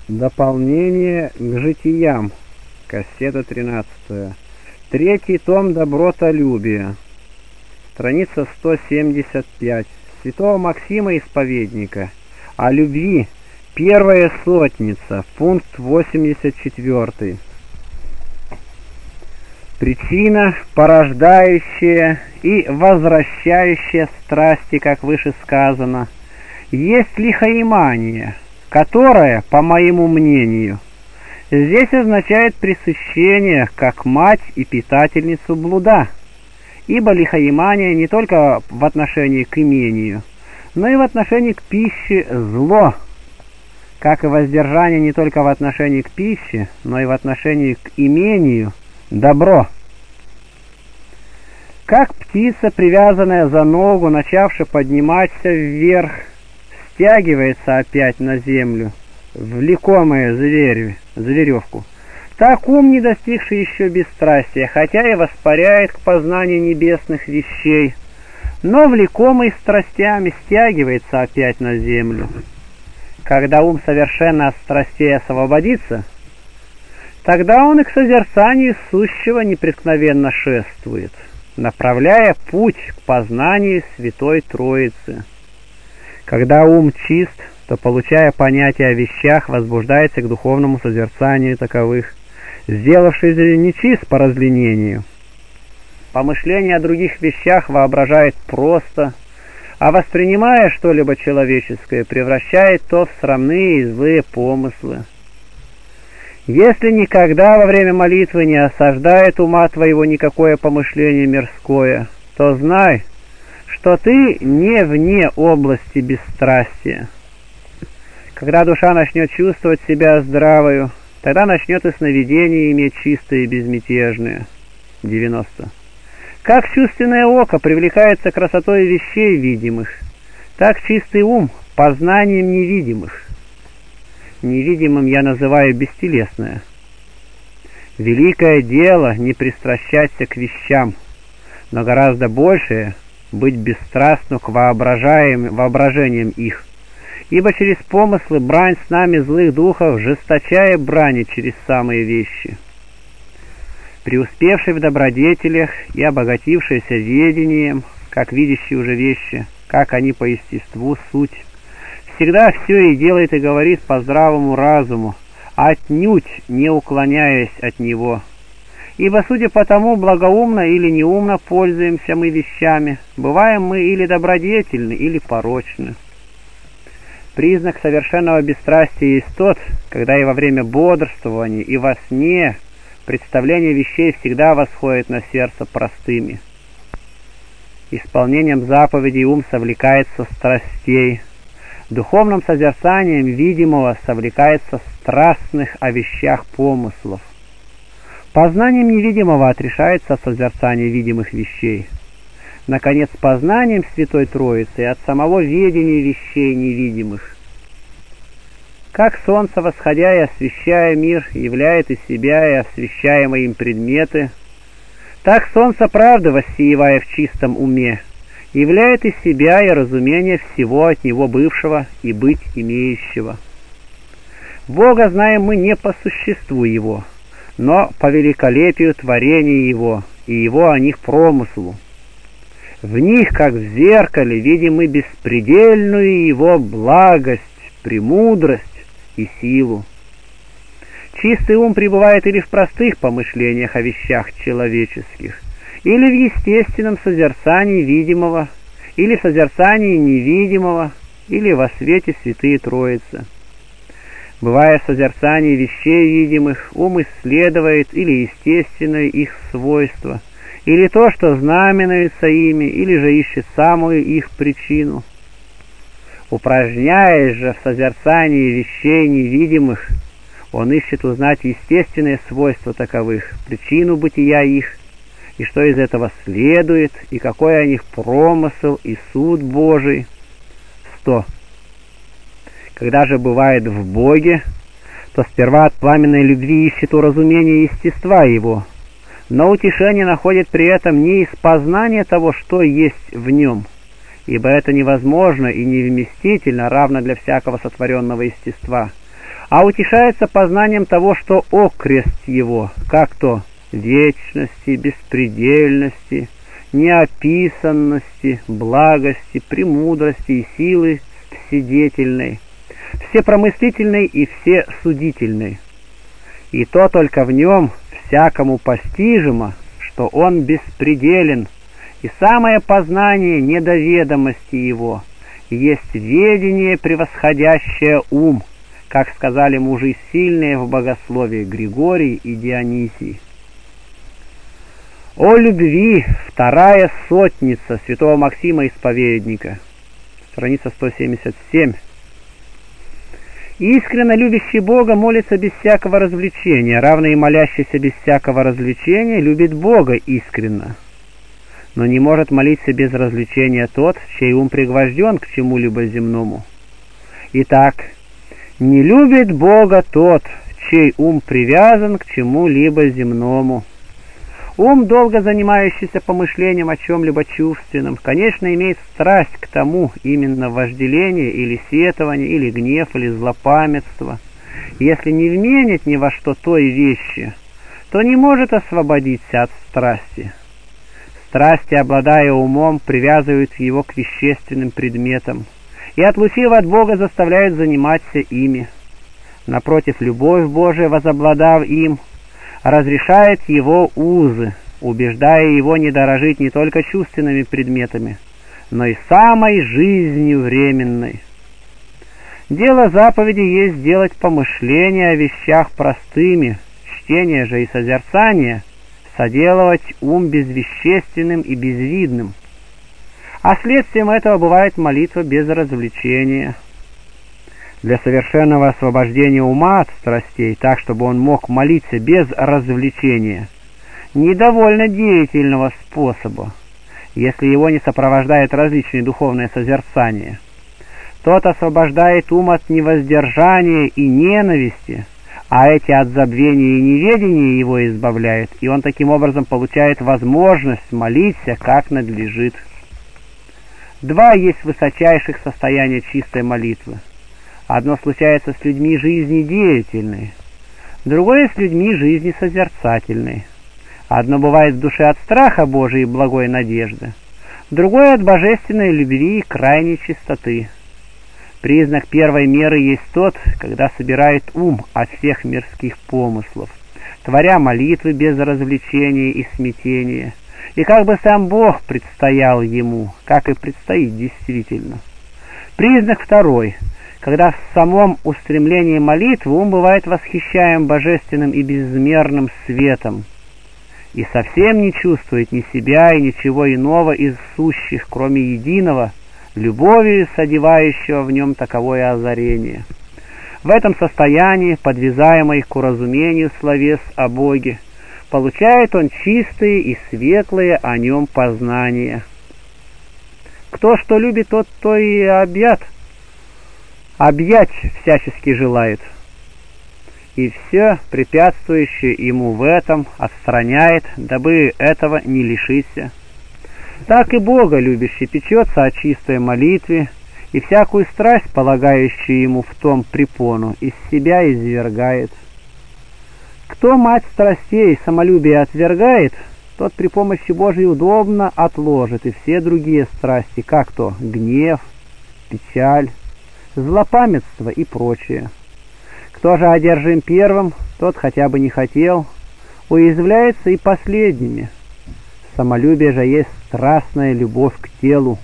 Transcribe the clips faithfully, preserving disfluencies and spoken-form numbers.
Дополнение к житиям. Кассета тринадцатая. Третий том «Добротолюбие». Страница сто семьдесят пять. Святого Максима Исповедника. О любви. Первая сотница. Пункт восемьдесят четыре. Причина, порождающая и возвращающая страсти, как выше сказано, есть лихоимание, которое, по моему мнению, здесь означает пресыщение, как мать и питательницу блуда, ибо лихоимание не только в отношении к имению, но и в отношении к пище зло, как и воздержание не только в отношении к пище, но и в отношении к имению добро. Как птица, привязанная за ногу, начавши подниматься вверх, стягивается опять на землю, влекомая за, верю, за веревку, так ум, не достигший еще бесстрастия, хотя и воспаряет к познанию небесных вещей, но влекомый страстями стягивается опять на землю. Когда ум совершенно от страстей освободится, тогда он и к созерцанию сущего непреткновенно шествует, направляя путь к познанию Святой Троицы. Когда ум чист, то, получая понятие о вещах, возбуждается к духовному созерцанию таковых, сделавшись нечист по разленению. Помышление о других вещах воображает просто, а воспринимая что-либо человеческое, превращает то в срамные и злые помыслы. Если никогда во время молитвы не осаждает ума твоего никакое помышление мирское, то знай, что ты не вне области бесстрастия. Когда душа начнет чувствовать себя здравою, тогда начнет и сновидение иметь чистое и безмятежное. девяносто. Как чувственное око привлекается красотой вещей видимых, так чистый ум познанием невидимых. Невидимым я называю бестелесное. Великое дело не пристращаться к вещам, но гораздо большее быть бесстрастну к воображениям их, ибо через помыслы брань с нами злых духов жесточая брани через самые вещи. Преуспевший в добродетелях и обогатившийся ведением, как видящие уже вещи, как они по естеству суть, всегда все и делает и говорит по здравому разуму, отнюдь не уклоняясь от него. Ибо, судя по тому, благоумно или неумно пользуемся мы вещами, бываем мы или добродетельны, или порочны. Признак совершенного бесстрастия есть тот, когда и во время бодрствования, и во сне представление вещей всегда восходит на сердце простыми. Исполнением заповедей ум совлекается страстей, духовным созерцанием видимого совлекается страстных о вещах помыслов. Познанием невидимого отрешается от созерцания видимых вещей. Наконец, познанием Святой Троицы от самого ведения вещей невидимых. Как солнце, восходя и освещая мир, являет из себя и освещаемые им предметы, так солнце правды, воссеивая в чистом уме, являет из себя и разумение всего от него бывшего и быть имеющего. Бога знаем мы не по существу Его, но по великолепию творения Его и Его о них промыслу. В них, как в зеркале, видим мы беспредельную Его благость, премудрость и силу. Чистый ум пребывает или в простых помышлениях о вещах человеческих, или в естественном созерцании видимого, или в созерцании невидимого, или во свете Святые Троицы. Бывая в созерцании вещей видимых, ум исследует или естественное их свойство, или то, что знаменуется ими, или же ищет самую их причину. Упражняясь же в созерцании вещей невидимых, он ищет узнать естественные свойства таковых, причину бытия их, и что из этого следует, и какой о них промысел и суд Божий. сто. Когда же бывает в Боге, то сперва от пламенной любви ищет уразумение естества Его, но утешение находит при этом не из познания того, что есть в Нем, ибо это невозможно и невместительно, равно для всякого сотворенного естества, а утешается познанием того, что окрест его, как то вечности, беспредельности, неописанности, благости, премудрости и силы вседетельной, всепромыслительной и всесудительной. И то только в нем всякому постижимо, что он беспределен, и самое познание недоведомости его есть ведение, превосходящее ум, как сказали мужи сильные в богословии Григорий и Дионисий. О любви, вторая сотница святого Максима Исповедника, страница сто семьдесят семь. Искренно любящий Бога молится без всякого развлечения, равно и молящийся без всякого развлечения любит Бога искренно. Но не может молиться без развлечения тот, чей ум пригвожден к чему-либо земному. Итак, не любит Бога тот, чей ум привязан к чему-либо земному. Ум, долго занимающийся помышлением о чем-либо чувственном, конечно, имеет страсть к тому, именно вожделение или сетование, или гнев, или злопамятство. Если не вменит ни во что той вещи, то не может освободиться от страсти. Страсти, обладая умом, привязывают его к вещественным предметам и, отлучив от Бога, заставляют заниматься ими. Напротив, любовь Божия, возобладав им, разрешает его узы, убеждая его не дорожить не только чувственными предметами, но и самой жизнью временной. Дело заповеди есть сделать помышления о вещах простыми, чтение же и созерцание соделывать ум безвещественным и безвидным. А следствием этого бывает молитва без развлечения. Для совершенного освобождения ума от страстей, так, чтобы он мог молиться без развлечения, недовольно деятельного способа, если его не сопровождает различные духовные созерцания. Тот освобождает ум от невоздержания и ненависти, а эти от забвения и неведения его избавляют, и он таким образом получает возможность молиться, как надлежит. Два есть высочайших состояния чистой молитвы. Одно случается с людьми жизнедеятельной, другое с людьми жизнесозерцательной. Одно бывает в душе от страха Божией и благой надежды, другое от божественной любви и крайней чистоты. Признак первой меры есть тот, когда собирает ум от всех мирских помыслов, творя молитвы без развлечения и смятения, и как бы сам Бог предстоял ему, как и предстоит действительно. Признак второй, когда в самом устремлении молитвы ум бывает восхищаем божественным и безмерным светом, и совсем не чувствует ни себя и ничего иного из сущих, кроме единого, любовью содевающего в нем таковое озарение. В этом состоянии, подвязаемый к уразумению словес о Боге, получает он чистые и светлые о нем познания. Кто что любит, тот то и объят, объять всячески желает, и все препятствующее ему в этом отстраняет, дабы этого не лишиться. Так и Бога любящий печется о чистой молитве, и всякую страсть, полагающую ему в том препону, из себя извергает. Кто мать страстей и самолюбие отвергает, тот при помощи Божией удобно отложит и все другие страсти, как то гнев, печаль, злопамятство и прочее. Кто же одержим первым, тот хотя бы не хотел, уязвляется и последними. Самолюбие же есть страстная любовь к телу.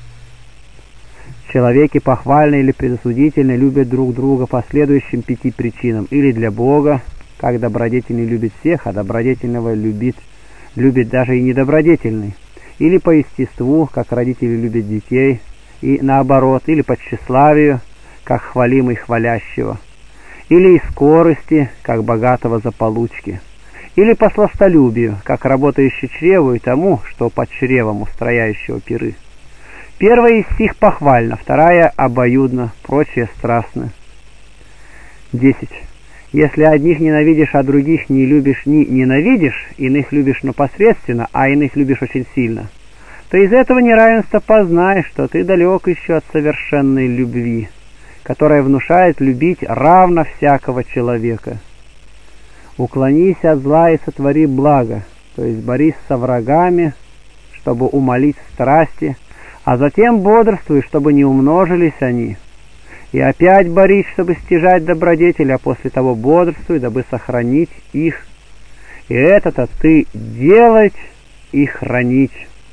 Человеки похвально или предосудительно любят друг друга по следующим пяти причинам: или для Бога, как добродетельный любит всех, а добродетельного любит, любит даже и недобродетельный, или по естеству, как родители любят детей, и наоборот, или по тщеславию, как хвалимый хвалящего, или из скорости, как богатого за получки, или по сластолюбию, как работающий чреву и тому, что под чревом устрояющего пиры. Первая из сих похвально, вторая обоюдно, прочее страстно. десять. Если одних ненавидишь, а других не любишь, ни ненавидишь, иных любишь, но посредственно, а иных любишь очень сильно, то из этого неравенства познаешь, что ты далек еще от совершенной любви, которая внушает любить равно всякого человека. Уклонись от зла и сотвори благо, то есть борись со врагами, чтобы умолить страсти, а затем бодрствуй, чтобы не умножились они. И опять борись, чтобы стяжать добродетель, а после того бодрствуй, дабы сохранить их. И это-то ты делать и хранить.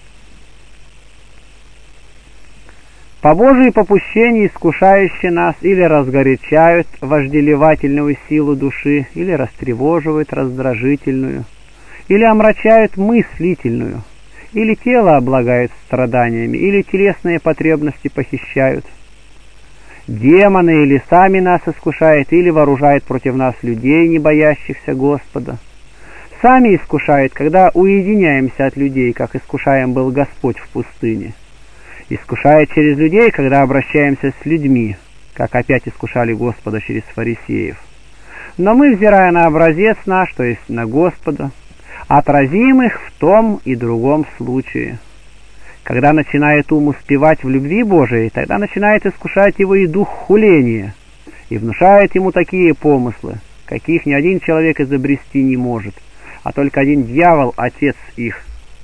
По Божьей попущении искушающие нас или разгорячают вожделевательную силу души, или растревоживают раздражительную, или омрачают мыслительную, или тело облагают страданиями, или телесные потребности похищают. Демоны или сами нас искушают, или вооружают против нас людей, не боящихся Господа. Сами искушают, когда уединяемся от людей, как искушаем был Господь в пустыне. Искушает через людей, когда обращаемся с людьми, как опять искушали Господа через фарисеев. Но мы, взирая на образец наш, то есть на Господа, отразим их в том и другом случае. Когда начинает ум успевать в любви Божией, тогда начинает искушать его и дух хуления, и внушает ему такие помыслы, каких ни один человек изобрести не может, а только один дьявол, отец их.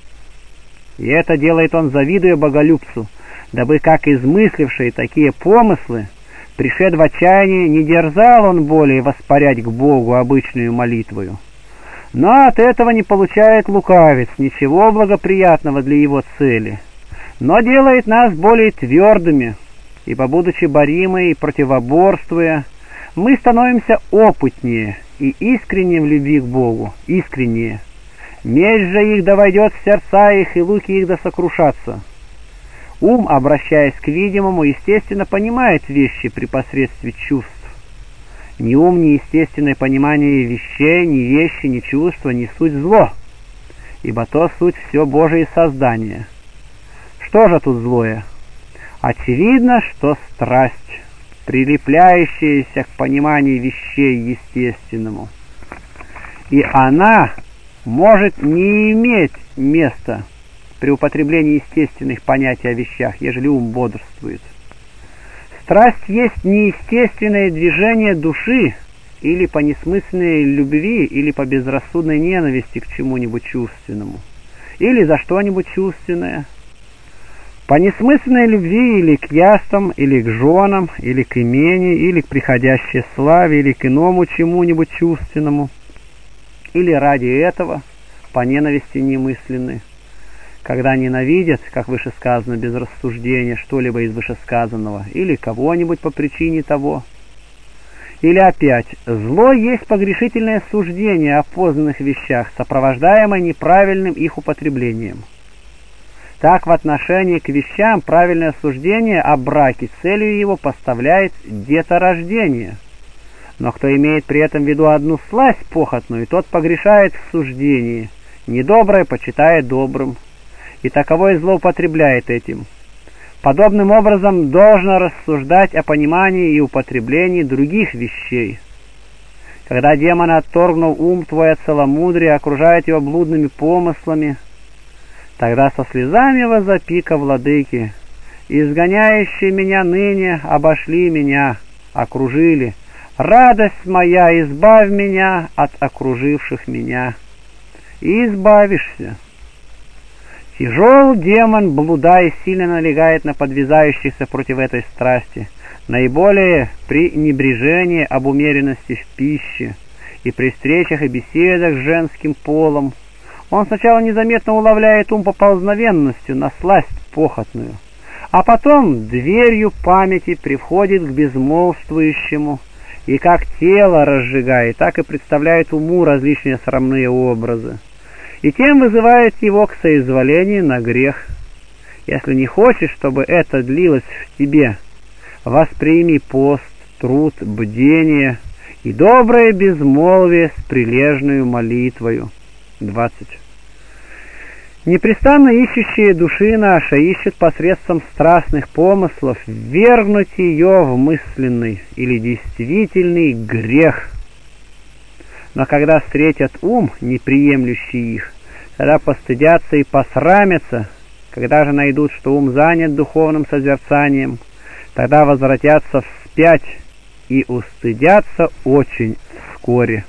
И это делает он, завидуя боголюбцу, дабы, как измысливший такие помыслы, пришед в отчаяние, не дерзал он более воспарять к Богу обычную молитвою. Но от этого не получает лукавец ничего благоприятного для его цели, но делает нас более твердыми, ибо, будучи боримы и противоборствуя, мы становимся опытнее и искренне в любви к Богу, искреннее. Меч же их да войдет в сердца их, и луки их да сокрушатся. Ум, обращаясь к видимому, естественно понимает вещи при посредстве чувств. Ни ум, ни естественное понимание вещей, ни вещи, ни чувства, ни суть зло, ибо то суть все Божие создание. Что же тут злое? Очевидно, что страсть, прилепляющаяся к пониманию вещей естественному, и она может не иметь места при употреблении естественных понятий о вещах, ежели ум бодрствует. Страсть есть неестественное движение души или по несмысленной любви, или по безрассудной ненависти к чему-нибудь чувственному, или за что-нибудь чувственное. По несмысленной любви или к яствам, или к женам, или к имени, или к приходящей славе, или к иному чему-нибудь чувственному, или ради этого по ненависти немысленной, когда ненавидят, как выше сказано, без рассуждения что-либо из вышесказанного, или кого-нибудь по причине того. Или опять, зло есть погрешительное суждение о познанных вещах, сопровождаемое неправильным их употреблением. Так в отношении к вещам правильное суждение о браке целью его поставляет деторождение. Но кто имеет при этом в виду одну сласть похотную, тот погрешает в суждении, недоброе почитает добрым, и таковой злоупотребляет этим. Подобным образом должно рассуждать о понимании и употреблении других вещей. Когда демон, отторгнул ум твой от целомудрия, окружает его блудными помыслами, тогда со слезами возопи ко владыке: изгоняющие меня ныне обошли меня, окружили. Радость моя, избавь меня от окруживших меня. И избавишься. Тяжел демон, блуда, и сильно налегает на подвязающихся против этой страсти, наиболее при небрежении об умеренности в пище и при встречах и беседах с женским полом. Он сначала незаметно уловляет ум поползновенностью на сласть похотную, а потом дверью памяти приходит к безмолвствующему, и как тело разжигает, так и представляет уму различные срамные образы, и тем вызывает его к соизволению на грех. Если не хочешь, чтобы это длилось в тебе, восприми пост, труд, бдение и доброе безмолвие с прилежную молитвою. двадцать. Непрестанно ищущие души наши ищут посредством страстных помыслов ввергнуть ее в мысленный или действительный грех. Но когда встретят ум, не приемлющий их, тогда постыдятся и посрамятся. Когда же найдут, что ум занят духовным созерцанием, тогда возвратятся в вспять и устыдятся очень вскоре.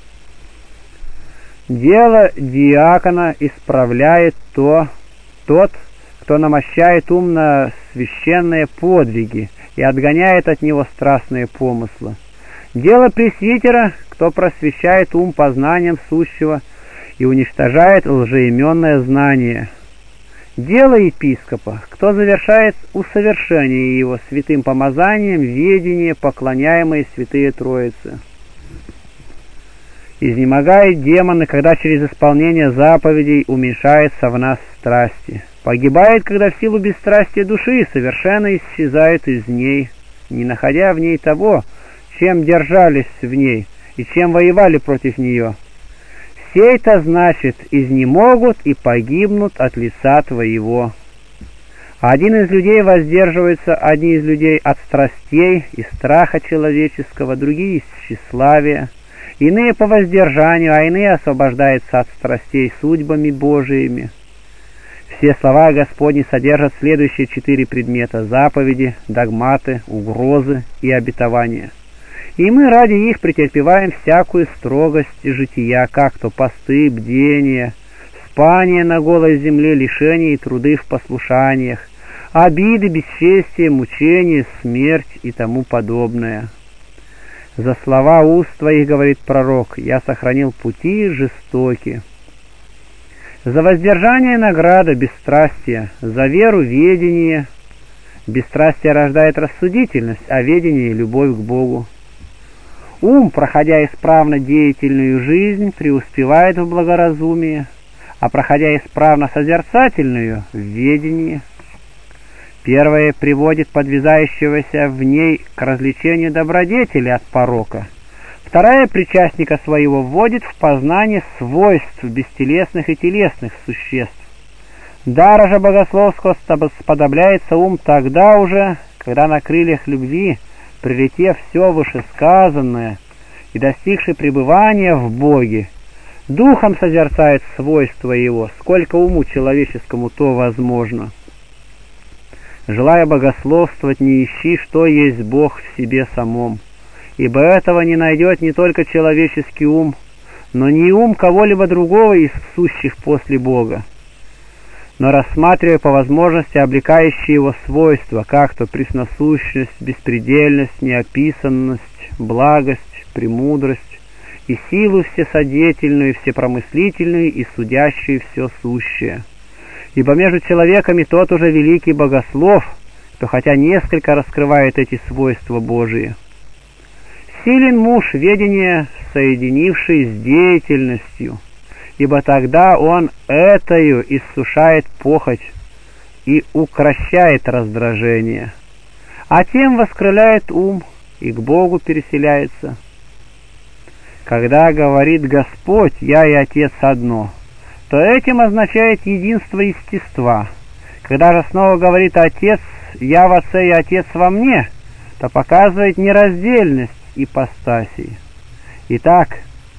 Дело диакона исправляет то, тот, кто намощает ум на священные подвиги и отгоняет от него страстные помыслы. Дело пресвитера, кто просвещает ум познанием сущего и уничтожает лжеименное знание. Дело епископа, кто завершает усовершение его святым помазанием ведение, поклоняемые святые Троицы. Изнемогают демоны, когда через исполнение заповедей уменьшается в нас страсти. Погибает, когда в силу бесстрастия души совершенно исчезают из ней, не находя в ней того, чем держались в ней и чем воевали против нее. Все это значит, изнемогут и погибнут от лица Твоего. Один из людей воздерживается, одни из людей от страстей и страха человеческого, другие из тщеславия, иные по воздержанию, а иные освобождаются от страстей судьбами Божиими. Все слова Господни содержат следующие четыре предмета: заповеди, догматы, угрозы и обетования. И мы ради их претерпеваем всякую строгость жития, как то посты, бдения, спание на голой земле, лишения и труды в послушаниях, обиды, бесчестие, мучения, смерть и тому подобное. За слова уст твоих, говорит пророк, я сохранил пути жестокие. За воздержание награда, бесстрастие, за веру ведение. Бесстрастие рождает рассудительность, а ведение — любовь к Богу. Ум, проходя исправно деятельную жизнь, преуспевает в благоразумии, а проходя исправно созерцательную — в ведении. Первое приводит подвязающегося в ней к развлечению добродетели от порока. Вторая причастника своего вводит в познание свойств бестелесных и телесных существ. Дара же богословского сподобляется ум тогда уже, когда на крыльях любви, прилетев все вышесказанное и достигший пребывания в Боге, духом созерцает свойства его, сколько уму человеческому то возможно. Желая богословствовать, не ищи, что есть Бог в себе самом, ибо этого не найдет не только человеческий ум, но не ум кого-либо другого из сущих после Бога, но рассматривая по возможности облекающие его свойства, как то пресносущность, беспредельность, неописанность, благость, премудрость и силу всесодеятельную, всепромыслительную и судящую все сущее. Ибо между человеками тот уже великий богослов, кто хотя несколько раскрывает эти свойства Божии. Силен муж ведения, соединивший с деятельностью, ибо тогда он этою иссушает похоть и укращает раздражение, а тем воскрыляет ум и к Богу переселяется. Когда говорит Господь «Я и Отец одно», то этим означает единство естества. Когда же снова говорит Отец «Я в Отце и Отец во мне», то показывает нераздельность ипостасей. Итак,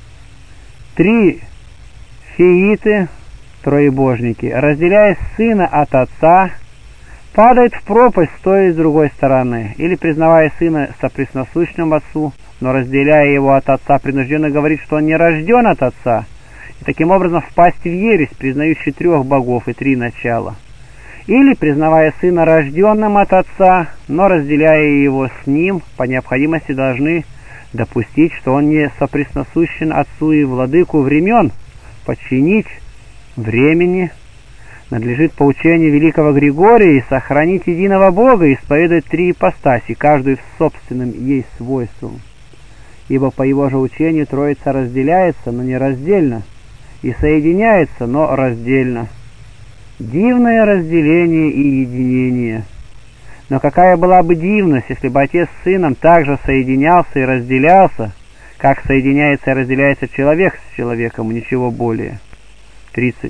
три феиты, троебожники, разделяя Сына от Отца, падают в пропасть с той и с другой стороны, или, признавая Сына сопресносущным Отцу, но разделяя Его от Отца, принужденно говорит, что Он не рожден от Отца, и таким образом впасть в ересь, признающий трех богов и три начала. Или, признавая Сына рожденным от Отца, но разделяя Его с Ним, по необходимости должны допустить, что Он не сопресносущен Отцу и Владыку времен, подчинить времени. Надлежит по учению великого Григория сохранить единого Бога и исповедовать три ипостаси, каждую в собственном ей свойством. Ибо по его же учению Троица разделяется, но не раздельно, и соединяется, но раздельно. Дивное разделение и единение. Но какая была бы дивность, если бы Отец с Сыном также соединялся и разделялся, как соединяется и разделяется человек с человеком, ничего более. тридцать.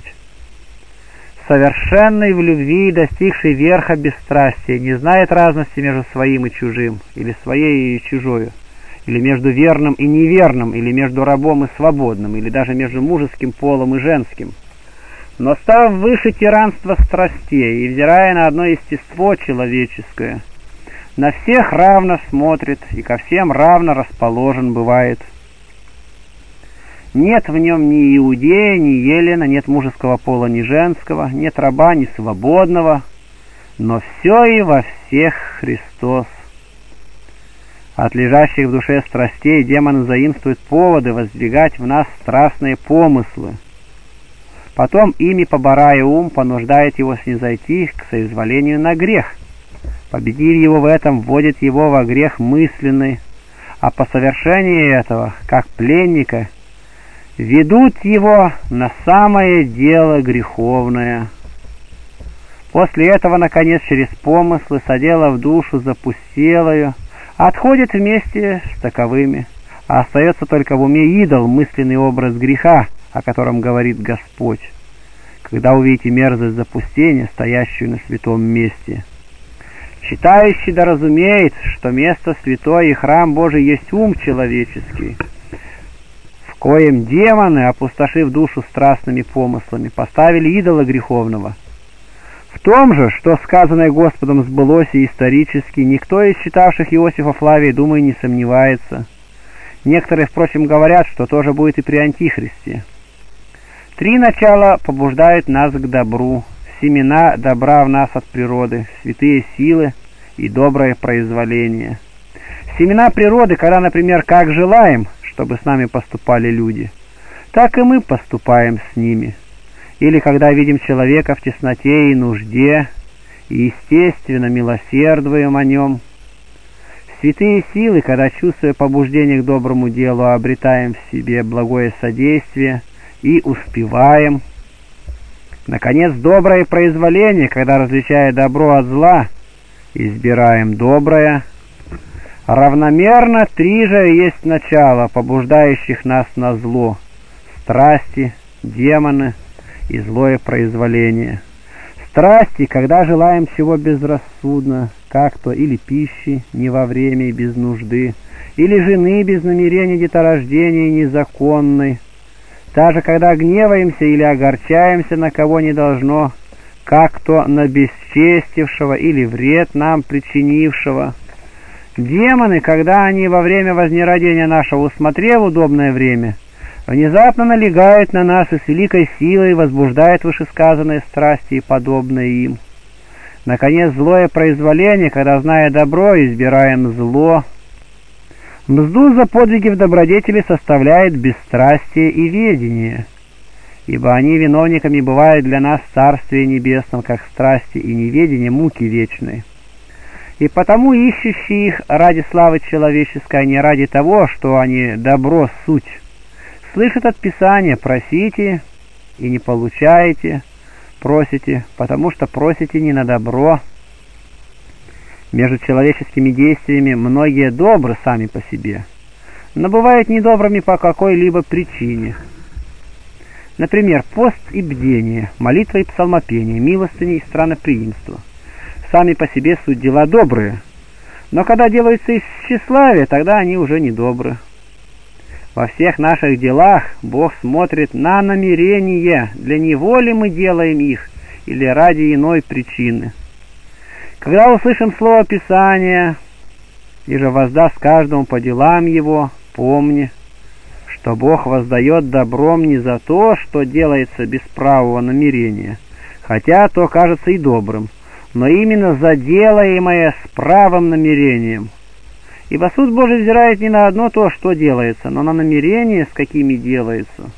Совершенный в любви, достигший верха бесстрастия, не знает разности между своим и чужим, или своей и чужою, или между верным и неверным, или между рабом и свободным, или даже между мужеским полом и женским. Но став выше тиранства страстей и взирая на одно естество человеческое, на всех равно смотрит и ко всем равно расположен бывает. Нет в нем ни иудея, ни елена, нет мужеского пола, ни женского, нет раба, ни свободного, но все и во всех Христос. От лежащих в душе страстей демоны заимствуют поводы воздвигать в нас страстные помыслы. Потом, ими поборая ум, понуждает его снизойти к соизволению на грех. Победив его в этом, вводит его во грех мысленный, а по совершении этого, как пленника, ведут его на самое дело греховное. После этого, наконец, через помыслы, соделав душу запустелою, отходит вместе с таковыми, а остается только в уме идол, мысленный образ греха, о котором говорит Господь, когда увидите мерзость запустения, стоящую на святом месте. Читающий да разумеет, что место святое и храм Божий есть ум человеческий, в коем демоны, опустошив душу страстными помыслами, поставили идола греховного. В том же, что сказанное Господом сбылось и исторически, никто из читавших Иосифа Флавия, думаю, не сомневается. Некоторые, впрочем, говорят, что тоже будет и при Антихристе. Три начала побуждают нас к добру: семена добра в нас от природы, святые силы и доброе произволение. Семена природы, когда, например, как желаем, чтобы с нами поступали люди, так и мы поступаем с ними. Или когда видим человека в тесноте и нужде, и, естественно, милосердуем о нем. Святые силы, когда, чувствуя побуждение к доброму делу, обретаем в себе благое содействие и успеваем. Наконец, доброе произволение, когда, различая добро от зла, избираем доброе. Равномерно три же есть начало, побуждающих нас на зло: страсти, демоны и злое произволение. Страсти, когда желаем чего безрассудно, как то или пищи не во время и без нужды, или жены без намерения деторождения незаконной, даже когда гневаемся или огорчаемся на кого не должно, как то на бесчестившего или вред нам причинившего. Демоны, когда они во время вознеродения нашего, усмотрев удобное время, внезапно налегают на нас и с великой силой возбуждают вышесказанные страсти и подобные им. Наконец, злое произволение, когда, зная добро, избираем зло. Мзду за подвиги в добродетели составляет бесстрастие и ведение, ибо они виновниками бывают для нас в Царстве Небесном, как страсти и неведение муки вечной. И потому ищущие их ради славы человеческой, а не ради того, что они добро суть, слышат от Писания: просите и не получаете, просите, потому что просите не на добро. Между человеческими действиями многие добры сами по себе, но бывают недобрыми по какой-либо причине. Например, пост и бдение, молитва и псалмопение, милостыня и странноприимство. Сами по себе суть дела добрые, но когда делаются из тщеславия, тогда они уже недобры. Во всех наших делах Бог смотрит на намерение, для Него ли мы делаем их, или ради иной причины. Когда услышим слово Писания, и же воздаст каждому по делам его, помни, что Бог воздает добром не за то, что делается без правого намерения, хотя то кажется и добрым, но именно за делаемое с правым намерением. Ибо суд Божий взирает не на одно то, что делается, но на намерение, с какими делается.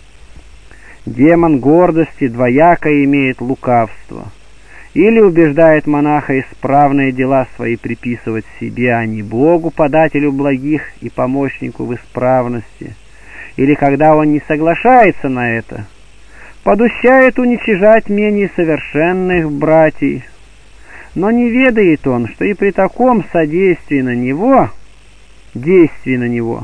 Демон гордости двояко имеет лукавство. Или убеждает монаха исправные дела свои приписывать себе, а не Богу, подателю благих и помощнику в исправности. Или, когда он не соглашается на это, подущает уничижать менее совершенных братьев. Но не ведает он, что и при таком содействии на него, действии на него,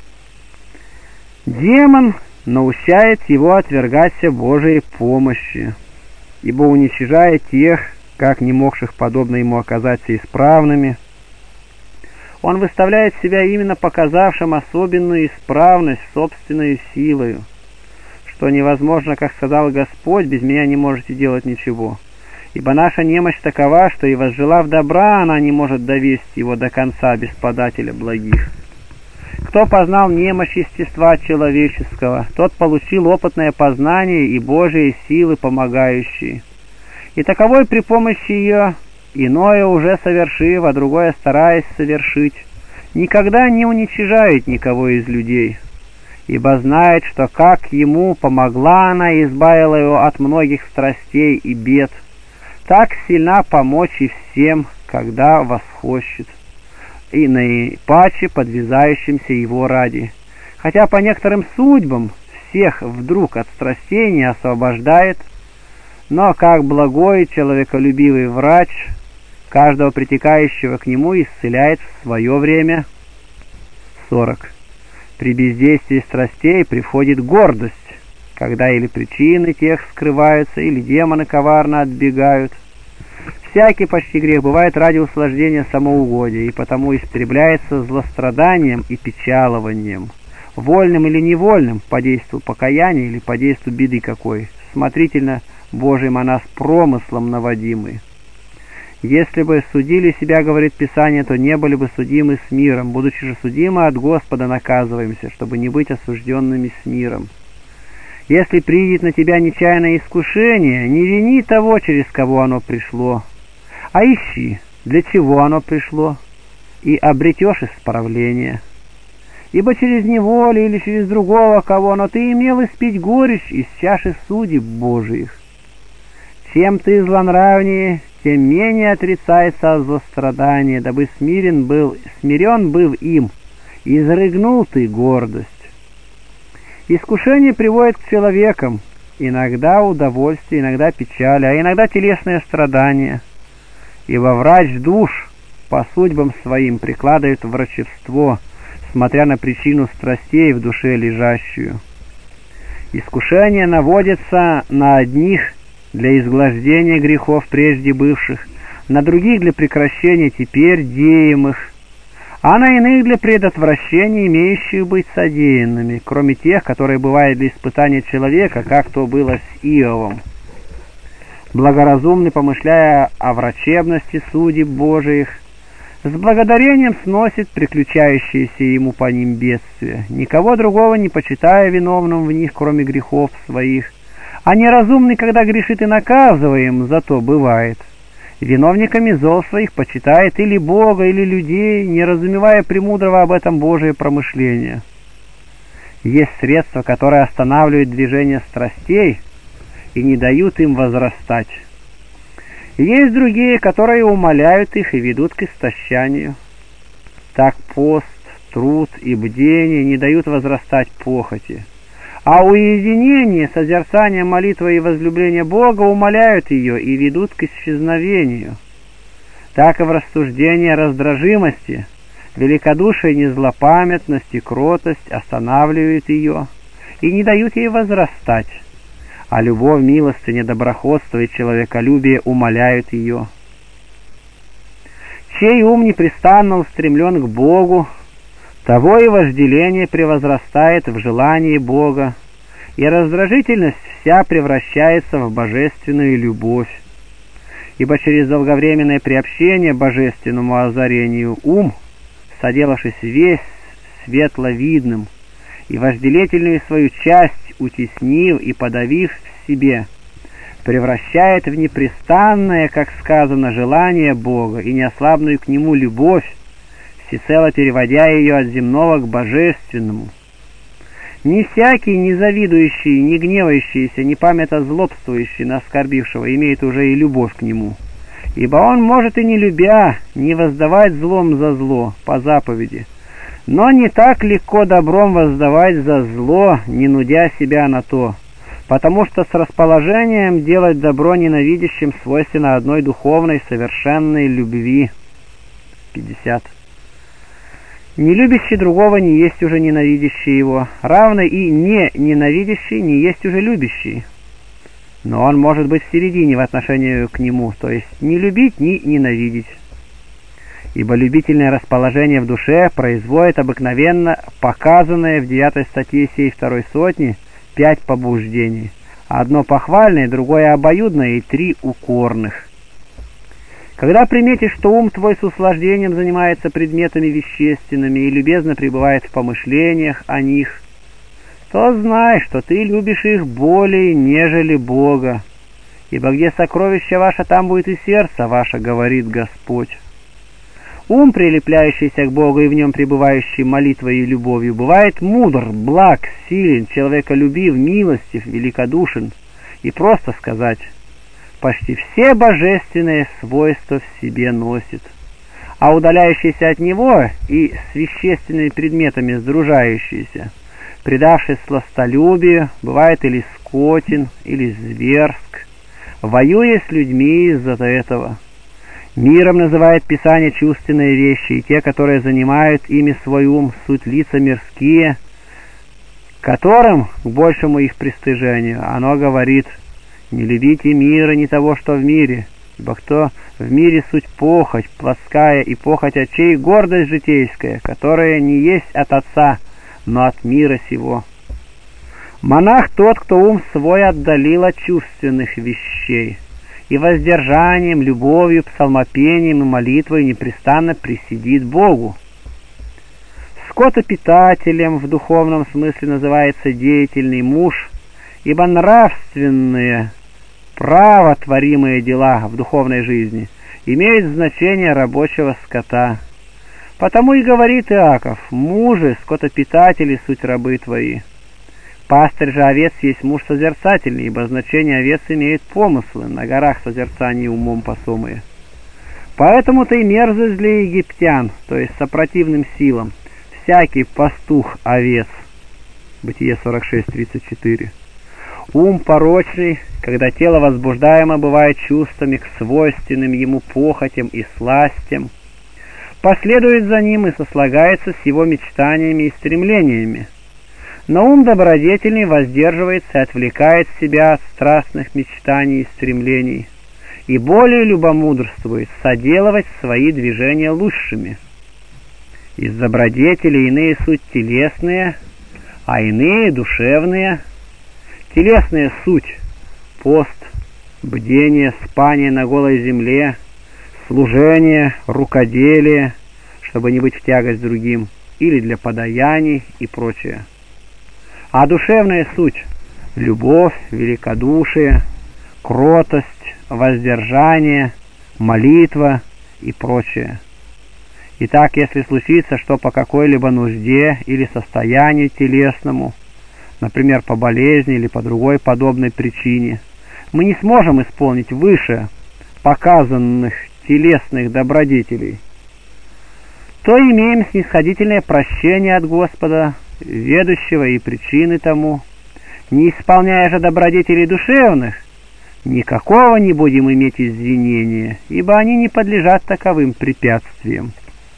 демон наущает его отвергаться Божией помощи, ибо уничижая тех, как не могших подобно ему оказаться исправными, он выставляет себя именно показавшим особенную исправность собственной силою, что невозможно, как сказал Господь: без меня не можете делать ничего. Ибо наша немощь такова, что и возжелав добра, она не может довести его до конца без подателя благих. Кто познал немощь естества человеческого, тот получил опытное познание и Божие силы помогающие. И таковой при помощи ее, иное уже совершив, а другое стараясь совершить, никогда не уничижает никого из людей, ибо знает, что как ему помогла она и избавила его от многих страстей и бед, так сильна помочь и всем, когда восхочет, и наипаче подвязающимся его ради. Хотя по некоторым судьбам всех вдруг от страстей не освобождает, но как благой человеколюбивый врач каждого притекающего к нему исцеляет в свое время. сорок. При бездействии страстей приходит гордость, когда или причины тех скрываются, или демоны коварно отбегают. Всякий почти грех бывает ради услаждения самоугодия, и потому истребляется злостраданием и печалованием, вольным или невольным, по действию покаяния или по действию беды какой, смотрительно Божьим о нас промыслом наводимый. Если бы судили себя, говорит Писание, то не были бы судимы с миром, будучи же судимы от Господа наказываемся, чтобы не быть осужденными с миром. Если придет на тебя нечаянное искушение, не вини того, через кого оно пришло, а ищи, для чего оно пришло, и обретешь исправление. Ибо через неволю или через другого кого, но ты имел испить горечь из чаши судеб Божиих. Чем ты злонравнее, тем менее отрицается от злострадания, дабы смирен был, смирен был им, и изрыгнул ты гордость. Искушение приводит к человекам, иногда удовольствие, иногда печаль, а иногда телесное страдание. Ибо врач душ по судьбам своим прикладывает врачевство, смотря на причину страстей в душе лежащую. Искушение наводится на одних для изглаждения грехов прежде бывших, на других для прекращения теперь деемых, а на иных для предотвращения имеющих быть содеянными, кроме тех, которые бывают для испытания человека, как то было с Иовом. Благоразумный, помышляя о врачебности судеб Божиих, с благодарением сносит приключающиеся ему по ним бедствия, никого другого не почитая виновным в них, кроме грехов своих, а неразумный, когда грешит и наказываем, зато бывает. Виновниками зол своих почитает или Бога, или людей, не разумевая премудрого об этом Божие промышление. Есть средства, которые останавливают движение страстей и не дают им возрастать. Есть другие, которые умаляют их и ведут к истощанию. Так пост, труд и бдение не дают возрастать похоти, а уединение, созерцание, молитва и возлюбление Бога умаляют ее и ведут к исчезновению. Так и в рассуждении раздражимости, великодушие, незлопамятность и кротость останавливают ее и не дают ей возрастать, а любовь, милостыня, доброходство и человеколюбие умаляют ее. Чей ум непрестанно устремлен к Богу, того и вожделение превозрастает в желании Бога, и раздражительность вся превращается в божественную любовь. Ибо через долговременное приобщение божественному озарению ум, соделавшись весь светловидным, и вожделительную свою часть утеснив и подавив в себе, превращает в непрестанное, как сказано, желание Бога и неослабную к Нему любовь, всецело переводя ее от земного к божественному. Не всякий, не завидующий, не гневающийся, не памято злобствующий на оскорбившего имеет уже и любовь к нему, ибо он может и не любя, не воздавать злом за зло по заповеди, но не так легко добром воздавать за зло, не нудя себя на то, потому что с расположением делать добро ненавидящим свойственно одной духовной совершенной любви. пятьдесят. Не любящий другого не есть уже ненавидящий его, равно и не ненавидящий не есть уже любящий. Но он может быть в середине в отношении к нему, то есть не любить, ни ненавидеть. Ибо любительное расположение в душе производит обыкновенно показанное в девятой статье сей второй сотни пять побуждений, одно похвальное, другое обоюдное и три укорных. Когда приметишь, что ум твой с услаждением занимается предметами вещественными и любезно пребывает в помышлениях о них, то знай, что ты любишь их более, нежели Бога, ибо где сокровище ваше, там будет и сердце ваше, говорит Господь. Ум, прилепляющийся к Богу и в нем пребывающий молитвой и любовью, бывает мудр, благ, силен, человеколюбив, милостив, великодушен и, просто сказать, почти все божественные свойства в себе носит. А удаляющийся от него и с вещественными предметами сдружающийся, предавшись сластолюбию, бывает или скотен, или зверск, воюя с людьми из-за этого. Миром называет Писание чувственные вещи, и те, которые занимают ими свой ум, суть лица мирские, которым, к большему их пристыжению, оно говорит: «Не любите мира, не того, что в мире, ибо кто в мире суть похоть плотская и похоть очей, гордость житейская, которая не есть от Отца, но от мира сего». Монах тот, кто ум свой отдалил от чувственных вещей, и воздержанием, любовью, псалмопением и молитвой непрестанно присидит Богу. Скотопитателем в духовном смысле называется деятельный муж, ибо нравственные, правотворимые дела в духовной жизни имеют значение рабочего скота. Потому и говорит Иаков: «Мужи, скотопитатели, суть рабы твои». Пастырь же овец есть муж созерцательный, ибо значение овец имеет помыслы, на горах созерцания умом посомые. Поэтому-то и мерзость для египтян, то есть сопротивным силам, всякий пастух овец. Бытие сорок шесть тридцать четыре. Ум порочный, когда тело возбуждаемо бывает чувствами к свойственным ему похотям и сластям, последует за ним и сослагается с его мечтаниями и стремлениями. Но ум добродетельный воздерживается и отвлекает себя от страстных мечтаний и стремлений, и более любомудрствует соделывать свои движения лучшими. Из добродетели иные суть телесные, а иные душевные. Телесная суть – пост, бдение, спание на голой земле, служение, рукоделие, чтобы не быть в тягость другим, или для подаяний и прочее. А душевная суть – любовь, великодушие, кротость, воздержание, молитва и прочее. Итак, если случится, что по какой-либо нужде или состоянию телесному, например, по болезни или по другой подобной причине, мы не сможем исполнить выше показанных телесных добродетелей, то имеем снисходительное прощение от Господа, ведущего и причины тому. Не исполняя же добродетелей душевных, никакого не будем иметь извинения, ибо они не подлежат таковым препятствиям.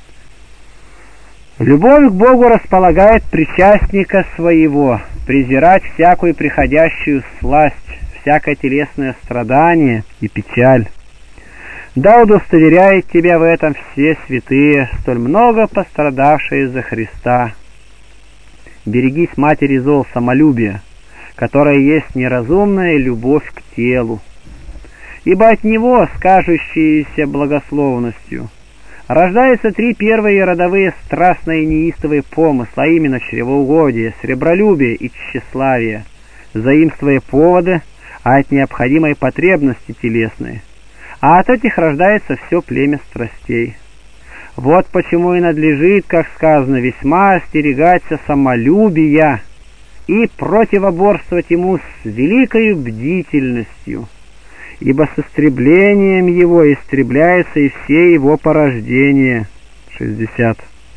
Любовь к Богу располагает причастника своего презирать всякую приходящую сласть, всякое телесное страдание и печаль. Да удостоверяет тебя в этом все святые, столь много пострадавшие за Христа. Берегись матери зол самолюбия, которое есть неразумная любовь к телу, ибо от него, скажущиеся благословностью, рождаются три первые родовые страстные неистовые помысла, а именно чревоугодие, сребролюбие и тщеславие, заимствуя поводы от необходимой потребности телесной, а от этих рождается все племя страстей. Вот почему и надлежит, как сказано, весьма остерегаться самолюбия и противоборствовать ему с великой бдительностью, ибо с истреблением его истребляется и все его порождения. шестьдесят.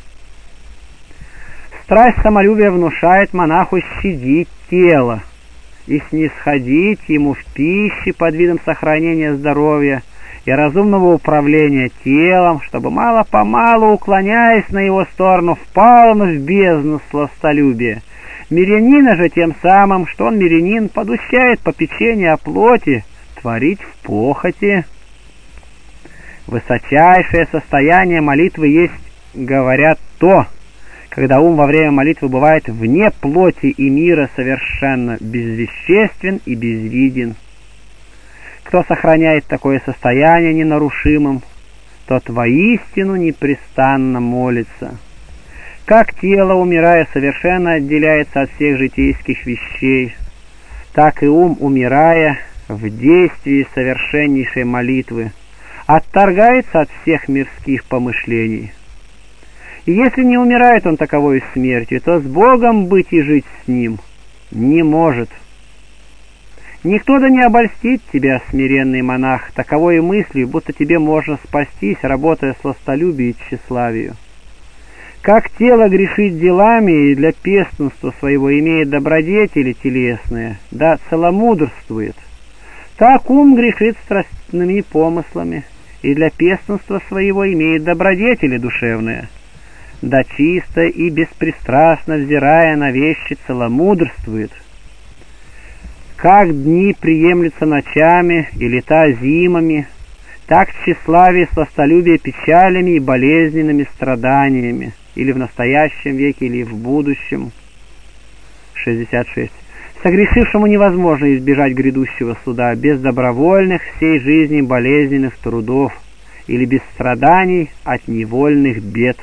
Страсть самолюбия внушает монаху щадить тело и снисходить ему в пище под видом сохранения здоровья и разумного управления телом, чтобы мало-помалу, уклоняясь на его сторону, впал он в бездну сластолюбия. Мирянина же тем самым, что он мирянин, подущает попечение о плоти, творить в похоти. Высочайшее состояние молитвы есть, говорят, то, когда ум во время молитвы бывает вне плоти и мира совершенно безвеществен и безвиден. Кто сохраняет такое состояние ненарушимым, тот воистину непрестанно молится. Как тело, умирая, совершенно отделяется от всех житейских вещей, так и ум, умирая, в действии совершеннейшей молитвы, отторгается от всех мирских помышлений. И если не умирает он таковой смертью, то с Богом быть и жить с Ним не может. Никто да не обольстит тебя, смиренный монах, таковой мыслью, будто тебе можно спастись, работая сластолюбию и тщеславию. Как тело грешит делами и для пестунства своего имеет добродетели телесные, да целомудрствует, так ум грешит страстными помыслами и для пестунства своего имеет добродетели душевные, да чисто и беспристрастно взирая на вещи целомудрствует. Как дни приемлются ночами и лета зимами, так тщеславие, сластолюбие печалями и болезненными страданиями, или в настоящем веке, или в будущем. шестьдесят шесть. Согрешившему невозможно избежать грядущего суда без добровольных всей жизни болезненных трудов или без страданий от невольных бед.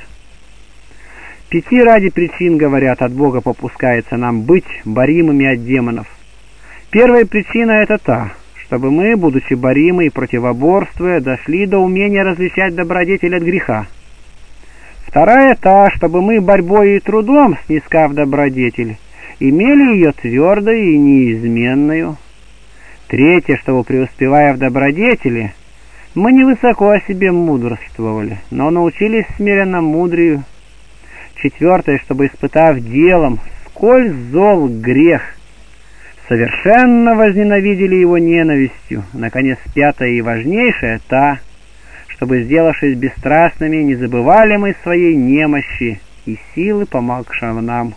Пяти ради причин, говорят, от Бога попускается нам быть боримыми от демонов. Первая причина — это та, чтобы мы, будучи боримы и противоборствуя, дошли до умения различать добродетель от греха. Вторая та, чтобы мы борьбой и трудом, снискав добродетель, имели ее твердою и неизменную. Третья, чтобы, преуспевая в добродетели, мы не высоко о себе мудрствовали, но научились смиренно мудрию. Четвертое, чтобы, испытав делом, сколь зол грех, совершенно возненавидели его ненавистью. Наконец, пятая и важнейшая та, чтобы, сделавшись бесстрастными, не забывали мы своей немощи и силы, помогшего нам.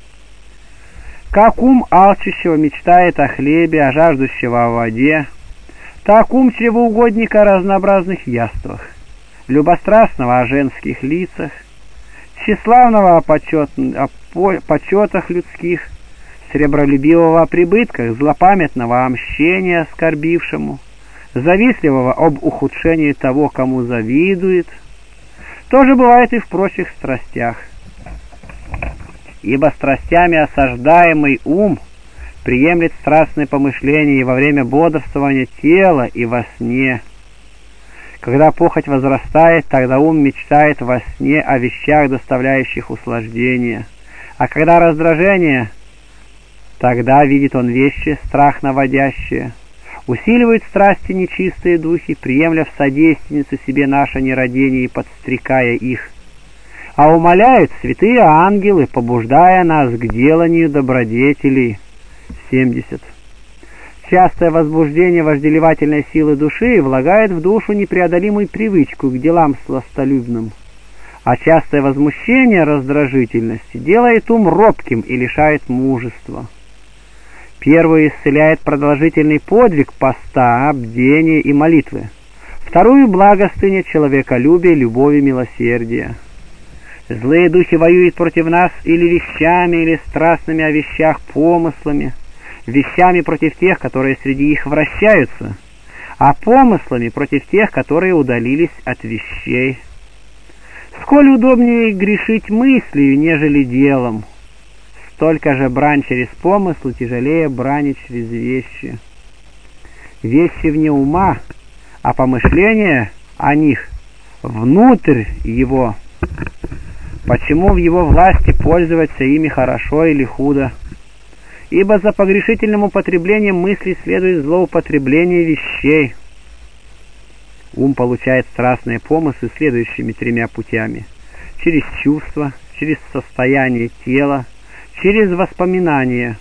Как ум алчущего мечтает о хлебе, а жаждущего о воде, так ум чревоугодника о разнообразных яствах, любострастного о женских лицах, тщеславного о, почет... о почетах людских, сребролюбивого о прибытках, злопамятного о мщении оскорбившему, завистливого об ухудшении того, кому завидует. То же бывает и в прочих страстях. Ибо страстями осаждаемый ум приемлет страстные помышления и во время бодрствования тела, и во сне. Когда похоть возрастает, тогда ум мечтает во сне о вещах, доставляющих услаждение. А когда раздражение, тогда видит он вещи, страх наводящие. Усиливают страсти нечистые духи, приемля в содейственницу себе наше нерадение и подстрекая их. А умоляют святые ангелы, побуждая нас к деланию добродетелей. семьдесят. Частое возбуждение вожделевательной силы души влагает в душу непреодолимую привычку к делам сластолюбным, а частое возмущение раздражительности делает ум робким и лишает мужества. Первую исцеляет продолжительный подвиг поста, бдения и молитвы. Вторую — благостыня, человеколюбие, любовь и милосердие. Злые духи воюют против нас или вещами, или страстными о вещах помыслами, вещами против тех, которые среди их вращаются, а помыслами против тех, которые удалились от вещей. Сколь удобнее грешить мыслью, нежели делом, столько же брань через помыслы тяжелее брани через вещи. Вещи вне ума, а помышления о них внутрь его. Почему в его власти пользоваться ими хорошо или худо? Ибо за погрешительным употреблением мыслей следует злоупотребление вещей. Ум получает страстные помыслы следующими тремя путями: через чувства, через состояние тела, через воспоминания.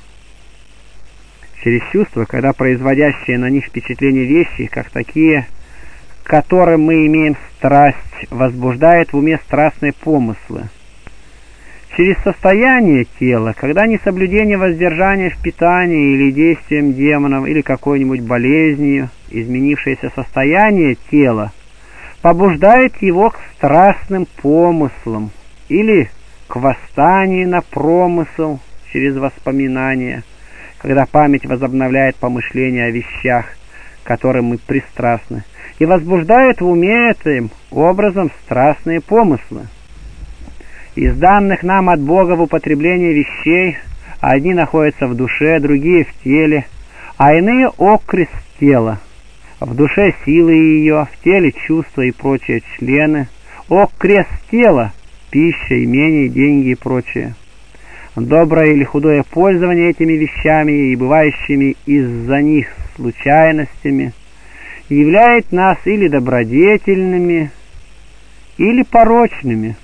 Через чувства, когда производящие на них впечатление вещи, как такие, к которым мы имеем страсть, возбуждает в уме страстные помыслы. Через состояние тела, когда несоблюдение воздержания в питании или действием демонов, или какой-нибудь болезнью, изменившееся состояние тела, побуждает его к страстным помыслам, или к восстанию на промысл через воспоминания, когда память возобновляет помышления о вещах, которым мы пристрастны, и возбуждает в уме этим образом страстные помыслы. Из данных нам от Бога в употреблении вещей одни находятся в душе, другие в теле, а иные окрест тела. В душе силы ее, в теле чувства и прочие члены, окрест тела, пища, имение, деньги и прочее. Доброе или худое пользование этими вещами и бывающими из-за них случайностями являет нас или добродетельными, или порочными.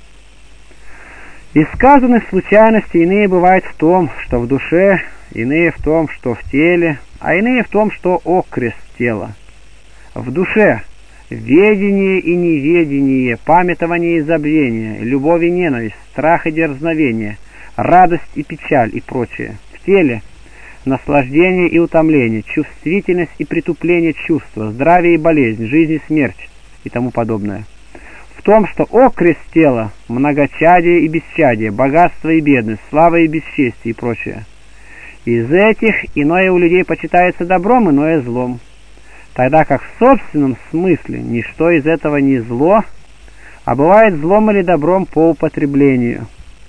Из сказанных случайностей иные бывают в том, что в душе, иные в том, что в теле, а иные в том, что окрест тела. В душе ведение и неведение, памятование и забвение, любовь и ненависть, страх и дерзновение, радость и печаль и прочее. В теле наслаждение и утомление, чувствительность и притупление чувства, здравие и болезнь, жизнь и смерть и тому подобное. В том, что окрест тела – многочадие и бесчадие, богатство и бедность, слава и бесчестие и прочее. Из этих иное у людей почитается добром, иное злом, тогда как в собственном смысле ничто из этого не зло, а бывает злом или добром по употреблению.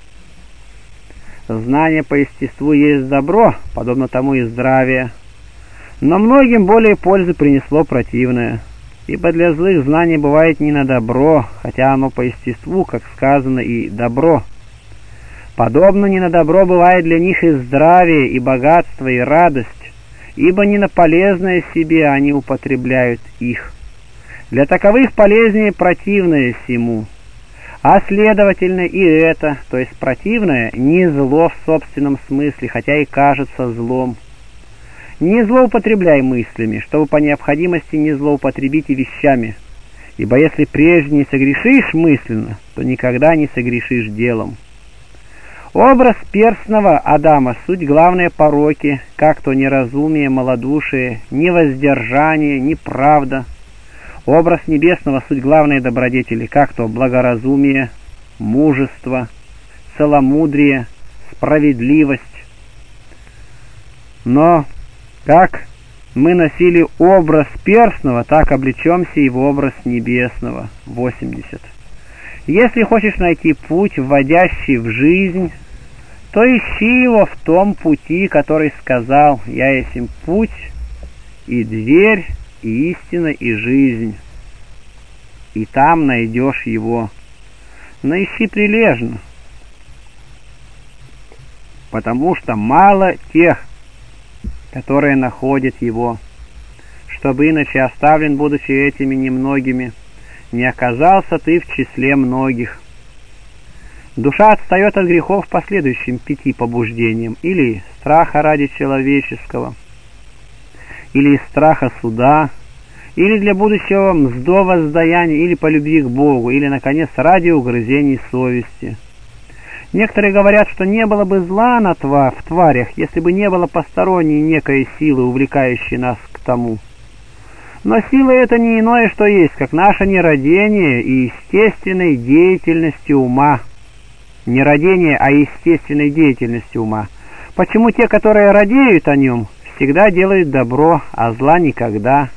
Знание по естеству есть добро, подобно тому и здравие, но многим более пользы принесло противное, ибо для злых знаний бывает не на добро, хотя оно по естеству, как сказано, и добро. Подобно не на добро бывает для них и здравие, и богатство, и радость, ибо не на полезное себе они употребляют их. Для таковых полезнее противное сему, а следовательно и это, то есть противное, не зло в собственном смысле, хотя и кажется злом. Не злоупотребляй мыслями, чтобы по необходимости не злоупотребить и вещами, ибо если прежде не согрешишь мысленно, то никогда не согрешишь делом. Образ перстного Адама — суть главные пороки, как то неразумие, малодушие, невоздержание, неправда. Образ небесного — суть главные добродетели, как то благоразумие, мужество, целомудрие, справедливость. Но как мы носили образ перстного, так облечемся и в образ небесного. восемьдесят. Если хочешь найти путь, вводящий в жизнь, то ищи его в том пути, который сказал: «Я есть им путь, и дверь, и истина, и жизнь». И там найдешь его. Но ищи прилежно, потому что мало тех, которые находят его, чтобы иначе оставлен, будучи этими немногими, не оказался ты в числе многих. Душа отстает от грехов последующим пяти побуждениям: или страха ради человеческого, или из страха суда, или для будущего мздо воздаяния, или по любви к Богу, или, наконец, ради угрызений совести. Некоторые говорят, что не было бы зла на тва, в тварях, если бы не было посторонней некой силы, увлекающей нас к тому. Но сила это не иное, что есть, как наше нерадение и естественной деятельности ума. Не радение, а естественной деятельности ума. Почему те, которые радеют о нем, всегда делают добро, а зла никогда?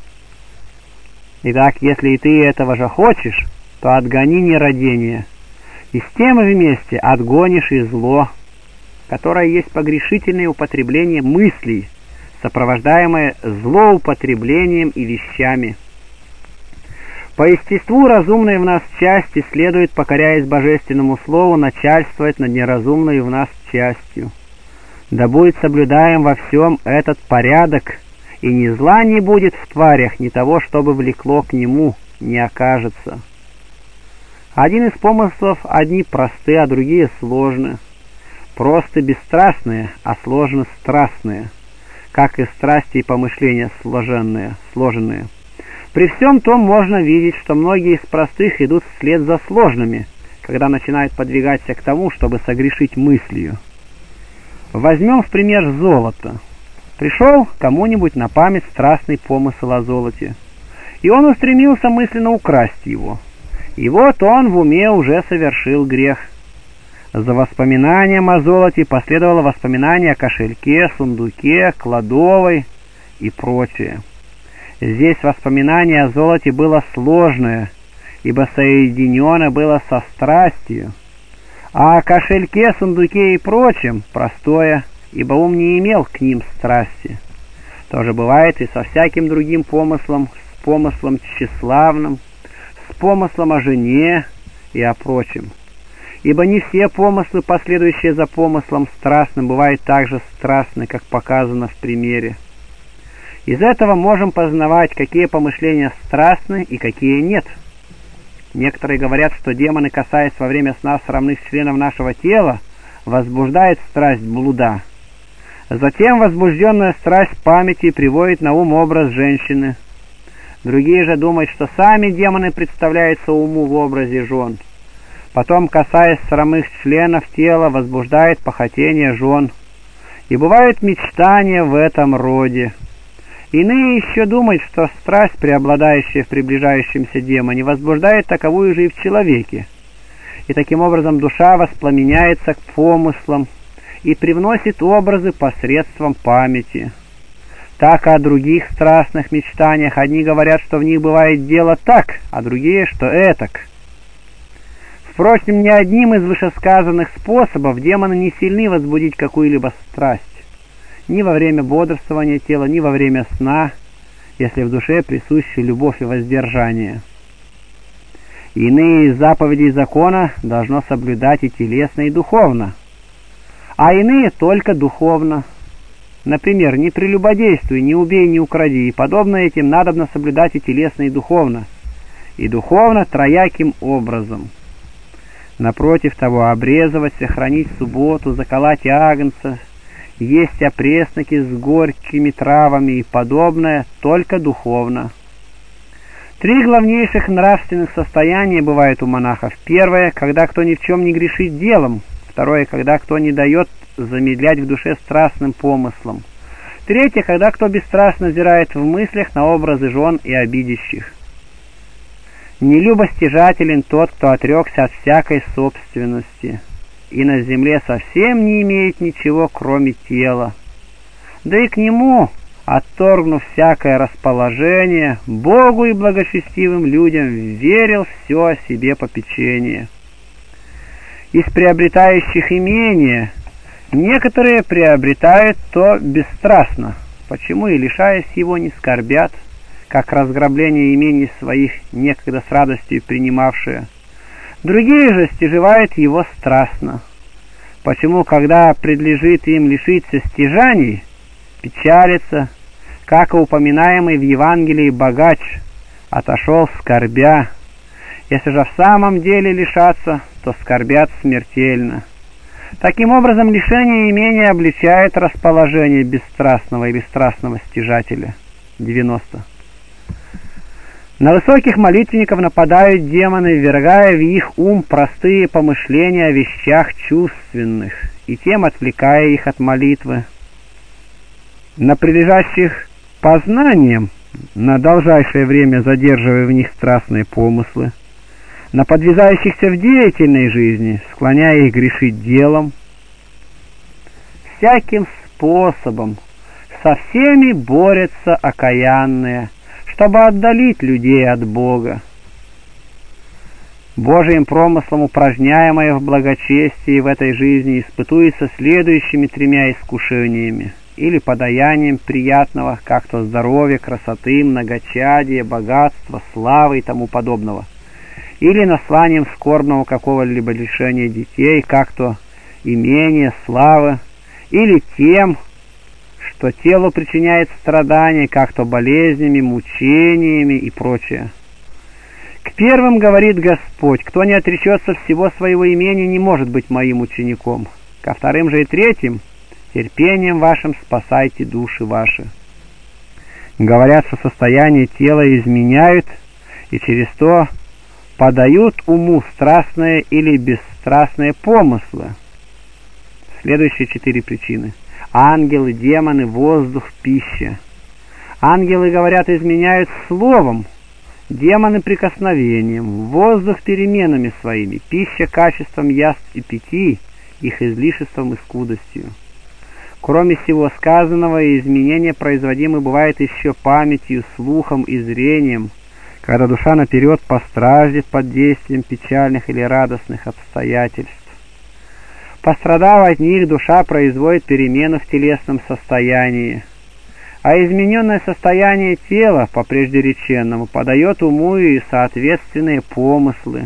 Итак, если и ты этого же хочешь, то отгони нерадение, и с тем вместе отгонишь и зло, которое есть погрешительное употребление мыслей, сопровождаемое злоупотреблением и вещами. По естеству разумной в нас части следует, покоряясь божественному слову, начальствовать над неразумной в нас частью. Да будет соблюдаем во всем этот порядок, и ни зла не будет в тварях, ни того, чтобы влекло к нему, не окажется. Один из помыслов одни просты, а другие сложны. Просты бесстрастные, а сложны страстные, как и страсти и помышления сложенные, сложенные. При всем том можно видеть, что многие из простых идут вслед за сложными, когда начинают подвигаться к тому, чтобы согрешить мыслью. Возьмем в пример золото. Пришел кому-нибудь на память страстный помысл о золоте, и он устремился мысленно украсть его. И вот он в уме уже совершил грех. За воспоминанием о золоте последовало воспоминание о кошельке, сундуке, кладовой и прочее. Здесь воспоминание о золоте было сложное, ибо соединено было со страстью, а о кошельке, сундуке и прочем простое, ибо ум не имел к ним страсти. То же бывает и со всяким другим помыслом, с помыслом тщеславным, с помыслом о жене и о прочем. Ибо не все помыслы, последующие за помыслом страстным, бывают так же страстны, как показано в примере. Из этого можем познавать, какие помышления страстны и какие нет. Некоторые говорят, что демоны, касаясь во время сна срамных членов нашего тела, возбуждают страсть блуда. Затем возбужденная страсть памяти приводит на ум образ женщины. Другие же думают, что сами демоны представляются уму в образе жен. Потом, касаясь срамных членов тела, возбуждает похотение жен. И бывают мечтания в этом роде. Иные еще думают, что страсть, преобладающая в приближающемся демоне, возбуждает таковую же и в человеке. И таким образом душа воспламеняется к помыслам и привносит образы посредством памяти. Так о других страстных мечтаниях одни говорят, что в них бывает дело так, а другие, что этак. Впрочем, ни одним из вышесказанных способов демоны не сильны возбудить какую-либо страсть. Ни во время бодрствования тела, ни во время сна, если в душе присущи любовь и воздержание. Иные из заповедей закона должно соблюдать и телесно, и духовно, а иные только духовно. Например, не прелюбодействуй, не убей, не укради, и подобно этим надобно соблюдать и телесно, и духовно, и духовно трояким образом. Напротив того, обрезывать, сохранить субботу, заколоть агнца, есть опресноки с горькими травами и подобное только духовно. Три главнейших нравственных состояния бывают у монахов. Первое, когда кто ни в чем не грешит делом. Второе, когда кто не дает замедлять в душе страстным помыслом. Третье, когда кто бесстрастно взирает в мыслях на образы жен и обидящих. Нелюбостяжателен тот, кто отрекся от всякой собственности и на земле совсем не имеет ничего, кроме тела. Да и к нему, отторгнув всякое расположение, Богу и благочестивым людям верил все о себе попечение. Из приобретающих имение некоторые приобретают то бесстрастно, почему и, лишаясь его, не скорбят, как разграбление имений своих, некогда с радостью принимавшие. Другие же стяжевают его страстно, почему, когда предлежит им лишиться стяжаний, печалится, как и упоминаемый в Евангелии богач отошел скорбя. Если же в самом деле лишаться, то скорбят смертельно. Таким образом, лишение имения обличает расположение бесстрастного и бесстрастного стяжателя. девяносто. На высоких молитвенников нападают демоны, ввергая в их ум простые помышления о вещах чувственных, и тем отвлекая их от молитвы. На прилежащих познаниям, на должайшее время задерживая в них страстные помыслы, на подвязающихся в деятельной жизни, склоняя их грешить делом, всяким способом со всеми борются окаянные, чтобы отдалить людей от Бога. Божиим промыслом, упражняемое в благочестии в этой жизни, испытуется следующими тремя искушениями, или подаянием приятного, как то здоровья, красоты, многочадия, богатства, славы и тому подобного, или насланием скорбного какого-либо лишения детей, как то имения, славы, или тем, что телу причиняет страдания, как то болезнями, мучениями и прочее. К первым говорит Господь: кто не отречется всего своего имения, не может быть моим учеником. Ко вторым же и третьим: терпением вашим спасайте души ваши. Говорят, что состояние тела изменяют и через то подают уму страстные или бесстрастные помыслы. Следующие четыре причины: ангелы, демоны, воздух, пища. Ангелы, говорят, изменяют словом, демоны прикосновением, воздух переменами своими, пища качеством яств и питий, их излишеством и скудостью. Кроме всего сказанного, изменения производимы бывает еще памятью, слухом и зрением, когда душа наперед постраждет под действием печальных или радостных обстоятельств. Пострадав от них, душа производит перемену в телесном состоянии, а измененное состояние тела по преждереченному подает уму и соответственные помыслы.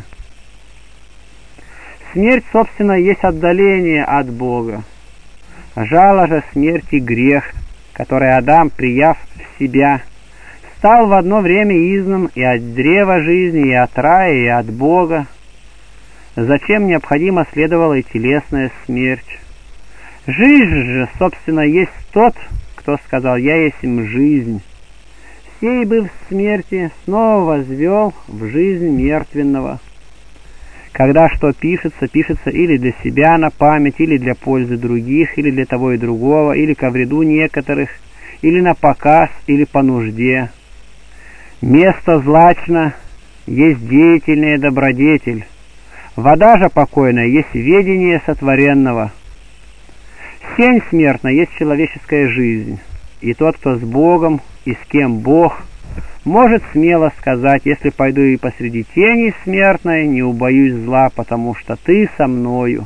Смерть, собственно, есть отдаление от Бога. Жало же смерти грех, который Адам, прияв в себя, стал в одно время изгнан и от древа жизни, и от рая, и от Бога. Зачем необходимо следовала и телесная смерть? Жизнь же, собственно, есть тот, кто сказал: «Я есть им жизнь». Сей, быв в смерти, снова возвел в жизнь мертвенного. Когда что пишется, пишется или для себя на память, или для пользы других, или для того и другого, или ко вреду некоторых, или на показ, или по нужде. Место злачно есть деятельная добродетель. Вода же покойная есть ведение сотворенного. Сень смертна есть человеческая жизнь, и тот, кто с Богом и с кем Бог, может смело сказать: если пойду и посреди тени смертной, не убоюсь зла, потому что ты со мною.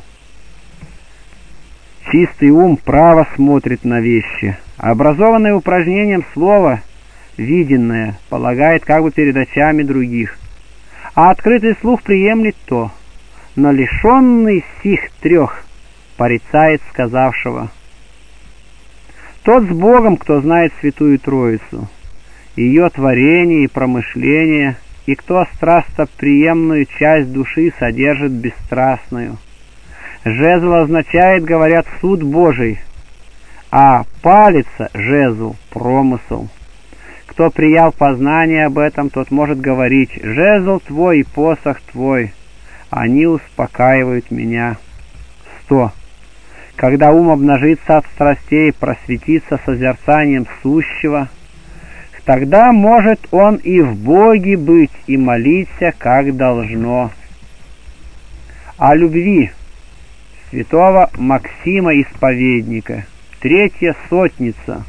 Чистый ум право смотрит на вещи, образованное упражнением слова, виденное, полагает как бы перед очами других, а открытый слух приемлет то, но лишенный сих трех порицает сказавшего. Тот с Богом, кто знает Святую Троицу, ее творение и промышление, и кто страстоприемную часть души содержит бесстрастную. Жезл означает, говорят, суд Божий, а палица, жезл, промысл. Кто приял познание об этом, тот может говорить: жезл твой и посох твой, они успокаивают меня. Сто. Когда ум обнажится от страстей, просветится созерцанием сущего, тогда может он и в Боге быть, и молиться, как должно. О любви святого Максима Исповедника. Третья сотница.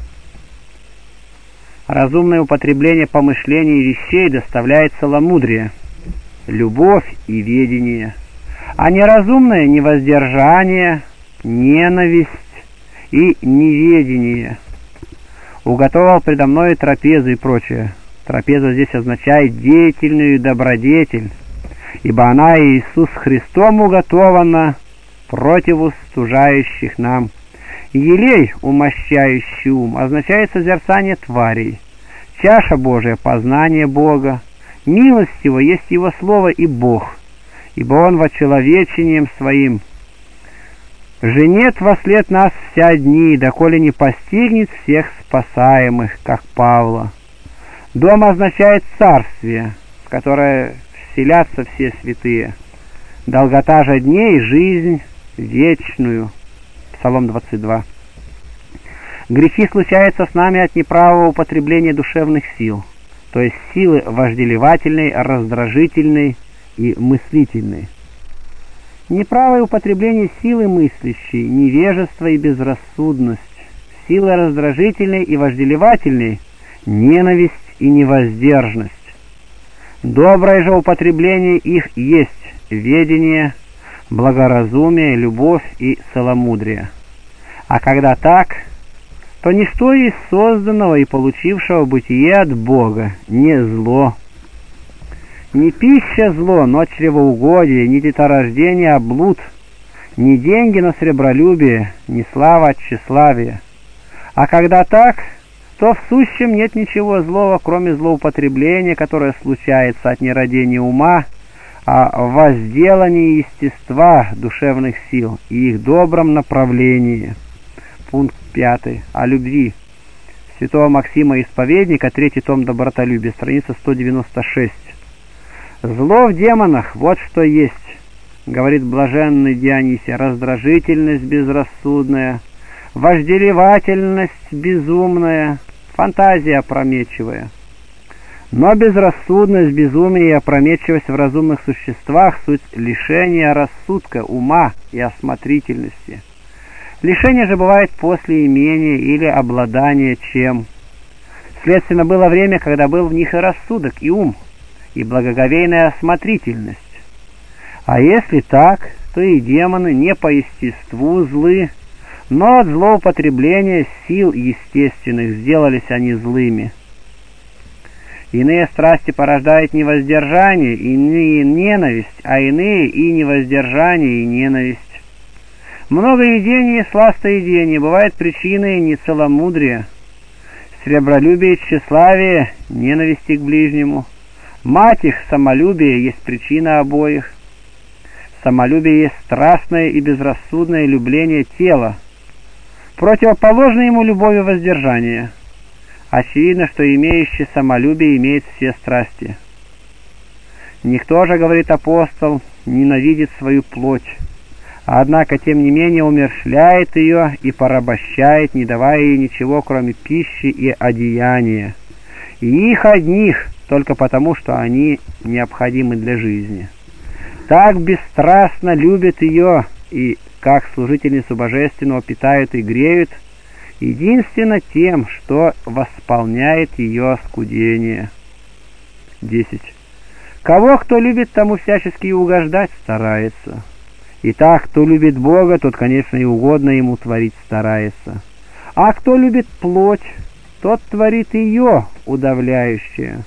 Разумное употребление помышлений и вещей доставляет целомудрие, любовь и ведение, а неразумное — невоздержание, ненависть и неведение. Уготовал предо мною трапезу и прочее. Трапеза здесь означает деятельную добродетель, ибо она Иисус Христом уготована противу стужающих нам. Елей, умощающий ум, означает созерцание тварей. Чаша Божия — познание Бога. Милость Его есть Его Слово и Бог, ибо Он вочеловечением Своим женет вослед нас вся дни, доколе не постигнет всех спасаемых, как Павла. Дом означает царствие, в которое вселятся все святые. Долгота же дней — жизнь вечную. Псалом двадцать два. Грехи случаются с нами от неправого употребления душевных сил, то есть силы вожделевательной, раздражительной и мыслительной. Неправое употребление силы мыслящей, невежество и безрассудность, силы раздражительной и вожделевательной, ненависть и невоздержность. Доброе же употребление их есть ведение, благоразумие, любовь и целомудрие. А когда так, то ничто из созданного и получившего бытие от Бога не зло. Не пища зло, но чревоугодие, не деторождение, а блуд, не деньги, но сребролюбие, не слава, а тщеславие. А когда так, то в сущем нет ничего злого, кроме злоупотребления, которое случается от нерадения ума, а возделании естества душевных сил и их добром направлении. Пункт пятый. О любви. Святого Максима Исповедника, третий том «Добротолюбие», страница сто девяносто шесть. «Зло в демонах, вот что есть, — говорит блаженный Дионисий, — раздражительность безрассудная, вожделевательность безумная, фантазия опрометчивая. Но безрассудность, безумие и опрометчивость в разумных существах — суть лишения рассудка, ума и осмотрительности. Лишение же бывает после имения или обладания чем. Следственно, было время, когда был в них и рассудок, и ум, и благоговейная осмотрительность. А если так, то и демоны не по естеству злы, но от злоупотребления сил естественных сделались они злыми. Иные страсти порождают не воздержание, иные ненависть, а иные и невоздержание, и ненависть. Многоедение и сластоедение бывает причиной нецеломудрия, сребролюбие и тщеславие, ненависти к ближнему. Мать их, самолюбие, есть причина обоих. Самолюбие есть страстное и безрассудное любление тела, противоположно ему любовь и воздержание. Очевидно, что имеющий самолюбие имеет все страсти. Никто же, говорит апостол, ненавидит свою плоть, однако, тем не менее, умерщвляет ее и порабощает, не давая ей ничего, кроме пищи и одеяния, и их одних, только потому, что они необходимы для жизни. Так бесстрастно любят ее, и, как служительницу божественного, питают и греют, единственно тем, что восполняет ее оскудение. десять. Кого кто любит, тому всячески и угождать старается. Итак, кто любит Бога, тот, конечно, и угодно ему творить старается. А кто любит плоть, тот творит ее удавляющее.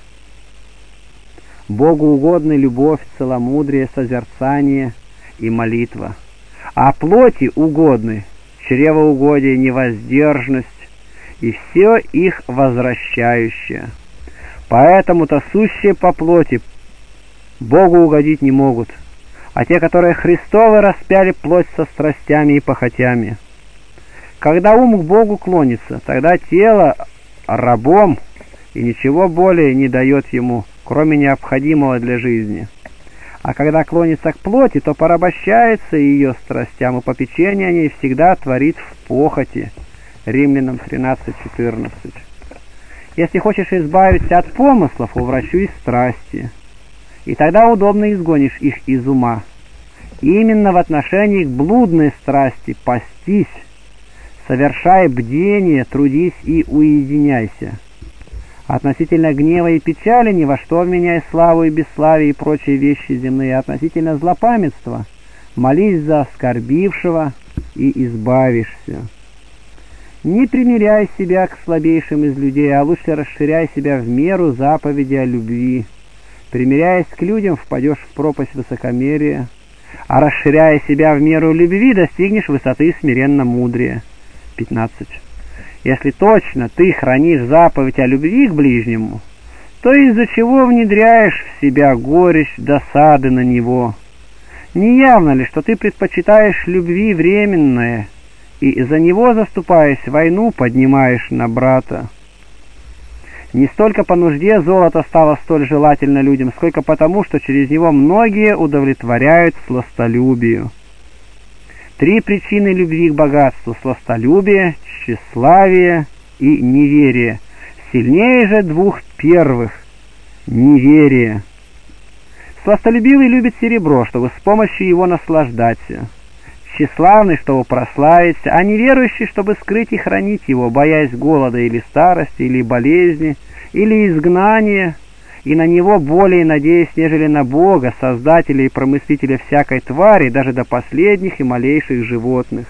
Богу угодны любовь, целомудрие, созерцание и молитва. А плоти угодны чревоугодие, невоздержность и все их возвращающее. Поэтому-то сущие по плоти Богу угодить не могут, а те, которые Христовы, распяли плоть со страстями и похотями. Когда ум к Богу клонится, тогда тело рабом и ничего более не дает ему, кроме необходимого для жизни. А когда клонится к плоти, то порабощается ее страстям, и попечение о ней всегда творит в похоти. Римлянам тринадцать четырнадцать. Если хочешь избавиться от помыслов, уврачуй страсти, и тогда удобно изгонишь их из ума. Именно в отношении к блудной страсти постись, совершай бдение, трудись и уединяйся. Относительно гнева и печали ни во что вменяй славу и бесславие и прочие вещи земные. Относительно злопамятства молись за оскорбившего и избавишься. Не примиряй себя к слабейшим из людей, а лучше расширяй себя в меру заповеди о любви. Примиряясь к людям, впадешь в пропасть высокомерия, а расширяя себя в меру любви, достигнешь высоты смиренно-мудрия. пятнадцать. Если точно ты хранишь заповедь о любви к ближнему, то из-за чего внедряешь в себя горечь, досады на него? Не явно ли, что ты предпочитаешь любви временное, и за него, заступаясь, войну поднимаешь на брата? Не столько по нужде золото стало столь желательно людям, сколько потому, что через него многие удовлетворяют сластолюбию. Три причины любви к богатству: сластолюбие, тщеславие и неверие. Сильнее же двух первых – неверие. Сластолюбивый любит серебро, чтобы с помощью его наслаждаться. Тщеславный, чтобы прославиться, а неверующий, чтобы скрыть и хранить его, боясь голода или старости, или болезни, или изгнания, и на него более надеясь, нежели на Бога, Создателя и Промыслителя всякой твари, даже до последних и малейших животных.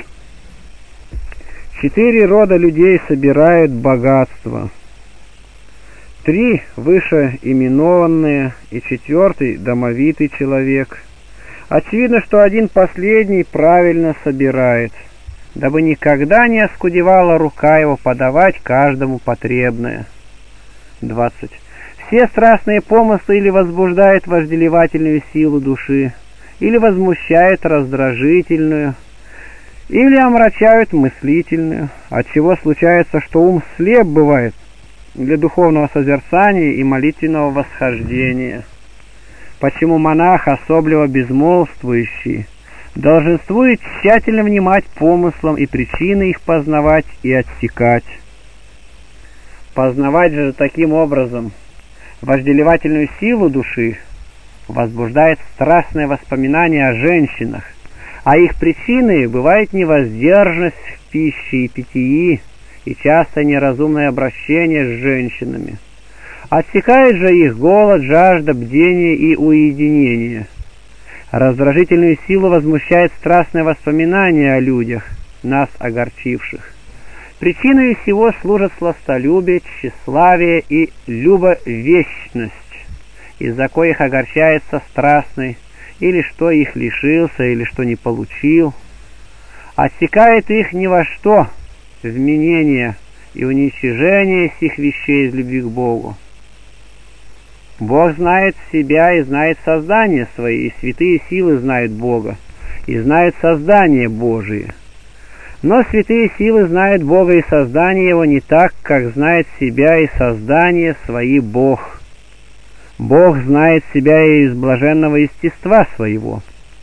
Четыре рода людей собирают богатство. Три вышеименованные и четвертый домовитый человек. Очевидно, что один последний правильно собирает, дабы никогда не оскудевала рука его подавать каждому потребное. двадцать. Все страстные помыслы или возбуждают вожделевательную силу души, или возмущают раздражительную, или омрачают мыслительную, отчего случается, что ум слеп бывает для духовного созерцания и молитвенного восхождения. Почему монах, особливо безмолвствующий, долженствует тщательно внимать помыслам и причины их познавать и отсекать. Познавать же таким образом вожделевательную силу души возбуждает страстное воспоминание о женщинах, а их причиной бывает невоздержанность в пище и питьи, и часто неразумное обращение с женщинами. Отсекает же их голод, жажда, бдение и уединение. Раздражительную силу возмущает страстное воспоминание о людях, нас огорчивших. Причиной всего служат сластолюбие, тщеславие и любовечность, из-за коих огорчается страстный, или что их лишился, или что не получил. Отсекает их ни во что, вменение и уничижение сих вещей из любви к Богу. Бог знает себя и знает создание свои, и святые силы знают Бога, и знают создание Божие. Но святые силы знают Бога и создание Его не так, как знает себя и создание свои Бог. Бог знает себя и из блаженного естества своего,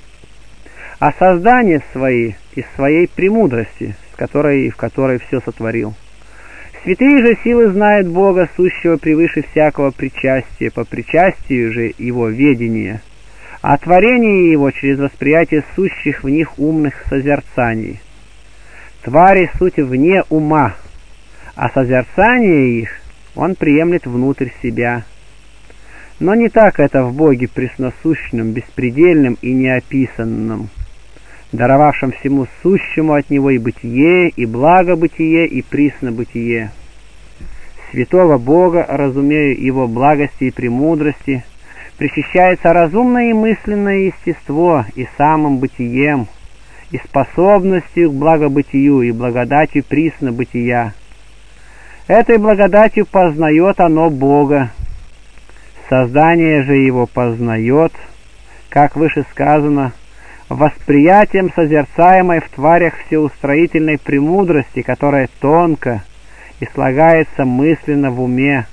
а создание свои из своей премудрости, с которой и в которой все сотворил. Святые же силы знают Бога, сущего превыше всякого причастия, по причастию же Его ведения, а творение Его через восприятие сущих в них умных созерцаний. Твари суть вне ума, а созерцание их Он приемлет внутрь себя. Но не так это в Боге пресносущном, беспредельном и неописанном, даровавшем всему сущему от Него и бытие, и благо-бытие, и присно-бытие. Святого Бога, разумею Его благости и премудрости, причащается разумное и мысленное естество и самым бытием, и способностью к благобытию, и благодатью присно-бытия. Этой благодатью познает оно Бога. Создание же Его познает, как выше сказано, восприятием созерцаемой в тварях всеустроительной премудрости, которая тонко и слагается мысленно в уме.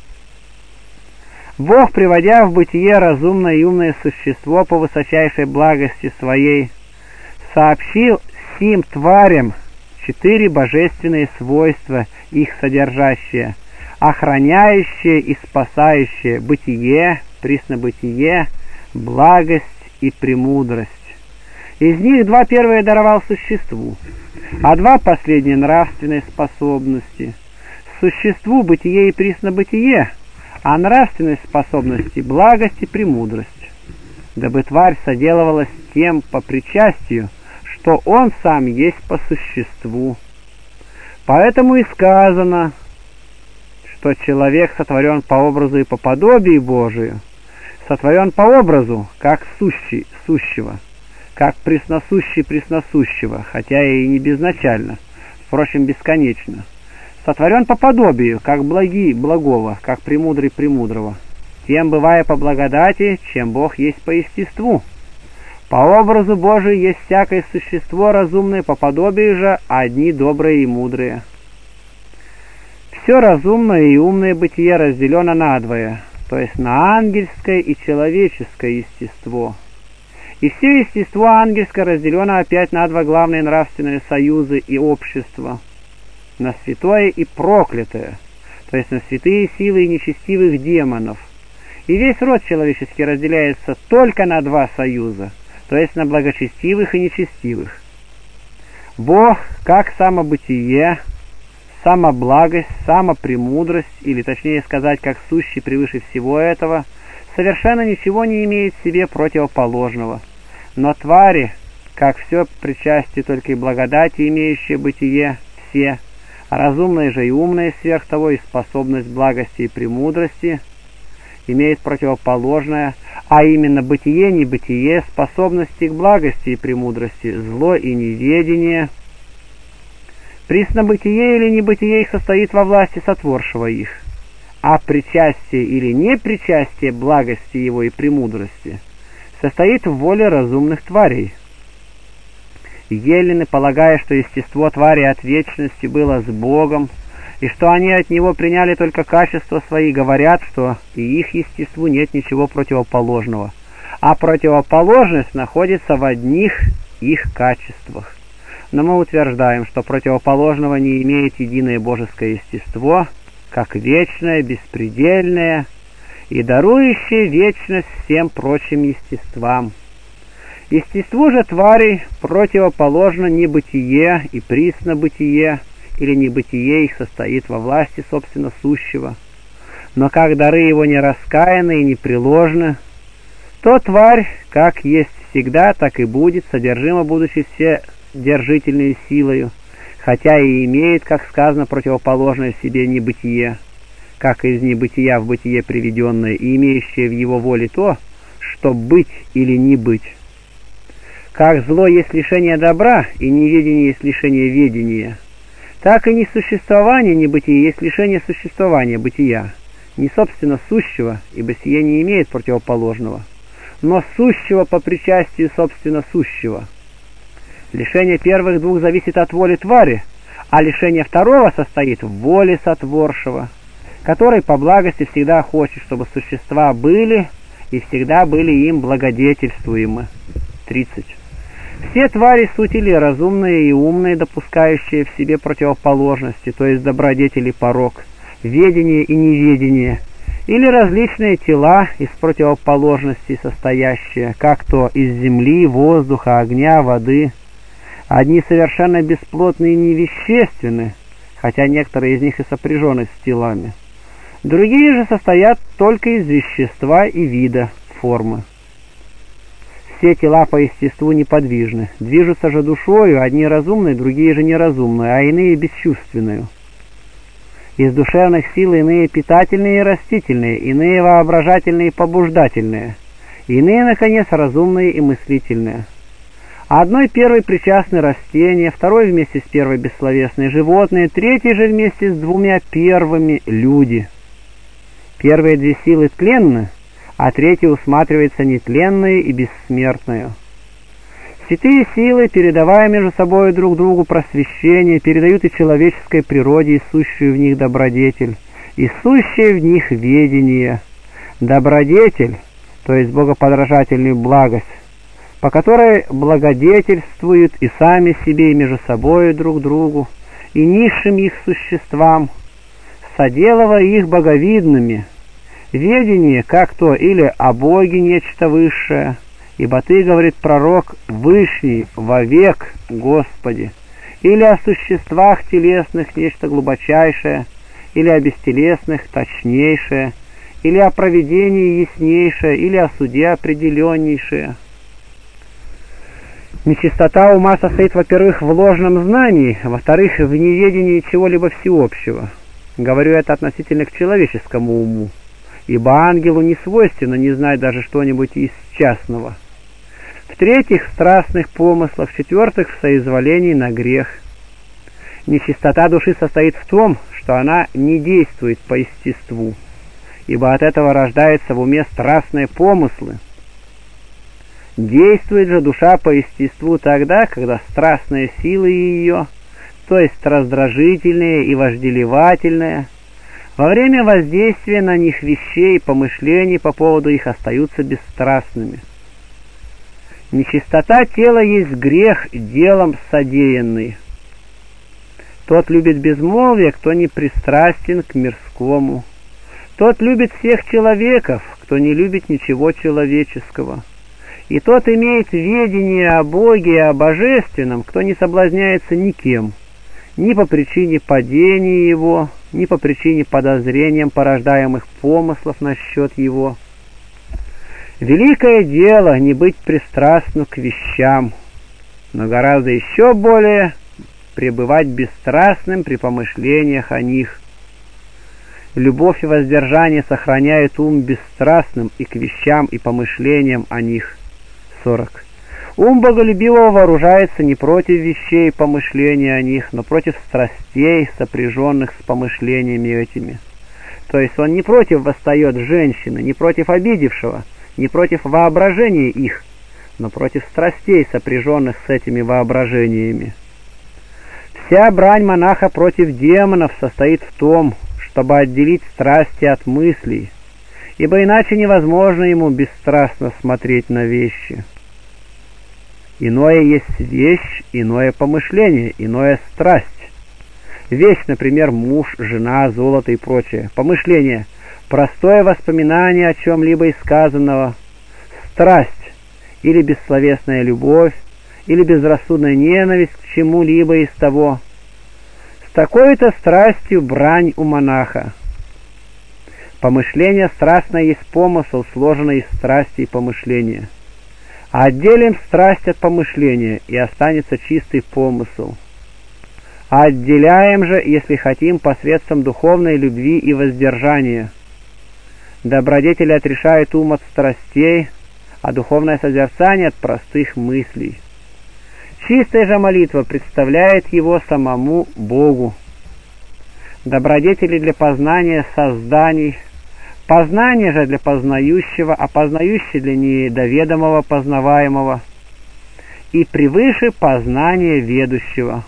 Бог, приводя в бытие разумное и умное существо по высочайшей благости своей, сообщил сим тварям четыре божественные свойства, их содержащие, охраняющее и спасающее бытие, приснобытие, благость и премудрость. Из них два первые даровал существу, а два последние нравственной способности. Существу бытие и приснобытие, а нравственной способности благость и премудрость, дабы тварь соделывалась тем по причастию, что он сам есть по существу. Поэтому и сказано, что человек сотворен по образу и по подобию Божию, сотворен по образу, как сущий сущего, как пресносущий пресносущего, хотя и не безначально, впрочем, бесконечно. Сотворен по подобию, как благий благого, как премудрый премудрого, тем бывая по благодати, чем Бог есть по естеству. По образу Божию есть всякое существо разумное, по подобию же одни добрые и мудрые. Все разумное и умное бытие разделено надвое, то есть на ангельское и человеческое естество. И все естество ангельское разделено опять на два главные нравственные союза и общества, на святое и проклятое, то есть на святые силы и нечестивых демонов. И весь род человеческий разделяется только на два союза, то есть на благочестивых и нечестивых. Бог, как самобытие, самоблагость, самопремудрость, или точнее сказать, как сущий превыше всего этого, совершенно ничего не имеет в себе противоположного. Но твари, как все причастие только и благодати, имеющие бытие, все, разумные же и умные сверх того, и способность благости и премудрости, имеет противоположное, а именно бытие, небытие, способности к благости и премудрости, зло и неведение. Приснобытие или небытие их состоит во власти сотворшего их, а причастие или непричастие благости его и премудрости состоит в воле разумных тварей. Елены, полагая, что естество твари от вечности было с Богом, и что они от Него приняли только качества свои, говорят, что и их естеству нет ничего противоположного, а противоположность находится в одних их качествах. Но мы утверждаем, что противоположного не имеет единое божеское естество, как вечное, беспредельное и дарующее вечность всем прочим естествам. Естеству же тварей противоположно небытие и приснобытие, или небытие их состоит во власти собственно сущего. Но как дары его не раскаяны и непреложны, то тварь, как есть всегда, так и будет, содержима будучи вседержительной силою, хотя и имеет, как сказано, противоположное в себе небытие, как из небытия в бытие приведенное, и имеющее в его воле то, что быть или не быть. Как зло есть лишение добра, и неведение есть лишение ведения, так и несуществование небытия есть лишение существования бытия, не собственно сущего, ибо сие не имеет противоположного, но сущего по причастию собственно сущего. Лишение первых двух зависит от воли твари, а лишение второго состоит в воле сотворшего, который по благости всегда хочет, чтобы существа были и всегда были им благодетельствуемы. тридцать. Все твари суть или разумные и умные, допускающие в себе противоположности, то есть добродетель и порок, ведение и неведение, или различные тела из противоположностей состоящие, как то из земли, воздуха, огня, воды. Одни совершенно бесплотны и невещественны, хотя некоторые из них и сопряжены с телами. Другие же состоят только из вещества и вида, формы. Все тела по естеству неподвижны, движутся же душою, одни разумные, другие же неразумные, а иные бесчувственную. Из душевных сил иные питательные и растительные, иные воображательные и побуждательные, иные, наконец, разумные и мыслительные. Одной первой причастны растения, второй вместе с первой бессловесные животные, третий же вместе с двумя первыми люди. Первые две силы тленны, а третья усматривается нетленную и бессмертную. Святые силы, передавая между собой друг другу просвещение, передают и человеческой природе и сущую в них добродетель, и сущее в них ведение. Добродетель, то есть богоподражательную благость, по которой благодетельствуют и сами себе, и между собой друг другу, и низшим их существам, соделывая их боговидными. Ведение, как то или о Боге нечто высшее, ибо ты, говорит пророк, вышний вовек, Господи, или о существах телесных нечто глубочайшее, или о бестелесных точнейшее, или о провидении яснейшее, или о суде определеннейшее. Нечистота ума состоит, во-первых, в ложном знании, во-вторых, в неведении чего-либо всеобщего. Говорю это относительно к человеческому уму, ибо ангелу не свойственно не знать даже что-нибудь из частного. В-третьих, в страстных помыслах, в-четвертых, в соизволении на грех. Нечистота души состоит в том, что она не действует по естеству, ибо от этого рождаются в уме страстные помыслы. Действует же душа по естеству тогда, когда страстные силы ее, то есть раздражительные и вожделевательные, во время воздействия на них вещей и помышлений по поводу их остаются бесстрастными. Нечистота тела есть грех делом содеянный. Тот любит безмолвие, кто не пристрастен к мирскому. Тот любит всех человеков, кто не любит ничего человеческого. И тот имеет ведение о Боге и о Божественном, кто не соблазняется никем, ни по причине падения его, ни по причине подозрениям, порождаемых помыслов насчет его. Великое дело не быть пристрастным к вещам, но гораздо еще более пребывать бесстрастным при помышлениях о них. Любовь и воздержание сохраняют ум бесстрастным и к вещам, и помышлениям о них. сорок. Ум боголюбивого вооружается не против вещей и помышления о них, но против страстей, сопряженных с помышлениями этими. То есть он не против восстает женщины, не против обидевшего, не против воображения их, но против страстей, сопряженных с этими воображениями. Вся брань монаха против демонов состоит в том, чтобы отделить страсти от мыслей, ибо иначе невозможно ему бесстрастно смотреть на вещи. Иное есть вещь, иное помышление, иное страсть. Вещь, например, муж, жена, золото и прочее. Помышление – простое воспоминание о чем-либо из сказанного. Страсть или бессловесная любовь, или безрассудная ненависть к чему-либо из того. С такой-то страстью брань у монаха. Помышление страстное есть помысл, сложенный из страсти и помышления. А отделим страсть от помышления, и останется чистый помысл. А отделяем же, если хотим, посредством духовной любви и воздержания. Добродетели отрешают ум от страстей, а духовное созерцание от простых мыслей. Чистая же молитва представляет его самому Богу. Добродетели для познания созданий, познание же для познающего, а познающий для недоведомого познаваемого, и превыше познания ведущего.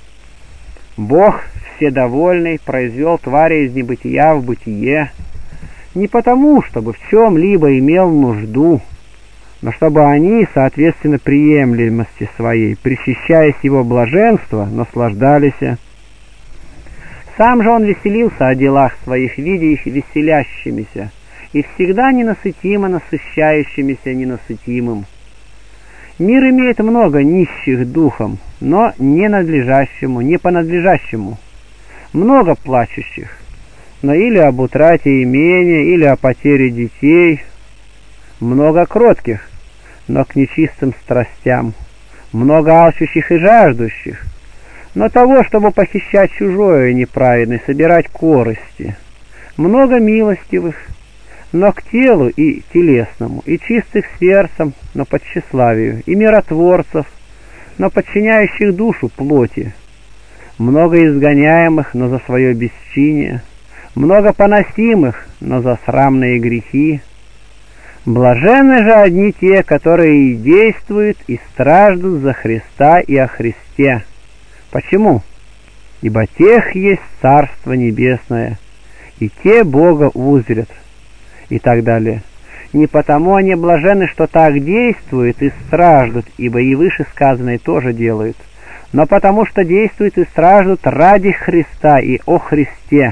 Бог вседовольный произвел твари из небытия в бытие, не потому, чтобы в чем-либо имел нужду, но чтобы они, соответственно приемлемости своей, причащаясь его блаженства, наслаждались. Сам же он веселился о делах своих, видя их веселящимися, и всегда ненасытимо насыщающимися ненасытимым. Мир имеет много нищих духом, но не надлежащему, не по надлежащему. Много плачущих, но или об утрате имения, или о потере детей. Много кротких, но к нечистым страстям. Много алчущих и жаждущих, но того, чтобы похищать чужое неправедно, собирать корысти. Много милостивых, но к телу и телесному, и чистых сердцем, но по тщеславию, и миротворцев, но подчиняющих душу плоти. Много изгоняемых, но за свое бесчиние, много поносимых, но за срамные грехи. Блаженны же одни те, которые действуют и страждут за Христа и о Христе. Почему? Ибо тех есть Царство Небесное, и те Бога узрят. И так далее. Не потому они блаженны, что так действуют и страждут, ибо и вышесказанные тоже делают, но потому что действуют и страждут ради Христа и о Христе.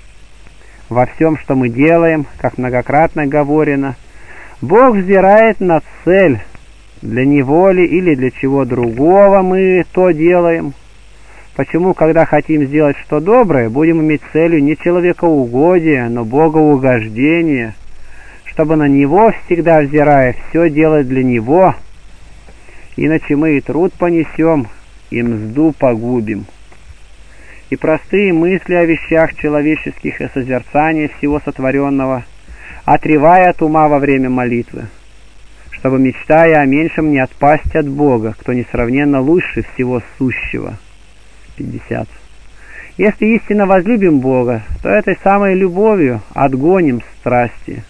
Во всем, что мы делаем, как многократно говорено, Бог взирает на цель, для Него ли или для чего другого мы то делаем. Почему, когда хотим сделать что доброе, будем иметь целью не человекоугодие, но богоугождение, чтобы на Него всегда взирая все делать для Него, иначе мы и труд понесем, и мзду погубим. И простые мысли о вещах человеческих и созерцание всего сотворенного, отревая от ума во время молитвы, чтобы, мечтая о меньшем, не отпасть от Бога, кто несравненно лучше всего сущего. пятьдесят. Если истинно возлюбим Бога, то этой самой любовью отгоним страсти.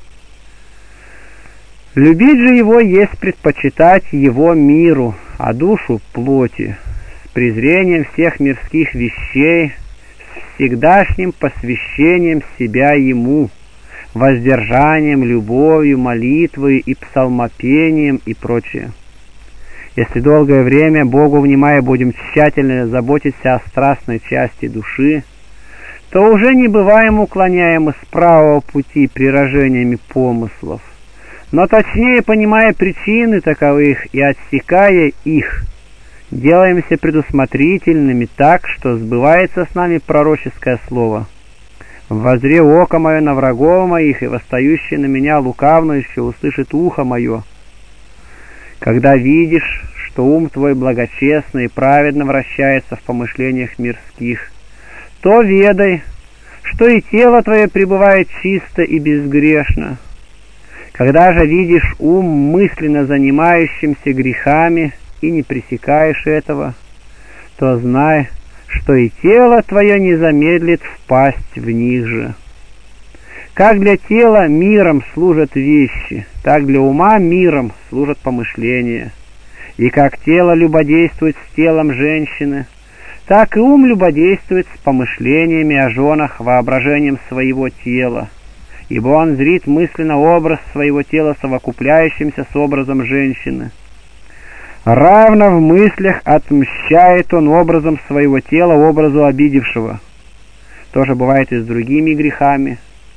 Любить же Его есть предпочитать Его миру, а душу плоти, с презрением всех мирских вещей, с всегдашним посвящением себя Ему, воздержанием, любовью, молитвой и псалмопением и прочее. Если долгое время, Богу внимая, будем тщательно заботиться о страстной части души, то уже не бываем уклоняемы с правого пути прирожениями помыслов, но точнее понимая причины таковых и отсекая их, делаемся предусмотрительными так, что сбывается с нами пророческое слово. «Воззре око мое на врагов моих, и восстающий на меня лукавно еще услышит ухо мое». Когда видишь, что ум твой благочестно и праведно вращается в помышлениях мирских, то ведай, что и тело твое пребывает чисто и безгрешно. Когда же видишь ум мысленно занимающимся грехами и не пресекаешь этого, то знай, что и тело твое не замедлит впасть в них же. Как для тела миром служат вещи, так для ума миром служат помышления. И как тело любодействует с телом женщины, так и ум любодействует с помышлениями о женах, воображением своего тела, ибо он зрит мысленно образ своего тела, совокупляющимся с образом женщины. Равно в мыслях отмщает он образом своего тела образу обидевшего. То же бывает и с другими грехами.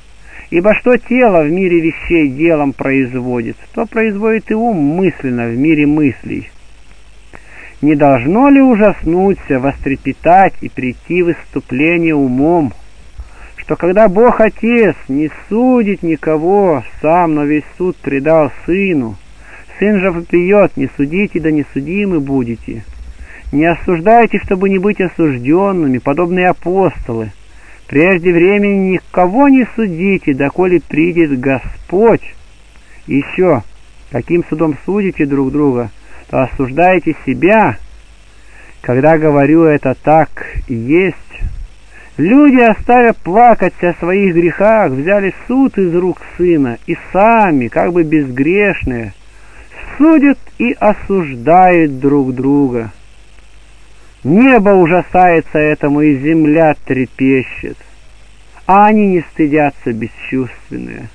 Ибо что тело в мире вещей делом производит, то производит и ум мысленно в мире мыслей. Не должно ли ужаснуться, вострепетать и прийти в исступление умом, что когда Бог Отец не судит никого сам, но весь суд предал Сыну, Сын же вопиет: не судите, да не судимы будете. Не осуждайте, чтобы не быть осужденными, подобные апостолы. Прежде времени никого не судите, доколе придет Господь. Еще, каким судом судите друг друга, то осуждаете себя. Когда говорю это, так и есть. Люди, оставив плакать о своих грехах, взяли суд из рук Сына и сами, как бы безгрешные, судят и осуждают друг друга. Небо ужасается этому, и земля трепещет, а они не стыдятся, бесчувственные.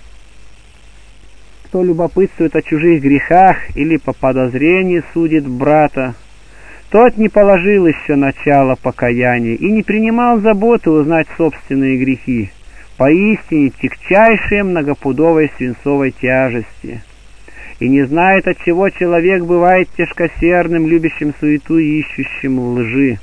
Кто любопытствует о чужих грехах или по подозрению судит брата, тот не положил еще начала покаяния и не принимал заботы узнать собственные грехи, поистине тягчайшие многопудовой свинцовой тяжести, и не знает, от чего человек бывает тяжкосердным, любящим суету и ищущим лжи.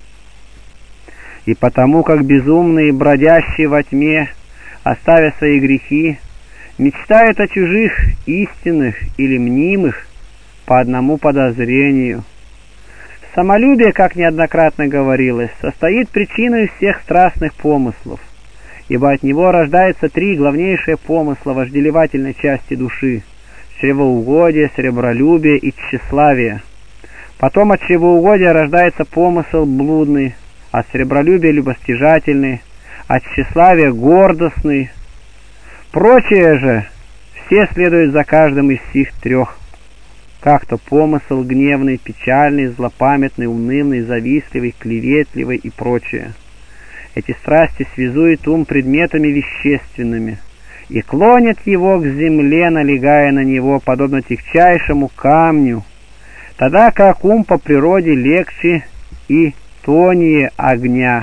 И потому, как безумные, бродящие во тьме, оставя свои грехи, мечтают о чужих истинных или мнимых по одному подозрению. Самолюбие, как неоднократно говорилось, состоит причиной всех страстных помыслов, ибо от него рождаются три главнейшие помысла вожделевательной части души: чревоугодие, сребролюбие и тщеславие. Потом от чревоугодия рождается помысл блудный, от сребролюбия любостяжательный, от тщеславия гордостный. Прочее же все следуют за каждым из сих трех. Как-то помысл гневный, печальный, злопамятный, унывный, завистливый, клеветливый и прочее. Эти страсти связуют ум предметами вещественными и клонят его к земле, налегая на него, подобно тягчайшему камню, тогда как ум по природе легче и тонее огня.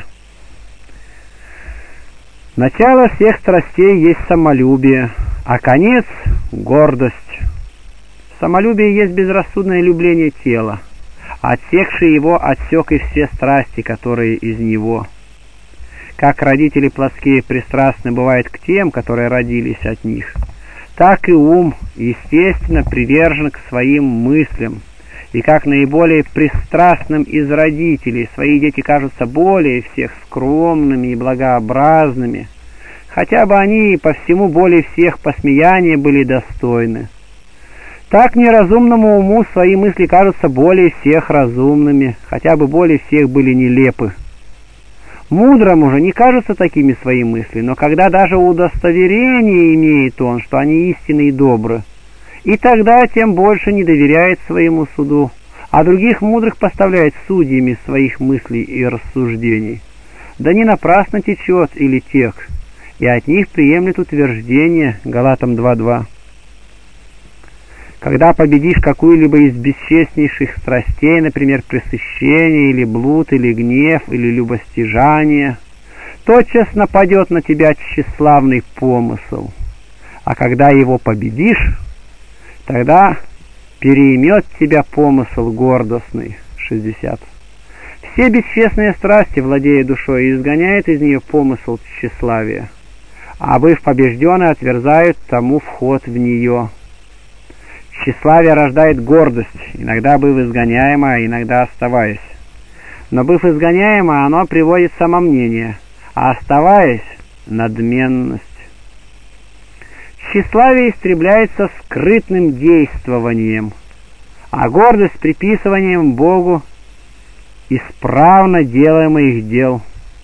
Начало всех страстей есть самолюбие, а конец — гордость. Самолюбие есть безрассудное любление тела. Отсекший его отсек и все страсти, которые из него. Как родители плотские пристрастны бывают к тем, которые родились от них, так и ум, естественно, привержен к своим мыслям. И как наиболее пристрастным из родителей свои дети кажутся более всех скромными и благообразными, хотя бы они по всему более всех посмеяния были достойны, так неразумному уму свои мысли кажутся более всех разумными, хотя бы более всех были нелепы. Мудрому же не кажутся такими свои мысли, но когда даже удостоверение имеет он, что они истинны и добры, и тогда тем больше не доверяет своему суду, а других мудрых поставляет судьями своих мыслей и рассуждений. Да не напрасно течет или тек, и от них приемлет утверждение, Галатам два два. Когда победишь какую-либо из бесчестнейших страстей, например, пресыщение, или блуд, или гнев, или любостяжание, тотчас нападет на тебя тщеславный помысл, а когда его победишь, тогда переймет тебя помысл гордостный. шестьдесят. Все бесчестные страсти, владея душой, изгоняют из нее помысл тщеславия, а быв побежденный, отверзают тому вход в нее. Тщеславие рождает гордость, иногда быв изгоняемо, а иногда оставаясь. Но быв изгоняемо, оно приводит самомнение, а оставаясь — надменность. Тщеславие истребляется скрытным действованием, а гордость — приписыванием Богу исправно делаемых дел.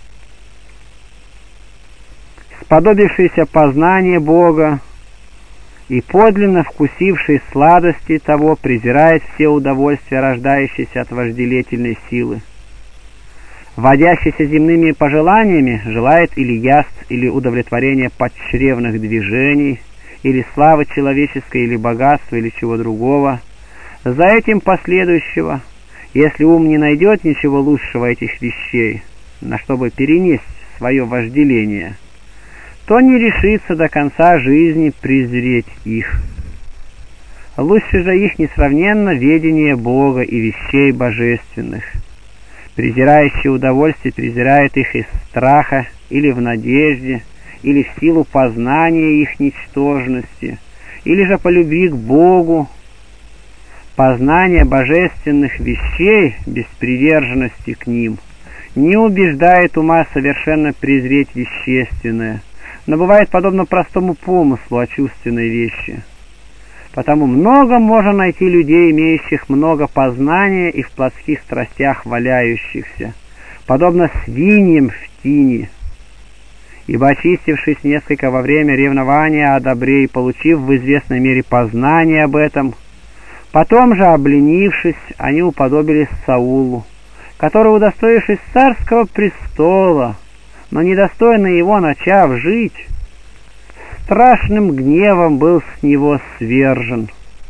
Сподобившийся познания Бога и подлинно вкусивший сладости того презирает все удовольствия, рождающиеся от вожделительной силы. Водящийся земными пожеланиями желает или яств, или удовлетворения подчревных движений, или славы человеческой, или богатства, или чего другого. За этим последующего, если ум не найдет ничего лучшего этих вещей, на чтобы перенести свое вожделение, то не решится до конца жизни презреть их. Лучше же их несравненно ведение Бога и вещей божественных. Презирающий удовольствие презирает их из страха или в надежде, или в силу познания их ничтожности, или же по любви к Богу. Познание божественных вещей без приверженности к ним не убеждает ума совершенно презреть вещественное, но бывает подобно простому помыслу о чувственной вещи. Потому много можно найти людей, имеющих много познания и в плотских страстях валяющихся, подобно свиньям в тине. Ибо, очистившись несколько во время ревнования о добре и получив в известной мере познание об этом, потом же, обленившись, они уподобились Саулу, который, удостоившись царского престола, но недостойно его начав жить, страшным гневом был с него свержен.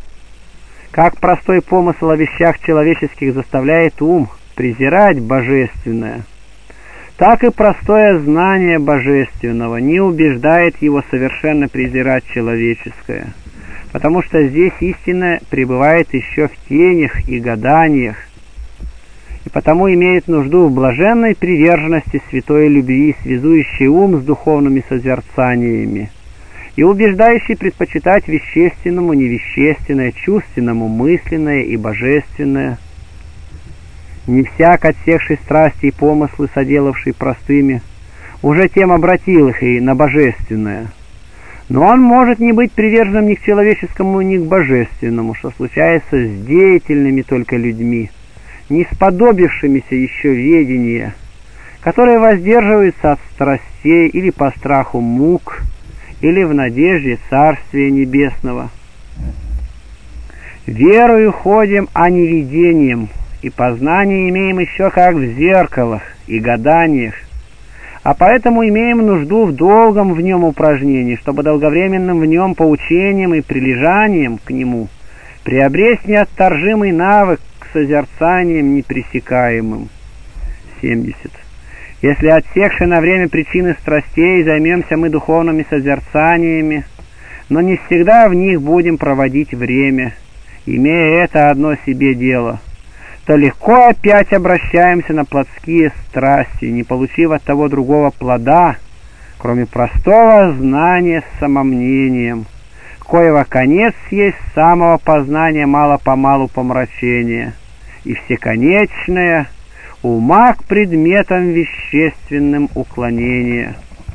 Как простой помысл о вещах человеческих заставляет ум презирать божественное, так и простое знание божественного не убеждает его совершенно презирать человеческое, потому что здесь истина пребывает еще в тенях и гаданиях, и потому имеет нужду в блаженной приверженности святой любви, связующей ум с духовными созерцаниями, и убеждающий предпочитать вещественному невещественное, чувственному мысленное и божественное. Не всяк, отсекший страсти и помыслы, соделавший простыми, уже тем обратил их и на божественное. Но он может не быть приверженным ни к человеческому, ни к божественному, что случается с деятельными только людьми, не сподобившимися еще ведения, которые воздерживаются от страстей или по страху мук, или в надежде Царствия Небесного. Верою ходим, а не видением, и познание имеем еще как в зеркалах и гаданиях, а поэтому имеем нужду в долгом в нем упражнении, чтобы долговременным в нем поучением и прилежанием к нему приобресть неотторжимый навык к созерцаниям непресекаемым. семьдесят. Если, отсекши на время причины страстей, займемся мы духовными созерцаниями, но не всегда в них будем проводить время, имея это одно себе дело, то легко опять обращаемся на плотские страсти, не получив от того другого плода, кроме простого знания с самомнением, коего конец есть самого познания мало-помалу помрачения, и всеконечное ума к предметам вещественным уклонения.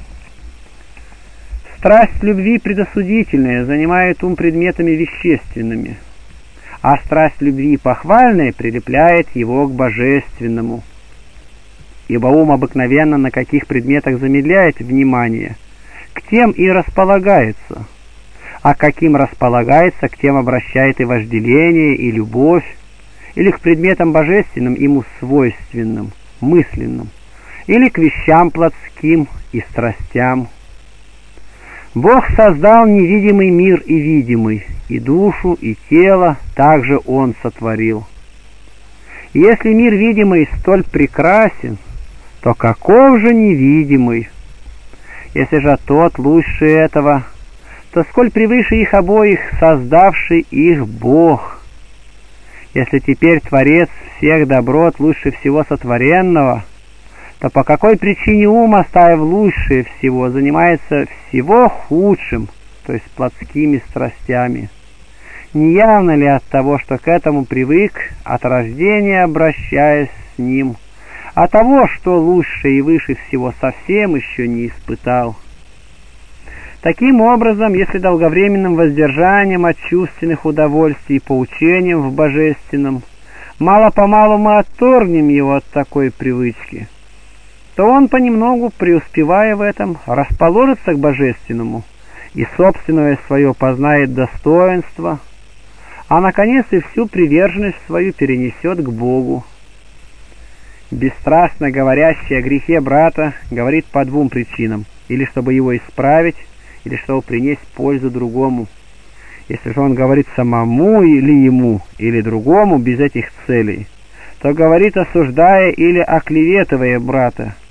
Страсть любви предосудительная занимает ум предметами вещественными, а страсть любви похвальная прилепляет его к божественному. Ибо ум обыкновенно на каких предметах замедляет внимание, к тем и располагается, а к каким располагается, к тем обращает и вожделение, и любовь, или к предметам божественным, ему свойственным, мысленным, или к вещам плотским и страстям. Бог создал невидимый мир и видимый, и душу, и тело также Он сотворил. И если мир видимый столь прекрасен, то каков же невидимый? Если же тот лучше этого, то сколь превыше их обоих создавший их Бог? Если теперь Творец всех доброт лучше всего сотворенного, то по какой причине ум, оставив лучшее всего, занимается всего худшим, то есть плотскими страстями? Не явно ли от того, что к этому привык, от рождения обращаясь с ним, а того, что лучше и выше всего совсем еще не испытал? Таким образом, если долговременным воздержанием от чувственных удовольствий и поучением в божественном мало-помалу мы отторгнем его от такой привычки, то он понемногу, преуспевая в этом, расположится к божественному и собственное свое познает достоинство, а наконец и всю приверженность свою перенесет к Богу. Бесстрастно говорящий о грехе брата говорит по двум причинам: или чтобы его исправить, или чтобы принести пользу другому. Если же он говорит самому или ему, или другому без этих целей, то говорит, осуждая или оклеветывая брата,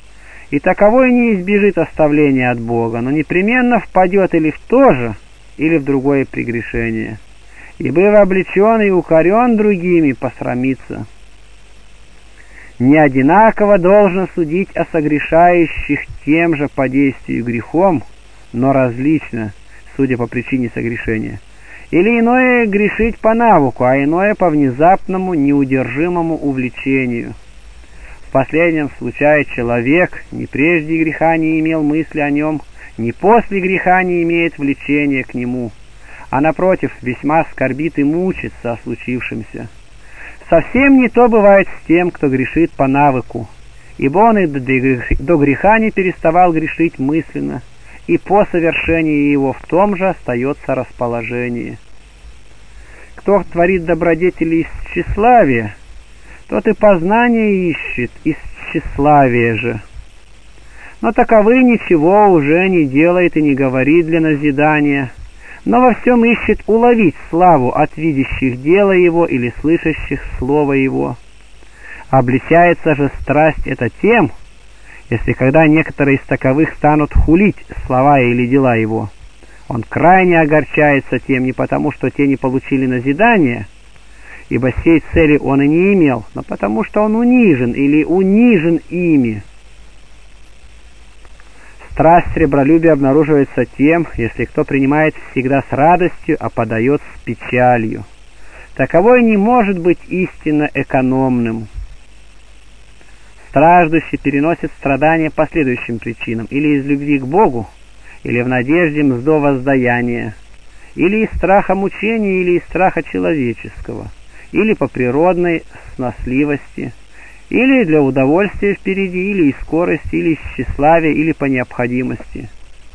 и таковой не избежит оставления от Бога, но непременно впадет или в то же, или в другое прегрешение, и, быв облечен и укорен другими, посрамится. Не одинаково должно судить о согрешающих тем же по действию грехом, но различно, судя по причине согрешения. Или иное грешить по навыку, а иное по внезапному, неудержимому увлечению. В последнем случае человек ни прежде греха не имел мысли о нем, ни после греха не имеет влечения к нему, а напротив, весьма скорбит и мучится о случившемся. Совсем не то бывает с тем, кто грешит по навыку, ибо он и до греха не переставал грешить мысленно, и по совершении его в том же остается расположение. Кто творит добродетели из тщеславия, тот и познание ищет из тщеславия же. Но таковы ничего уже не делает и не говорит для назидания, но во всем ищет уловить славу от видящих дело его или слышащих слово его. Обличается же страсть это тем, если когда некоторые из таковых станут хулить слова или дела его, он крайне огорчается тем не потому, что те не получили назидания, ибо сей цели он и не имел, но потому, что он унижен или унижен ими. Страсть сребролюбия обнаруживается тем, если кто принимает всегда с радостью, а подает с печалью. Таковой не может быть истинно экономным. Страждущий переносит страдания по следующим причинам: или из любви к Богу, или в надежде мздо воздаяния, или из страха мучения, или из страха человеческого, или по природной сносливости, или для удовольствия впереди, или из скорости, или из тщеславия, или по необходимости.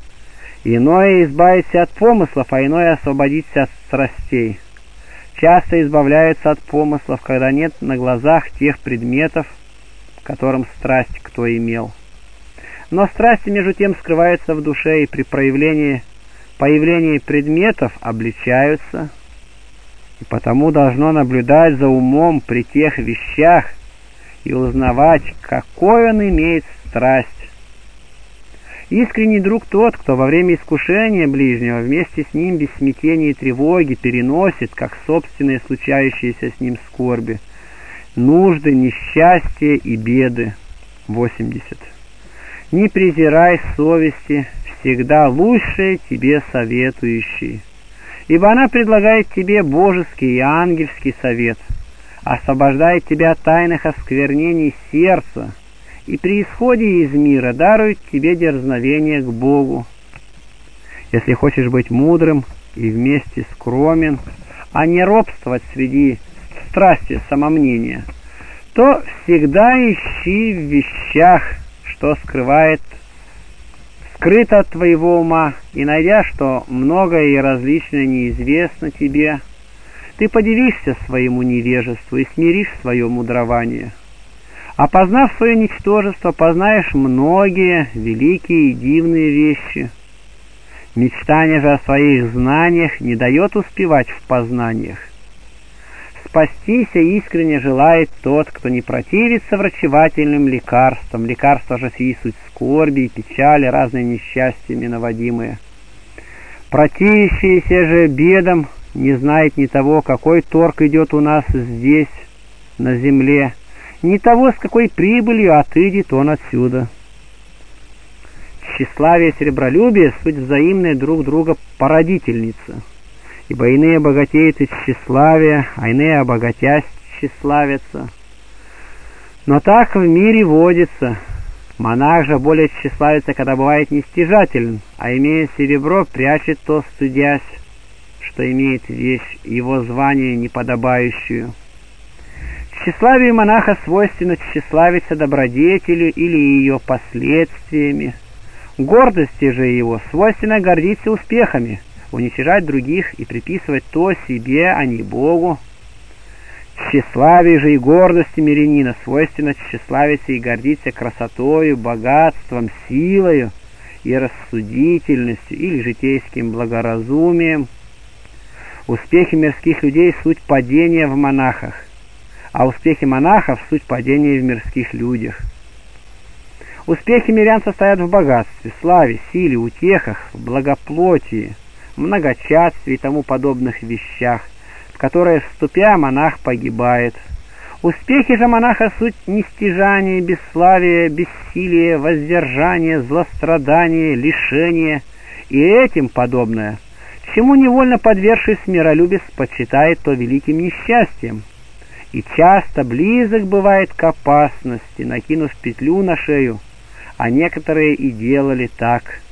Иное избавиться от помыслов, а иное освободиться от страстей. Часто избавляются от помыслов, когда нет на глазах тех предметов, которым страсть кто имел. Но страсти между тем скрываются в душе, и при проявлении, появлении предметов обличаются, и потому должно наблюдать за умом при тех вещах и узнавать, какой он имеет страсть. Искренний друг тот, кто во время искушения ближнего вместе с ним без смятения и тревоги переносит, как собственные случающиеся с ним скорби, нужды, несчастья и беды. восемьдесят. Не презирай совести, всегда лучшее тебе советующий, ибо она предлагает тебе божеский и ангельский совет, освобождает тебя от тайных осквернений сердца и при исходе из мира дарует тебе дерзновение к Богу. Если хочешь быть мудрым и вместе скромен, а не робствовать среди страсти самомнения, то всегда ищи в вещах, что скрывает, скрыто от твоего ума, и найдя, что многое и различное неизвестно тебе, ты подивишься своему невежеству и смиришь свое мудрование. А познав свое ничтожество, познаешь многие великие и дивные вещи. Мечтание же о своих знаниях не дает успевать в познаниях. Спастися искренне желает тот, кто не противится врачевательным лекарствам. Лекарства же сии суть скорби и печали, разные несчастьями наводимые. Противящиеся же бедам не знает ни того, какой торг идет у нас здесь, на земле, ни того, с какой прибылью отыдет он отсюда. Тщеславие и сребролюбие — суть взаимная друг друга породительница, ибо иные богатеют из тщеславия, а иные, обогатясь, тщеславятся. Но так в мире водится. Монах же более тщеславится, когда бывает нестяжателен, а имея серебро, прячет то, стыдясь, что имеет вещь, его звание неподобающую. Тщеславию монаха свойственно тщеславиться добродетелью или ее последствиями. Гордости же его свойственно гордиться успехами, уничижать других и приписывать то себе, а не Богу. Тщеславию же и гордости мирянина свойственно тщеславиться и гордиться красотою, богатством, силою и рассудительностью или житейским благоразумием. Успехи мирских людей — суть падения в монахах, а успехи монахов — суть падения в мирских людях. Успехи мирян состоят в богатстве, славе, силе, утехах, в благоплотии, многочадстве и тому подобных вещах, в которые, вступя, монах погибает. Успехи же монаха суть нестяжание, бесславие, бессилие, воздержание, злострадание, лишение и этим подобное, чему невольно подвергшись миролюбец почитает то великим несчастьем, и часто близок бывает к опасности, накинув петлю на шею, а некоторые и делали так.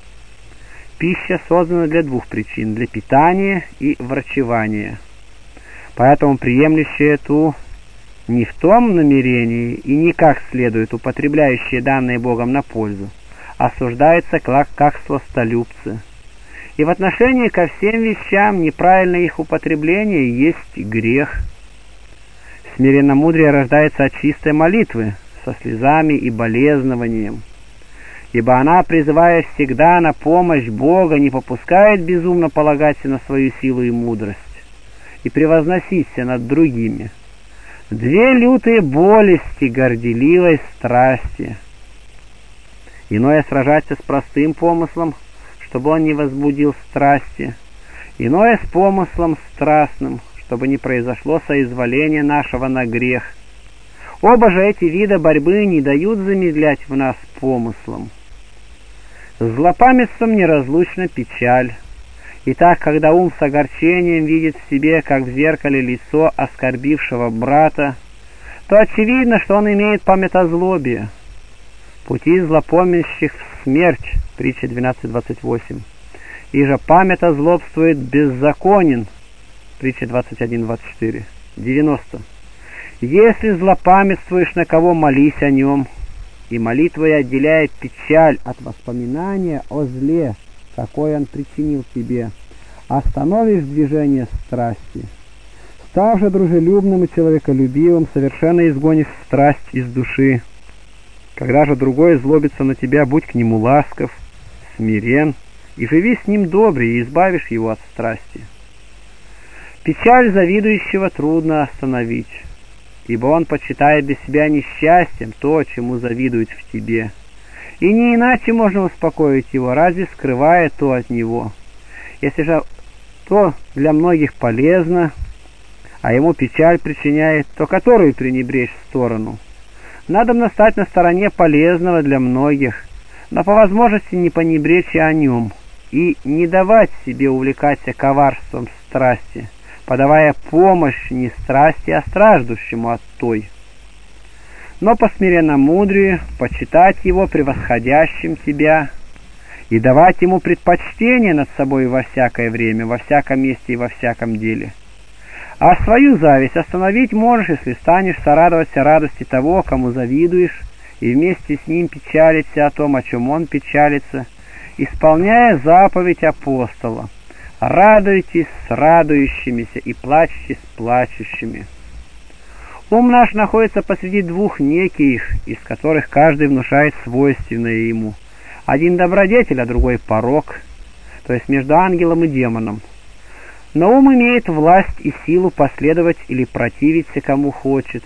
Пища создана для двух причин: для питания и врачевания. Поэтому приемлющие эту не в том намерении и не как следует употребляющие данные Богом на пользу, осуждаются как, как сластолюбцы. И в отношении ко всем вещам неправильное их употребление есть грех. Смиренномудрие рождается от чистой молитвы, со слезами и болезнованием, ибо она, призывая всегда на помощь Бога, не попускает безумно полагаться на свою силу и мудрость и превозноситься над другими. Две лютые болести горделивой страсти. Иное сражаться с простым помыслом, чтобы он не возбудил страсти, иное с помыслом страстным, чтобы не произошло соизволение нашего на грех. Оба же эти вида борьбы не дают замедлять в нас помыслом. С злопамятством неразлучна печаль. Итак, когда ум с огорчением видит в себе, как в зеркале, лицо оскорбившего брата, то очевидно, что он имеет памятозлобие. Пути злопомнящих в смерть, притча двенадцать двадцать восемь. И же памятозлобствует беззаконен, притча двадцать один двадцать четыре. девяносто. Если злопамятствуешь, на кого молись о нем, и молитвой отделяет печаль от воспоминания о зле, какой он причинил тебе, остановишь движение страсти. Став же дружелюбным и человеколюбивым, совершенно изгонишь страсть из души. Когда же другой злобится на тебя, будь к нему ласков, смирен, и живи с ним добре, и избавишь его от страсти. Печаль завидующего трудно остановить, ибо он почитает для себя несчастьем то, чему завидует в тебе. И не иначе можно успокоить его, разве скрывая то от него. Если же то для многих полезно, а ему печаль причиняет, то которую пренебречь в сторону? Надо стать на стороне полезного для многих, но по возможности не пренебречь о нем, и не давать себе увлекаться коварством страсти, подавая помощь не страсти, а страждущему от той. Но по смиренномудрию почитать его превосходящим тебя и давать ему предпочтение над собой во всякое время, во всяком месте и во всяком деле. А свою зависть остановить можешь, если станешь сорадоваться радости того, кому завидуешь, и вместе с ним печалиться о том, о чем он печалится, исполняя заповедь апостола: «Радуйтесь с радующимися и плачьте с плачущими». Ум наш находится посреди двух неких, из которых каждый внушает свойственное ему. Один добродетель, а другой порок, то есть между ангелом и демоном. Но ум имеет власть и силу последовать или противиться кому хочет.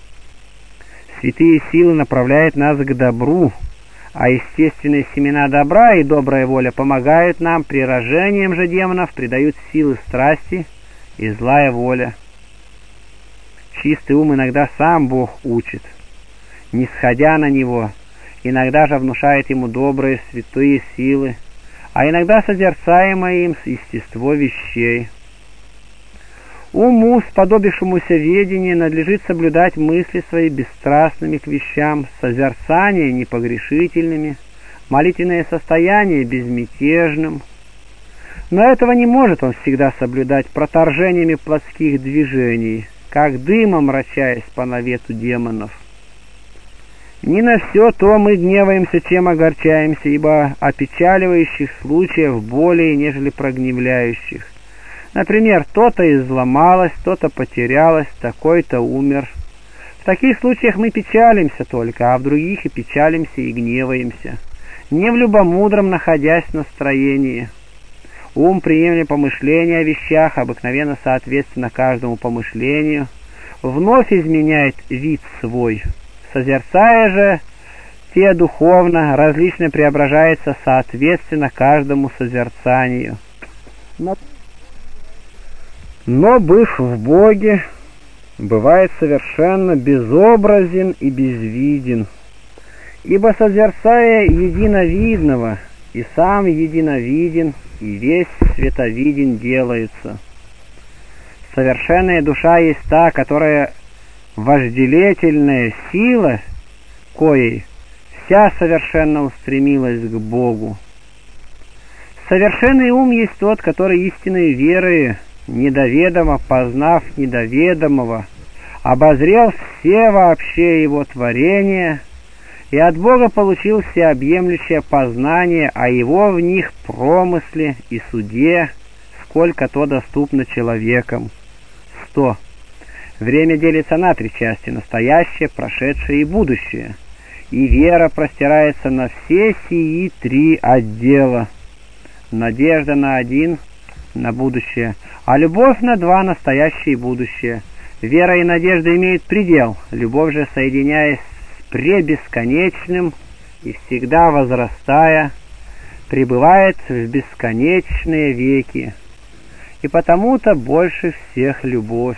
Святые силы направляют нас к добру, а естественные семена добра и добрая воля помогают нам, при рождением же демонов придают силы страсти и злая воля. Чистый ум иногда сам Бог учит, не сходя на него, иногда же внушает ему добрые святые силы, а иногда созерцаемое им естество вещей. Уму, сподобившемуся ведения, надлежит соблюдать мысли свои бесстрастными к вещам, созерцания непогрешительными, молитвенное состояние безмятежным. Но этого не может он всегда соблюдать проторжениями плотских движений, как дымом мрачаясь по навету демонов. Не на все то мы гневаемся, чем огорчаемся, ибо опечаливающих случаев более, нежели прогневляющих. Например, то-то изломалось, то-то потерялось, такой-то умер. В таких случаях мы печалимся только, а в других и печалимся, и гневаемся, не в любомудром находясь в настроении. Ум, приемля помышления о вещах, обыкновенно соответственно каждому помышлению, вновь изменяет вид свой. Созерцая же бытие духовно различно преображается соответственно каждому созерцанию. Но, но быв в Боге, бывает совершенно безобразен и безвиден, ибо созерцая единовидного, и сам единовиден, и весь световиден делается. Совершенная душа есть та, которая вожделительная сила, коей вся совершенно устремилась к Богу. Совершенный ум есть тот, который истинной верой, недоведомо познав недоведомого, обозрел все вообще его творения и от Бога получил всеобъемлющее познание о его в них промысле и суде, сколько то доступно человекам. сто. Время делится на три части: настоящее, прошедшее и будущее. И вера простирается на все сии три отдела. Надежда на один, на будущее, а любовь на два, настоящее и будущее. Вера и надежда имеют предел, любовь же, соединяясь с пребесконечным и всегда возрастая, пребывает в бесконечные веки, и потому-то больше всех любовь.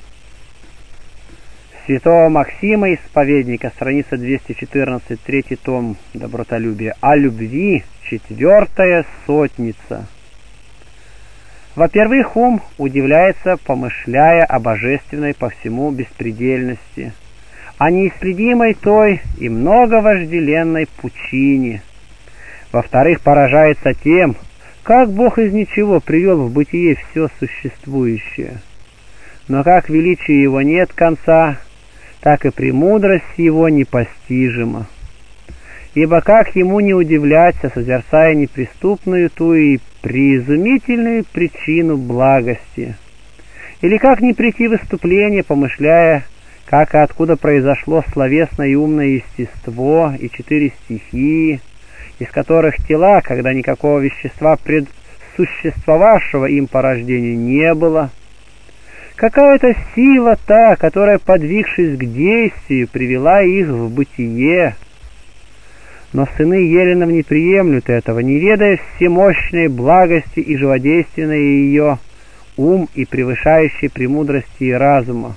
Святого Максима, исповедника, страница двести четырнадцать, третий том, добротолюбие, о любви, четвертая сотница. Во-первых, ум удивляется, помышляя о божественной по всему беспредельности, о неисследимой той и многовожделенной пучине. Во-вторых, поражается тем, как Бог из ничего привел в бытие все существующее. Но как величию его нет конца, так и премудрость его непостижима. Ибо как ему не удивляться, созерцая неприступную ту и преизумительную причину благости? Или как не прийти в выступление, помышляя, как и откуда произошло словесное и умное естество и четыре стихии, из которых тела, когда никакого вещества предсуществовавшего им по рождению не было? Какая-то сила та, которая, подвигшись к действию, привела их в бытие. Но сыны Еленов не приемлют этого, не ведая всемощной благости и живодейственной ее ум и превышающей премудрости и разума.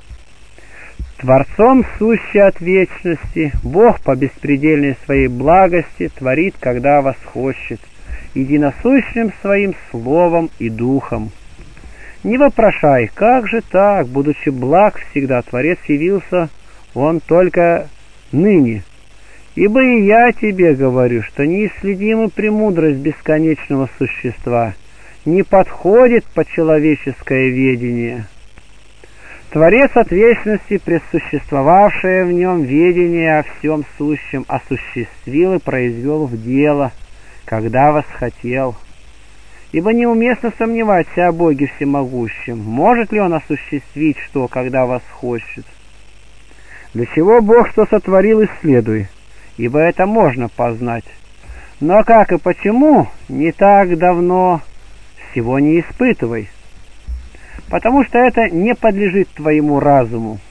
Творцом сущий от вечности, Бог по беспредельной своей благости творит, когда восхочет, единосущным своим словом и духом. Не вопрошай, как же так, будучи благ всегда, Творец явился он только ныне. Ибо и я тебе говорю, что неисследима премудрость бесконечного существа, не подходит под человеческое ведение. Творец от вечности, предсуществовавшее в нем ведение о всем сущем, осуществил и произвел в дело, когда восхотел. Ибо неуместно сомневаться о Боге всемогущем. Может ли Он осуществить что, когда восхочет? Для чего Бог что сотворил, исследуй, ибо это можно познать. Но как и почему, не так давно, всего не испытывай, потому что это не подлежит твоему разуму.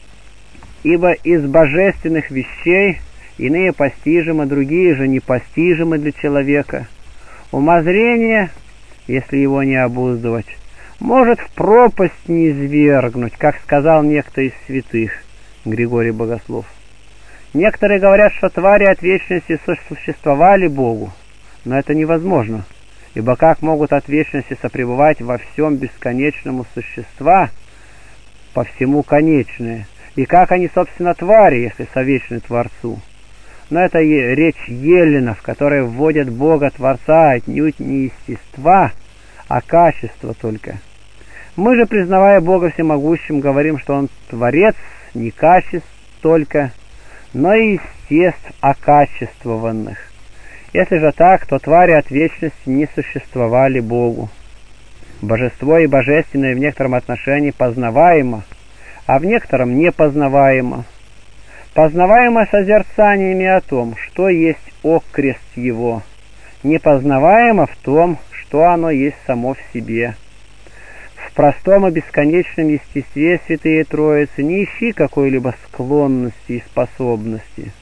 Ибо из божественных вещей иные постижимы, другие же непостижимы для человека. Умозрение, если его не обуздывать, может в пропасть не извергнуть, как сказал некто из святых, Григорий Богослов. Некоторые говорят, что твари от вечности сосуществовали Богу, но это невозможно, ибо как могут от вечности сопребывать во всем бесконечному существа, по всему конечное, и как они, собственно, твари, если совечны Творцу? Но это речь Еленов, которые вводят Бога Творца отнюдь не естества, а качества только. Мы же, признавая Бога всемогущим, говорим, что Он Творец не качеств только, но и естеств окачествованных. Если же так, то твари от вечности не существовали Богу. Божество и божественное в некотором отношении познаваемо, а в некотором непознаваемо. Познаваемо созерцаниями о том, что есть окрест его, непознаваемо в том, что оно есть само в себе. В простом и бесконечном естестве святые Троицы не ищи какой-либо склонности и способности.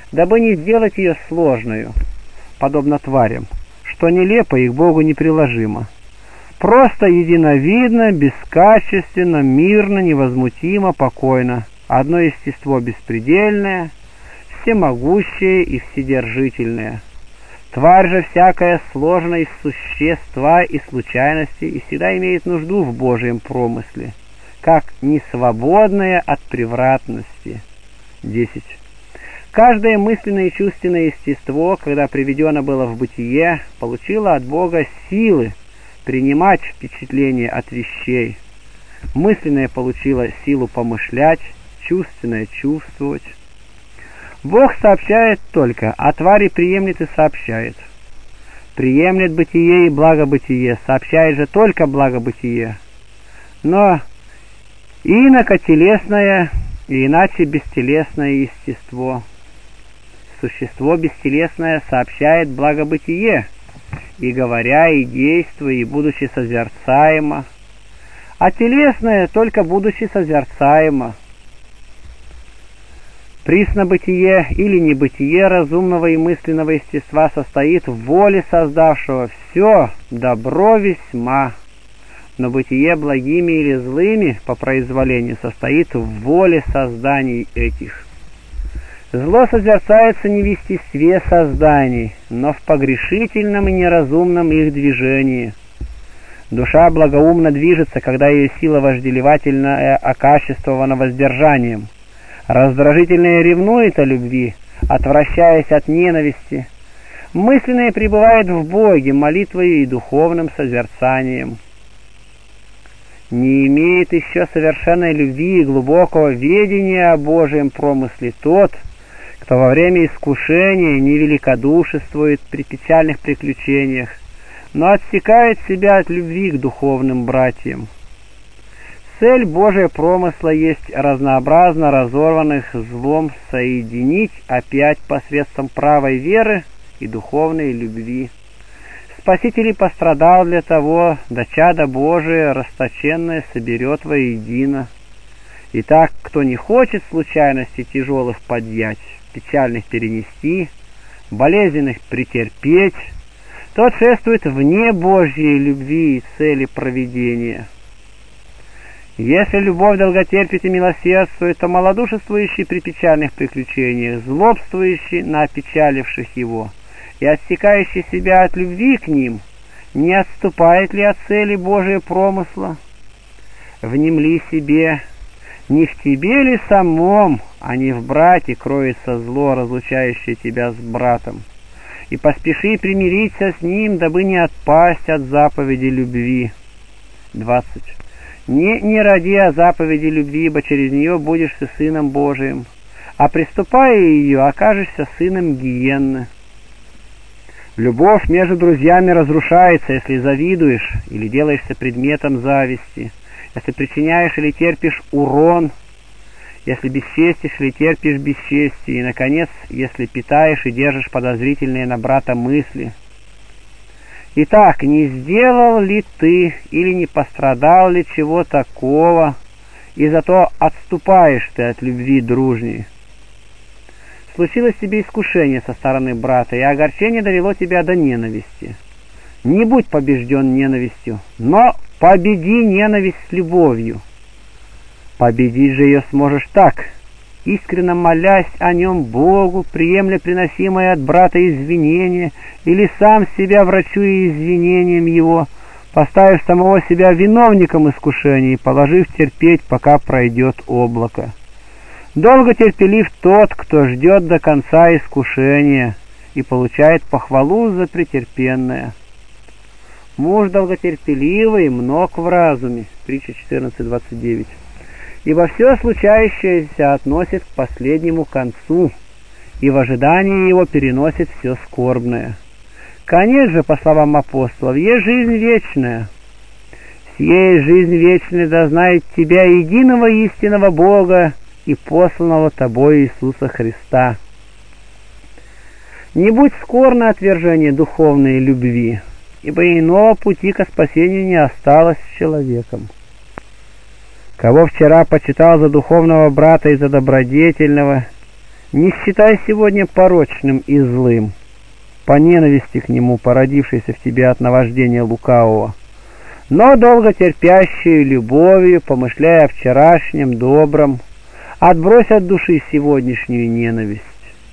дабы не сделать ее сложную, подобно тварям, что нелепо и к Богу неприложимо. Просто единовидно, бескачественно, мирно, невозмутимо, покойно. Одно естество беспредельное, всемогущее и вседержительное. Тварь же всякая сложена из существа и случайности и всегда имеет нужду в Божьем промысле, как несвободная от превратности. десять. Каждое мысленное и чувственное естество, когда приведено было в бытие, получило от Бога силы принимать впечатления от вещей. Мысленное получило силу помышлять, чувственное чувствовать. Бог сообщает только, а твари приемлет и сообщает. Приемлет бытие и благобытие, сообщает же только благобытие. Но инако телесное и иначе бестелесное естество. Существо бестелесное сообщает благобытие, и говоря, и действуя, и будучи созерцаемо, а телесное только будучи созерцаемо. Приснобытие или небытие разумного и мысленного естества состоит в воле создавшего все добро весьма, но бытие благими или злыми по произволению состоит в воле созданий этих. Зло созерцается не в естестве созданий, но в погрешительном и неразумном их движении. Душа благоумно движется, когда ее сила вожделевательная окачествована воздержанием. Раздражительное ревнует о любви, отвращаясь от ненависти. Мысленное пребывает в Боге молитвой и духовным созерцанием. Не имеет еще совершенной любви и глубокого ведения о Божьем промысле тот, кто во время искушения не великодушествует при печальных приключениях, но отсекает себя от любви к духовным братьям. Цель Божия промысла есть разнообразно разорванных злом соединить опять посредством правой веры и духовной любви. Спаситель пострадал для того, да чадо Божие расточенное соберет воедино. Итак, кто не хочет случайностей тяжелых подъять, печальных перенести, болезненных претерпеть, тот шествует вне Божьей любви и цели провидения. Если любовь долготерпит и милосердствует, то малодушествующий при печальных приключениях, злобствующий на опечаливших его и отсекающий себя от любви к ним, не отступает ли от цели Божия промысла? Внемли себе, не в тебе ли самом, а не в брате кроется зло, разлучающее тебя с братом, и поспеши примириться с ним, дабы не отпасть от заповеди любви. двадцать. Не, не ради о заповеди любви, ибо через нее будешь ты сыном Божиим, а приступая ее, окажешься сыном гиенны. Любовь между друзьями разрушается, если завидуешь или делаешься предметом зависти, если причиняешь или терпишь урон, если бесчестишь или терпишь бесчестие, и, наконец, если питаешь и держишь подозрительные на брата мысли. Итак, не сделал ли ты или не пострадал ли чего такого, и зато отступаешь ты от любви дружней? Случилось тебе искушение со стороны брата, и огорчение довело тебя до ненависти. Не будь побежден ненавистью, но победи ненависть с любовью. Победить же ее сможешь так, искренно молясь о нем Богу, приемля приносимое от брата извинения, или сам себя врачуя извинением его, поставив самого себя виновником искушения и положив терпеть, пока пройдет облако. Долго терпелив тот, кто ждет до конца искушения и получает похвалу за претерпенное. Муж долготерпеливый, мног в разуме. Притча четырнадцать двадцать девять. Ибо все случающееся относит к последнему концу, и в ожидании его переносит все скорбное. Конец же, по словам апостолов, есть жизнь вечная. Сие жизнь вечная да знает тебя, единого истинного Бога и посланного тобой Иисуса Христа. Не будь скор на отвержение духовной любви, ибо иного пути ко спасению не осталось с человеком. Кого вчера почитал за духовного брата и за добродетельного, Не считай сегодня порочным и злым, по ненависти к нему, породившейся в тебе от наваждения лукавого, но долго терпящую любовью, помышляя о вчерашнем добром, отбрось от души сегодняшнюю ненависть.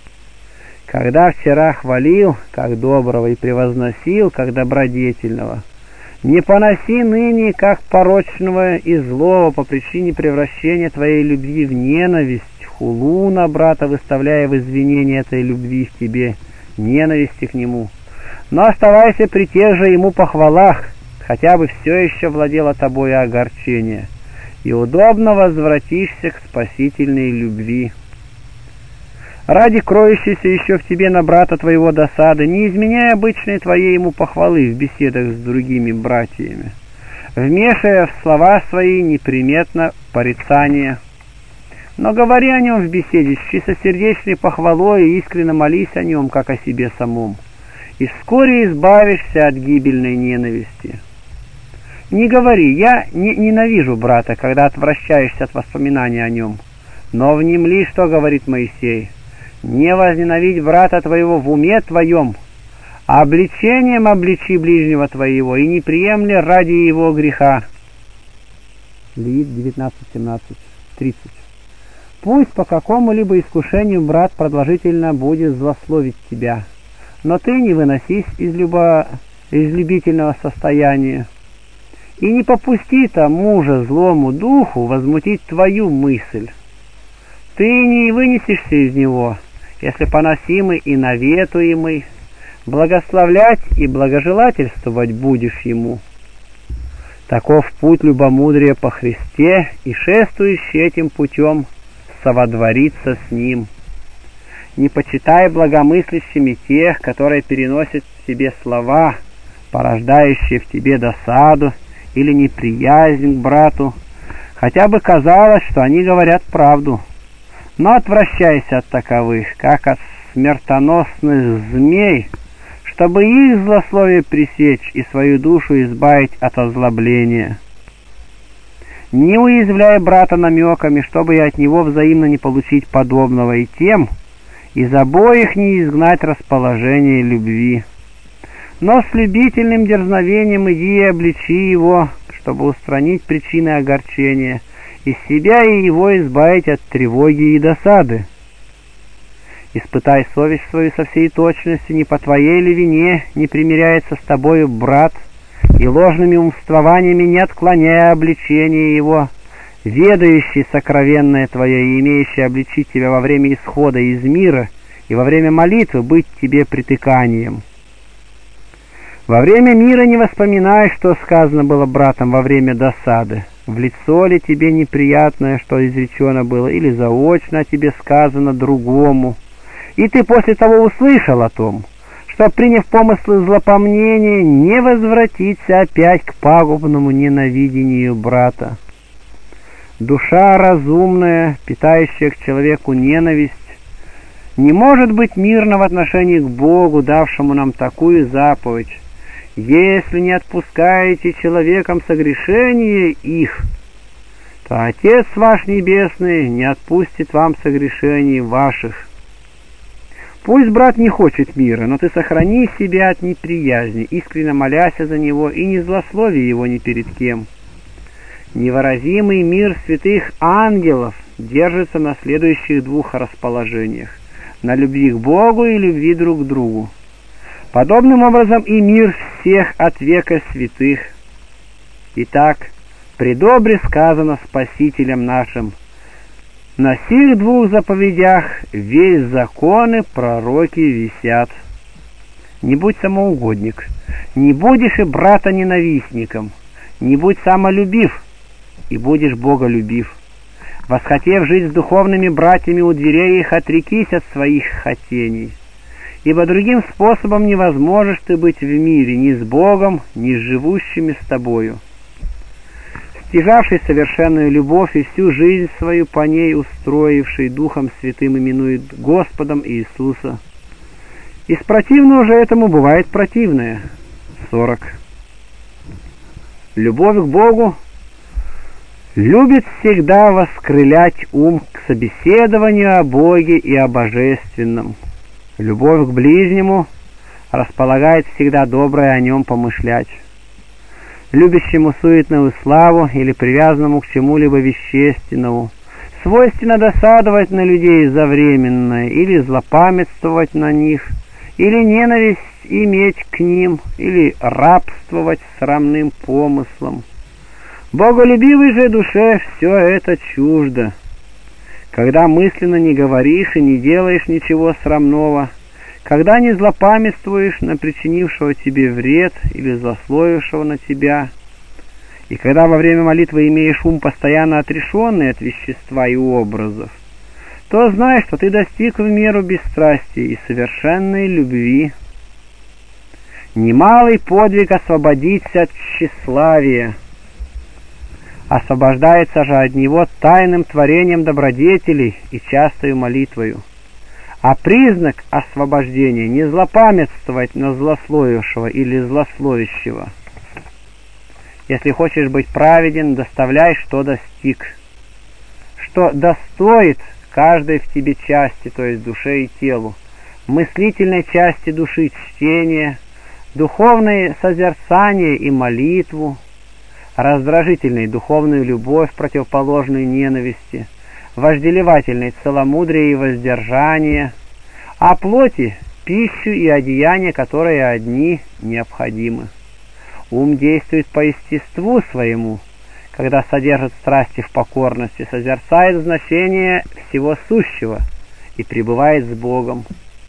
Когда вчера хвалил, как доброго, и превозносил, как добродетельного, не поноси ныне, как порочного и злого, по причине превращения твоей любви в ненависть, хулу на брата, выставляя в извинение этой любви в тебе, ненависти к нему. Но оставайся при тех же ему похвалах, хотя бы все еще владело тобою огорчение, и удобно возвратишься к спасительной любви. Ради кроющейся еще в тебе на брата твоего досады, не изменяй обычной твоей ему похвалы в беседах с другими братьями, вмешивая в слова свои неприметно порицание. Но говори о нем в беседе с чистосердечной похвалой и искренне молись о нем, как о себе самом, и вскоре избавишься от гибельной ненависти. Не говори: «Я не ненавижу брата», когда отвращаешься от воспоминания о нем, но внемли, что говорит Моисей: «Не возненавидь брата твоего в уме твоем, а обличением обличи ближнего твоего, и не приемли ради его греха». Левит девятнадцать, семнадцать, тридцать. Пусть по какому-либо искушению брат продолжительно будет злословить тебя, но ты не выносись из, любо... из любительного состояния, и не попусти тому же злому духу возмутить твою мысль. Ты не вынесешься из него, если поносимый и наветуемый, благословлять и благожелательствовать будешь ему. Таков путь любомудрия по Христе, и шествующий этим путем соводвориться с ним. Не почитай благомыслящими тех, которые переносят в себе слова, порождающие в тебе досаду или неприязнь к брату, хотя бы казалось, что они говорят правду. Но отвращайся от таковых, как от смертоносных змей, чтобы их злословие пресечь и свою душу избавить от озлобления. Не уязвляй брата намеками, чтобы и от него взаимно не получить подобного, и тем из обоих не изгнать расположение любви. Но с любительным дерзновением иди и обличи его, чтобы устранить причины огорчения, и себя и его избавить от тревоги и досады. Испытай совесть свою со всей точностью, не по твоей ли вине не примиряется с тобою брат, и ложными умствованиями не отклоняя обличение его, ведающий сокровенное твое и имеющий обличить тебя во время исхода из мира и во время молитвы быть тебе притыканием. Во время мира не воспоминай, что сказано было братом во время досады, в лицо ли тебе неприятное, что изречено было, или заочно о тебе сказано другому, и ты после того услышал о том, что, приняв помыслы злопомнения, не возвратиться опять к пагубному ненавидению брата. Душа разумная, питающая к человеку ненависть, не может быть мирна в отношении к Богу, давшему нам такую заповедь: «Если не отпускаете человекам согрешения их, то Отец ваш Небесный не отпустит вам согрешений ваших». Пусть брат не хочет мира, но ты сохрани себя от неприязни, искренне молясь за него, и не злослови его ни перед кем. Невыразимый мир святых ангелов держится на следующих двух расположениях: на любви к Богу и любви друг к другу. Подобным образом и мир всех от века святых. Итак, предобре сказано Спасителем нашим: на сих двух заповедях весь закон и пророки висят. Не будь самоугодник, не будешь и брата ненавистником, не будь самолюбив, и будешь боголюбив. Восхотев жить с духовными братьями у дверей их, отрекись от своих хотений, ибо другим способом не возможешь ты быть в мире ни с Богом, ни с живущими с тобою. Стяжавший совершенную любовь и всю жизнь свою по ней устроивший, Духом Святым именует Господом Иисуса. Из противного же этому бывает противное. сорок. Любовь к Богу любит всегда воскрылять ум к собеседованию о Боге и о Божественном. Любовь к ближнему располагает всегда доброе о нем помышлять. Любящему суетную славу или привязанному к чему-либо вещественному свойственно досадовать на людей за временное, или злопамятствовать на них, или ненависть иметь к ним, или рабствовать срамным помыслом. Боголюбивой же душе все это чуждо. Когда мысленно не говоришь и не делаешь ничего срамного, когда не злопамятствуешь на причинившего тебе вред или злословившего на тебя, и когда во время молитвы имеешь ум постоянно отрешенный от вещества и образов, то знай, что ты достиг в меру бесстрастия и совершенной любви. Немалый подвиг освободиться от тщеславия. Освобождается же от него тайным творением добродетелей и частою молитвою. А признак освобождения не злопамятствовать на злословившего или злословящего. Если хочешь быть праведен, доставляй, что достиг, что достоит каждой в тебе части, то есть душе и телу, мыслительной части души чтение, духовное созерцание и молитву, раздражительной духовную любовь, противоположную ненависти, вожделевательной целомудрие и воздержание, а плоти пищу и одеяние, которые одни необходимы. Ум действует по естеству своему, когда содержит страсти в покорности, созерцает значение всего сущего и пребывает с Богом.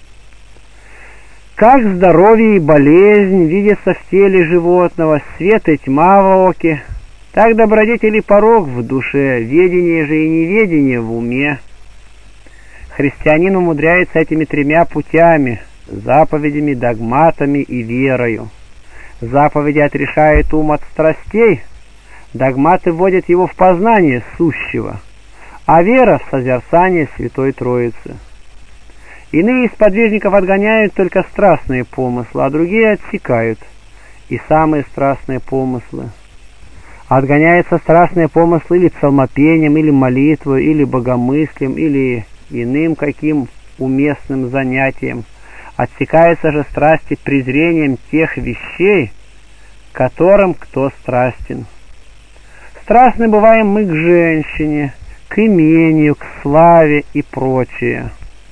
Как здоровье и болезнь видятся в теле животного, свет и тьма в оке, так добродетель и порок в душе, ведение же и неведение в уме. Христианин умудряется этими тремя путями – заповедями, догматами и верою. Заповеди отрешают ум от страстей, догматы вводят его в познание сущего, а вера в созерцание Святой Троицы. Иные из подвижников отгоняют только страстные помыслы, а другие отсекают и самые страстные помыслы. Отгоняются страстные помыслы или псалмопением, или молитвой, или богомыслием, или иным каким уместным занятием. Отсекаются же страсти презрением тех вещей, которым кто страстен. Страстны бываем мы к женщине, к имению, к славе и прочее.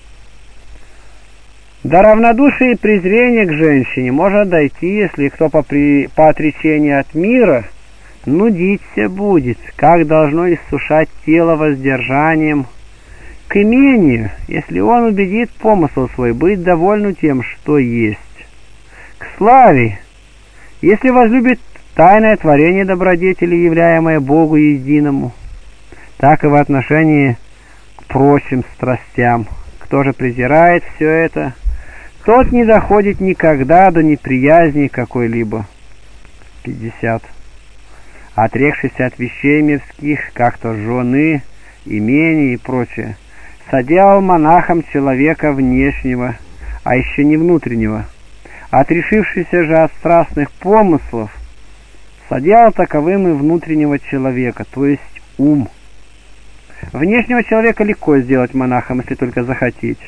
До равнодушия и презрения к женщине может дойти, если кто по, при... по отречению от мира нудиться будет, как должно иссушать тело воздержанием. К имению, если он убедит помысл свой быть довольным тем, что есть. К славе, если возлюбит тайное творение добродетели, являемое Богу единому, так и в отношении к прочим страстям. Кто же презирает все это, тот не доходит никогда до неприязни какой-либо. пятьдесят. Отрекшийся от вещей мирских, как то жены, имения и прочее, соделал монахом человека внешнего, а еще не внутреннего. Отрешившийся же от страстных помыслов, соделал таковым и внутреннего человека, то есть ум. Внешнего человека легко сделать монахом, если только захотеть.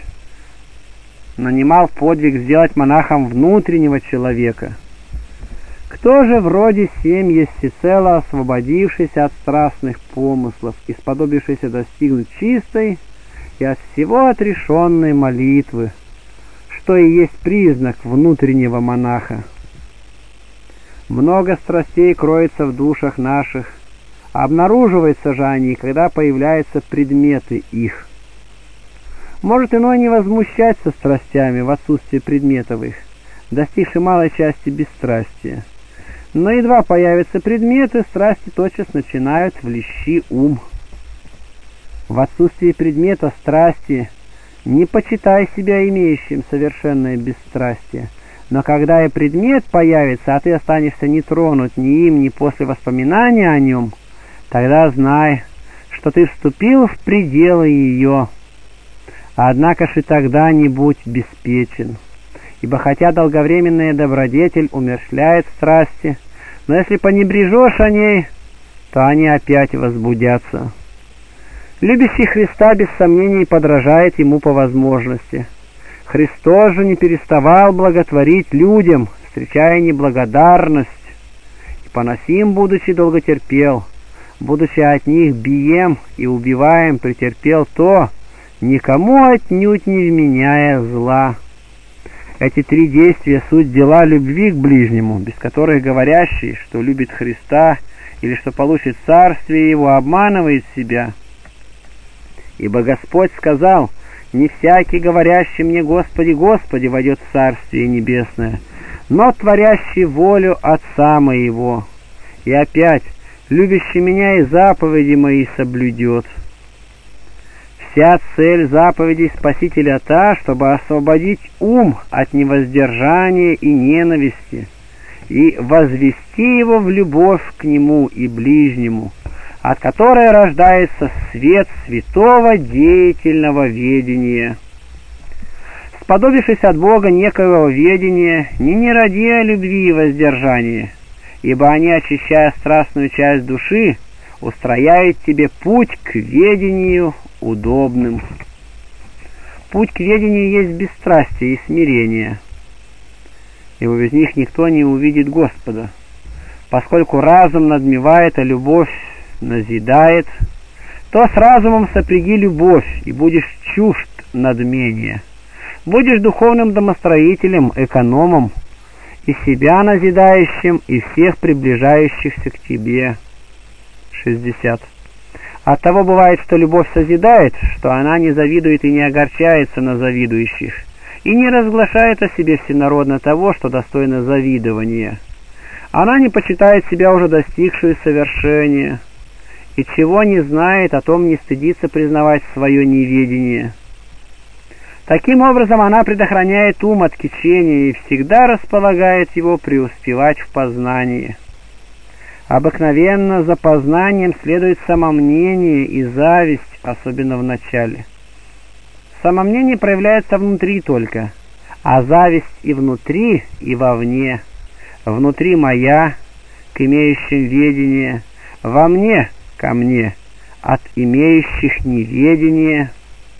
Но немал подвиг сделать монахом внутреннего человека. Кто же вроде семь есть всецело освободившийся от страстных помыслов и сподобившийся достигнуть чистой и от всего отрешенной молитвы, что и есть признак внутреннего монаха. Много страстей кроется в душах наших, обнаруживаются же они, когда появляются предметы их. Может иной не возмущаться страстями в отсутствии предметов их, достигши малой части бесстрастия. Но едва появятся предметы, страсти тотчас начинают влечь ум. В отсутствии предмета страсти не почитай себя имеющим совершенное бесстрастие. Но когда и предмет появится, а ты останешься не тронут ни им, ни после воспоминания о нем, тогда знай, что ты вступил в пределы ее. Однако ж и тогда не будь беспечен. Ибо хотя долговременная добродетель умерщвляет страсти, но если понебрежешь о ней, то они опять возбудятся. Любящий Христа без сомнений подражает Ему по возможности. Христос же не переставал благотворить людям, встречая неблагодарность, и поносим, будучи, долготерпел, будучи от них бием и убиваем, претерпел то, никому отнюдь не вменяя зла. Эти три действия — суть дела любви к ближнему, без которых говорящий, что любит Христа или что получит царствие Его, обманывает себя. Ибо Господь сказал: «Не всякий, говорящий мне, Господи, Господи, войдет в Царствие Небесное, но творящий волю Отца Моего». И опять: «Любящий меня и заповеди Мои соблюдет». Вся цель заповедей Спасителя та, чтобы освободить ум от невоздержания и ненависти и возвести его в любовь к Нему и ближнему, от которой рождается свет святого деятельного ведения. Сподобившись от Бога некоего ведения, не не ради о любви и воздержании, ибо они, очищая страстную часть души, устрояют тебе путь к ведению удобным. Путь к ведению есть бесстрастие и смирение, ибо без них никто не увидит Господа. Поскольку разум надмевает, а любовь назидает, то с разумом сопряги любовь, и будешь чужд надмения. Будешь духовным домостроителем, экономом, и себя назидающим, и всех приближающихся к тебе. шестьдесят. Оттого бывает, что любовь созидает, что она не завидует и не огорчается на завидующих, и не разглашает о себе всенародно того, что достойно завидования. Она не почитает себя уже достигшую совершения, и чего не знает, о том не стыдится признавать свое неведение. Таким образом, она предохраняет ум от кичения и всегда располагает его преуспевать в познании. Обыкновенно за познанием следует самомнение и зависть, особенно в начале. Самомнение проявляется внутри только, а зависть и внутри, и вовне. Внутри моя, к имеющим ведение, во мне, ко мне, от имеющих неведение.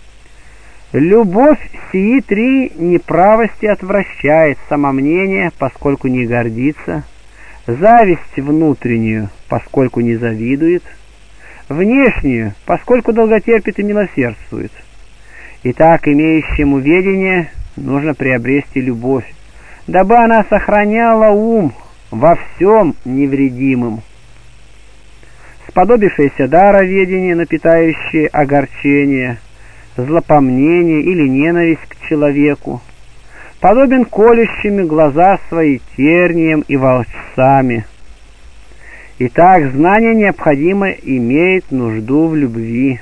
Любовь сии три неправости отвращает: самомнение, поскольку не гордится, зависть внутреннюю, поскольку не завидует, внешнюю, поскольку долготерпит и милосердствует. Итак, имеющему ведение нужно приобрести любовь, дабы она сохраняла ум во всем невредимым. Сподобившееся дара ведения, напитающее огорчение, злопомнение или ненависть к человеку, подобен колющими глаза свои терниям и волчцами. Итак, знание необходимо имеет нужду в любви.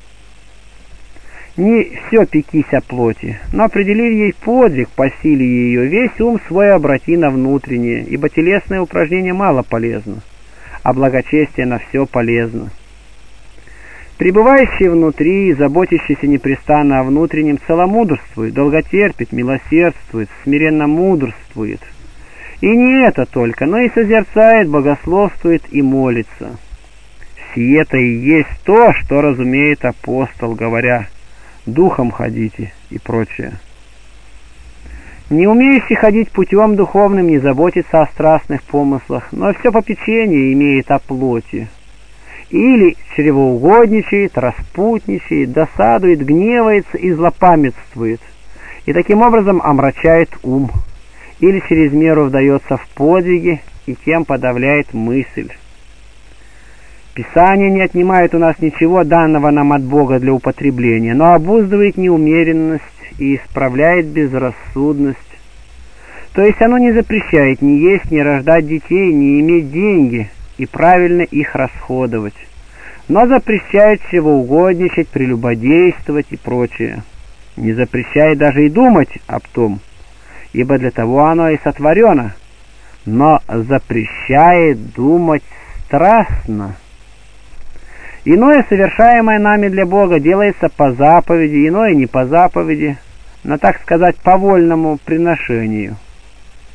Не все пекись о плоти, но определив ей подвиг по силе ее, весь ум свой обрати на внутреннее, ибо телесное упражнение мало полезно, а благочестие на все полезно. Пребывающий внутри, заботящийся непрестанно о внутреннем, целомудрствует, долготерпит, милосердствует, смиренно мудрствует. И не это только, но и созерцает, богословствует и молится. Сие-то и есть то, что разумеет апостол, говоря: «Духом ходите» и прочее. Не умеющий ходить путем духовным не заботится о страстных помыслах, но все попечение имеет о плоти. Или чревоугодничает, распутничает, досадует, гневается и злопамятствует, и таким образом омрачает ум, или через меру вдается в подвиги и тем подавляет мысль. Писание не отнимает у нас ничего, данного нам от Бога для употребления, но обуздывает неумеренность и исправляет безрассудность. То есть оно не запрещает ни есть, ни рождать детей, ни иметь деньги и правильно их расходовать, но запрещает чревоугодничать, прелюбодействовать и прочее. Не запрещает даже и думать об том, ибо для того оно и сотворено, но запрещает думать страстно. Иное, совершаемое нами для Бога, делается по заповеди, иное не по заповеди, но, так сказать, по вольному приношению.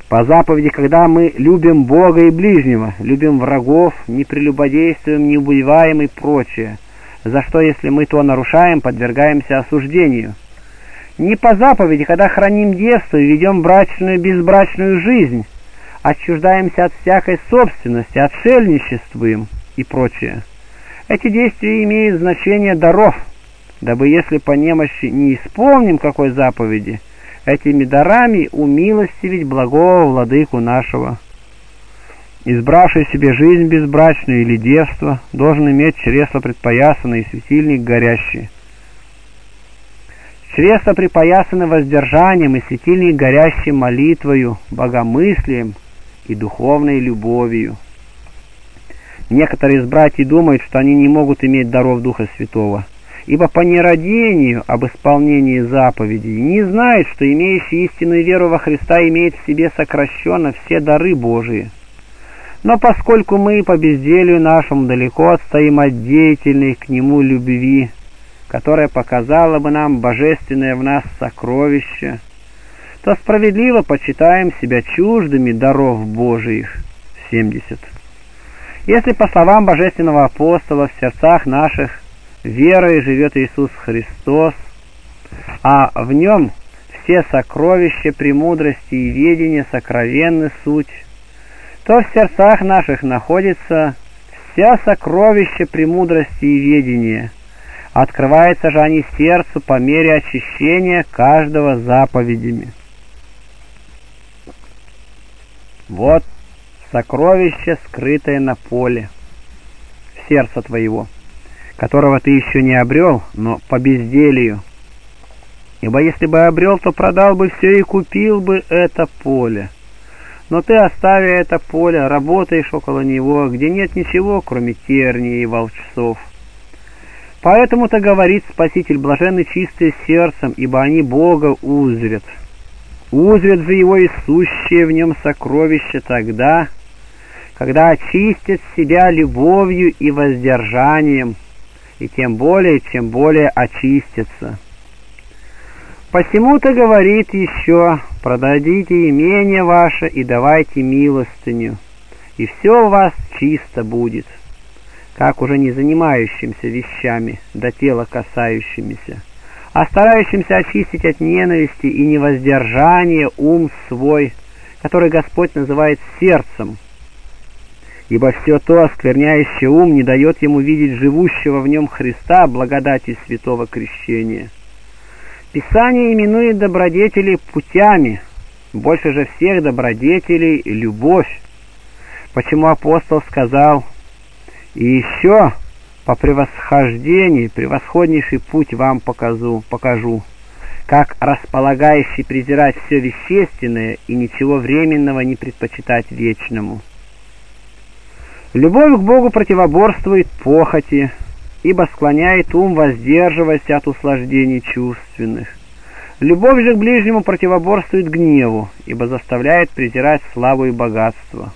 По заповеди, когда мы любим Бога и ближнего, любим врагов, не прелюбодействуем, не убиваем и прочее, за что, если мы то нарушаем, подвергаемся осуждению. Не по заповеди, когда храним девство и ведем брачную и безбрачную жизнь, отчуждаемся от всякой собственности, отшельничествуем и прочее. Эти действия имеют значение даров, дабы если по немощи не исполним какой заповеди, этими дарами умилостивить благого владыку нашего. Избравший себе жизнь безбрачную или девство, должен иметь чресло предпоясанное и светильник горящий. Чресло припоясано воздержанием и светильник горящий молитвою, богомыслием и духовной любовью. Некоторые из братьев думают, что они не могут иметь даров Духа Святого, ибо по нерадению об исполнении заповедей не знают, что имеющий истинную веру во Христа имеет в себе сокращенно все дары Божии. Но поскольку мы по безделию нашему далеко отстоим от деятельной к Нему любви, которая показала бы нам божественное в нас сокровище, то справедливо почитаем себя чуждыми даров Божиих. семьдесят. Если, по словам божественного апостола, в сердцах наших верой живет Иисус Христос, а в Нем все сокровища премудрости и ведения сокровенны суть, то в сердцах наших находится вся сокровища премудрости и ведения. Открываются же они сердцу по мере очищения каждого заповедями. Вот сокровище, скрытое на поле, сердца твоего, которого ты еще не обрел, но по безделию. Ибо если бы обрел, то продал бы все и купил бы это поле. Но ты, оставя это поле, работаешь около него, где нет ничего, кроме тернии и волчцов. Поэтому-то говорит Спаситель: блаженны чистые сердцем, ибо они Бога узрят. Узрят же его и сущие в нем сокровища тогда, когда очистят себя любовью и воздержанием, и тем более, чем более очистятся. Посему-то говорит еще: продадите имение ваше и давайте милостыню, и все у вас чисто будет, как уже не занимающимся вещами, до тела касающимися, а старающимся очистить от ненависти и невоздержания ум свой, который Господь называет сердцем, ибо все то, оскверняющее ум, не дает ему видеть живущего в нем Христа, благодати святого крещения. Писание именует добродетели путями, больше же всех добродетелей любовь. Почему апостол сказал: «И еще по превосхождении превосходнейший путь вам покажу, покажу, как располагающий презирать все вещественное и ничего временного не предпочитать вечному». Любовь к Богу противоборствует похоти, ибо склоняет ум воздерживаясь от услаждений чувственных. Любовь же к ближнему противоборствует гневу, ибо заставляет презирать славу и богатство.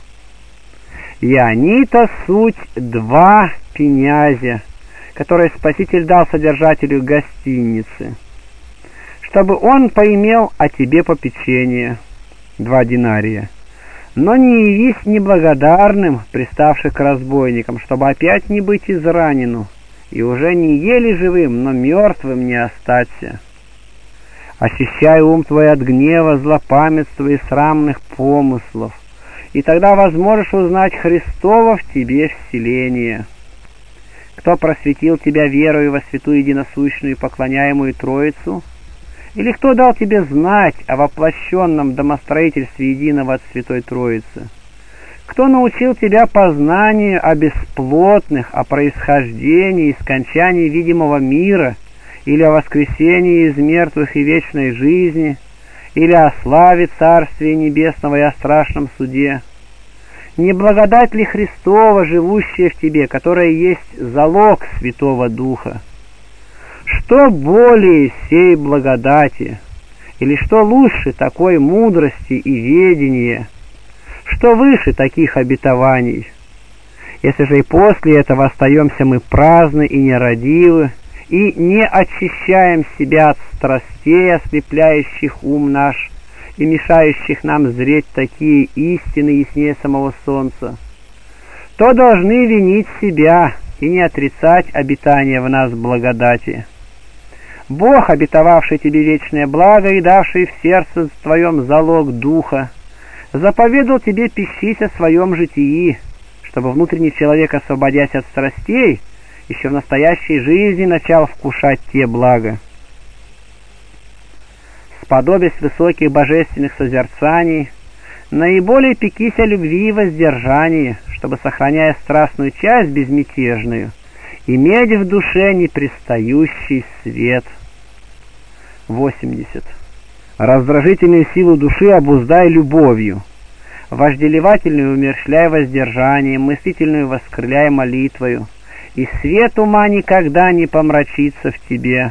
И они-то суть два пенязя, которые Спаситель дал содержателю гостиницы, чтобы он поимел о тебе попечение, два динария. Но не явись неблагодарным, приставших к разбойникам, чтобы опять не быть изранену, и уже не еле живым, но мертвым не остаться. Очищай ум твой от гнева, злопамятства и срамных помыслов, и тогда возможешь узнать Христово в тебе вселение. Кто просветил тебя верою во святую единосущную и поклоняемую Троицу? Или кто дал тебе знать о воплощенном домостроительстве единого от Святой Троицы? Кто научил тебя познанию о бесплотных, о происхождении и скончании видимого мира, или о воскресении из мертвых и вечной жизни, или о славе Царствия Небесного и о страшном суде? Не благодать ли Христова, живущая в тебе, которая есть залог Святого Духа? Что более сей благодати, или что лучше такой мудрости и ведения, что выше таких обетований? Если же и после этого остаемся мы праздны и нерадивы, и не очищаем себя от страстей, ослепляющих ум наш, и мешающих нам зреть такие истины яснее самого солнца, то должны винить себя и не отрицать обетание в нас благодати. Бог, обетовавший тебе вечное благо и давший в сердце твоем залог духа, заповедал тебе пищись о своем житии, чтобы внутренний человек, освободясь от страстей, еще в настоящей жизни начал вкушать те блага. Сподобясь высоких божественных созерцаний, наиболее пекись о любви и воздержании, чтобы, сохраняя страстную часть безмятежную, иметь в душе непрестающий свет. восемьдесят. Раздражительную силу души обуздай любовью, вожделевательную умерщвляй воздержанием, мыслительную воскрыляй молитвою, и свет ума никогда не помрачится в тебе.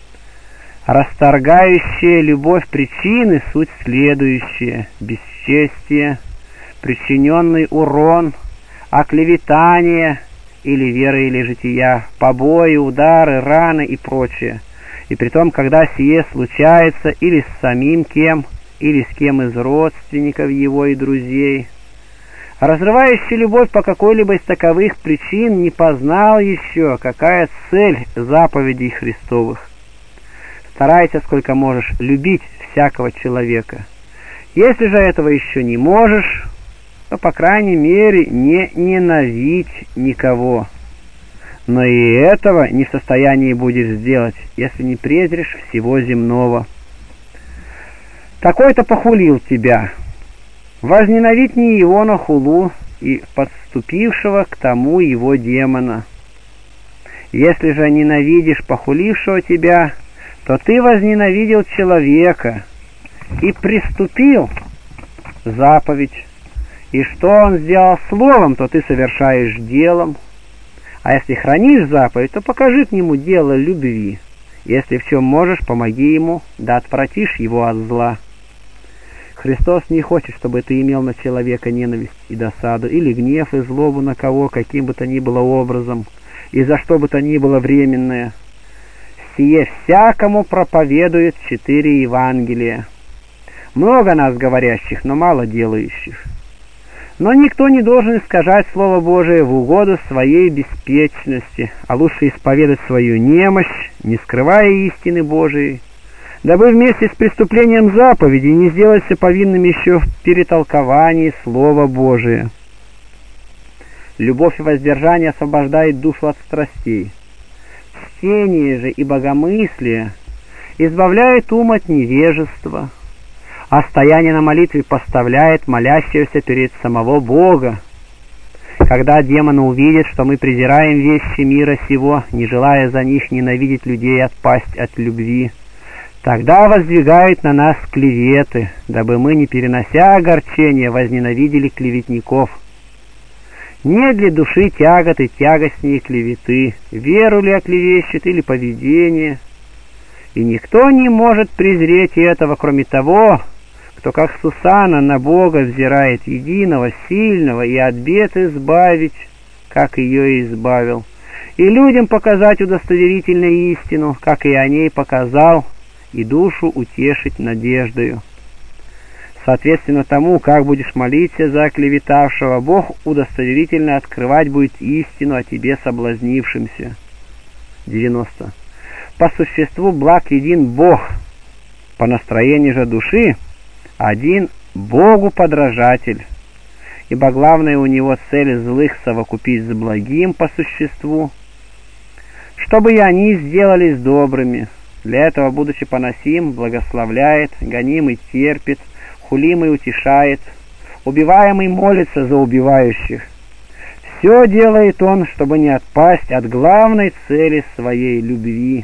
Расторгающая любовь причины суть следующие: бесчестие, причиненный урон, оклеветание или веры или жития, побои, удары, раны и прочее. И притом, когда сие случается или с самим кем, или с кем из родственников его и друзей. Разрывающий любовь по какой-либо из таковых причин не познал еще, какая цель заповедей Христовых. Старайся, сколько можешь, любить всякого человека. Если же этого еще не можешь, то, по крайней мере, не ненавидь никого. Но и этого не в состоянии будешь сделать, если не презришь всего земного. Такой-то похулил тебя. Возненавидь не его, но хулу и подступившего к тому его демона. Если же ненавидишь похулившего тебя, то ты возненавидел человека и приступил заповедь. И что он сделал словом, то ты совершаешь делом. А если хранишь заповедь, то покажи к нему дело любви. Если в чем можешь, помоги ему, да отвратишь его от зла. Христос не хочет, чтобы ты имел на человека ненависть и досаду, или гнев и злобу на кого, каким бы то ни было образом, и за что бы то ни было временное. Сие всякому проповедует четыре Евангелия. Много нас говорящих, но мало делающих. Но никто не должен искажать Слово Божие в угоду своей беспечности, а лучше исповедать свою немощь, не скрывая истины Божией, дабы вместе с преступлением заповеди не сделаться повинным еще в перетолковании Слова Божия. Любовь и воздержание освобождает душу от страстей. Чтение же и богомыслие избавляет ум от невежества, а стояние на молитве поставляет молящегося перед самого Бога. Когда демоны увидят, что мы презираем вещи мира сего, не желая за них ненавидеть людей и отпасть от любви, тогда воздвигают на нас клеветы, дабы мы, не перенося огорчения, возненавидели клеветников. Нет для души тяготы тягостнее клеветы, веру ли оклевещет или поведение, и никто не может презреть этого, кроме того, кто как Сусанна на Бога взирает, единого, сильного, и от бед избавить, как ее и избавил, и людям показать удостоверительную истину, как и о ней показал, и душу утешить надеждою. Соответственно тому, как будешь молиться за оклеветавшего, Бог удостоверительно открывать будет истину о тебе соблазнившимся. девяносто. По существу благ един Бог, по настроению же души один Богу подражатель, ибо главная у него цель злых совокупить с благим по существу, чтобы и они сделались добрыми. Для этого, будучи поносим, благословляет, гонимый терпит, хулимый утешает, убиваемый молится за убивающих. Все делает он, чтобы не отпасть от главной цели своей любви.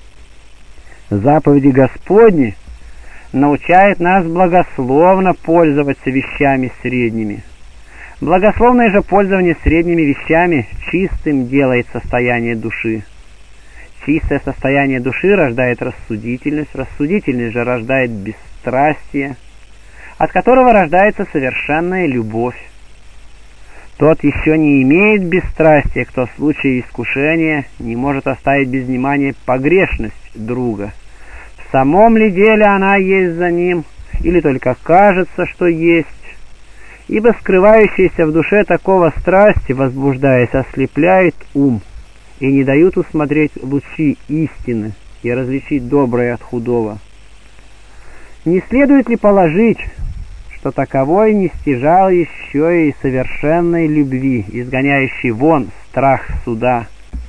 Заповеди Господни научают нас благословно пользоваться вещами средними. Благословное же пользование средними вещами чистым делает состояние души. Чистое состояние души рождает рассудительность, рассудительность же рождает бесстрастие, от которого рождается совершенная любовь. Тот еще не имеет бесстрастия, кто в случае искушения не может оставить без внимания погрешность друга. В самом ли деле она есть за ним, или только кажется, что есть, ибо скрывающиеся в душе такого страсти, возбуждаясь, ослепляет ум и не дают усмотреть лучи истины и различить доброе от худого. Не следует ли положить, что таковой не стяжал еще и совершенной любви, изгоняющей вон страх суда?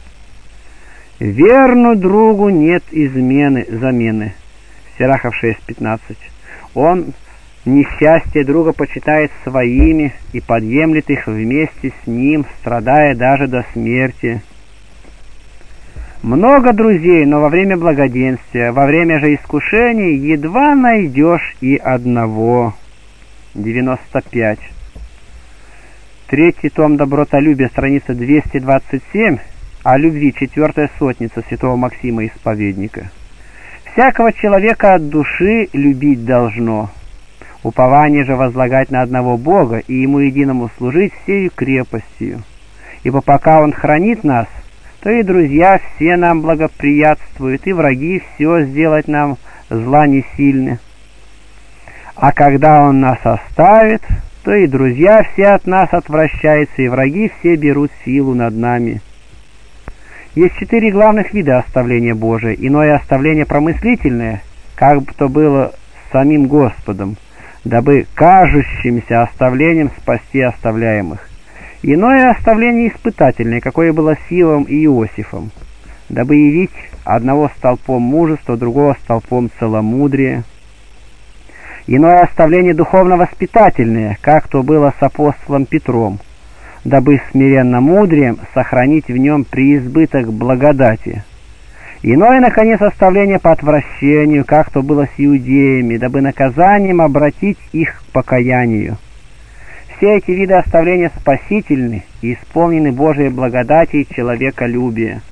Верну другу нет измены, замены. Сирахов шесть пятнадцать. Он несчастье друга почитает своими и подъемлет их вместе с ним, страдая даже до смерти. Много друзей, но во время благоденствия, во время же искушений едва найдешь и одного. девяносто пять. Третий том «Добротолюбие», страница двести двадцать семь, о любви, четвертая сотница святого Максима Исповедника. Всякого человека от души любить должно, упование же возлагать на одного Бога и Ему единому служить всею крепостью. Ибо пока Он хранит нас, то и друзья все нам благоприятствуют, и враги все сделать нам зла не сильны. А когда Он нас оставит, то и друзья все от нас отвращаются, и враги все берут силу над нами. Есть четыре главных вида оставления Божия. Иное оставление промыслительное, как бы то было самим Господом, дабы кажущимся оставлением спасти оставляемых. Иное оставление испытательное, какое было Силом и Иосифом, дабы явить одного столпом мужества, другого столпом целомудрия. Иное оставление духовно-воспитательное, как то было с апостолом Петром, дабы смиренно мудрием сохранить в нем преизбыток благодати. Иное, наконец, оставление по отвращению, как то было с иудеями, дабы наказанием обратить их к покаянию. Все эти виды оставления спасительны и исполнены Божией благодати и человеколюбия.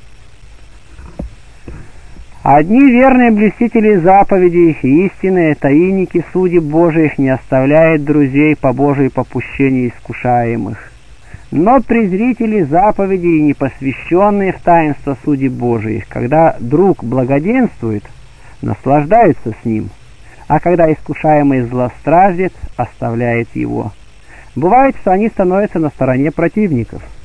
Одни верные блюстители заповедей и истинные таинники судеб Божиих не оставляют друзей по Божией попущению искушаемых. Но презрители заповедей и непосвященные в таинство судеб Божиих, когда друг благоденствует, наслаждаются с ним, а когда искушаемый злостраждет, оставляет его. Бывает, что они становятся на стороне противников.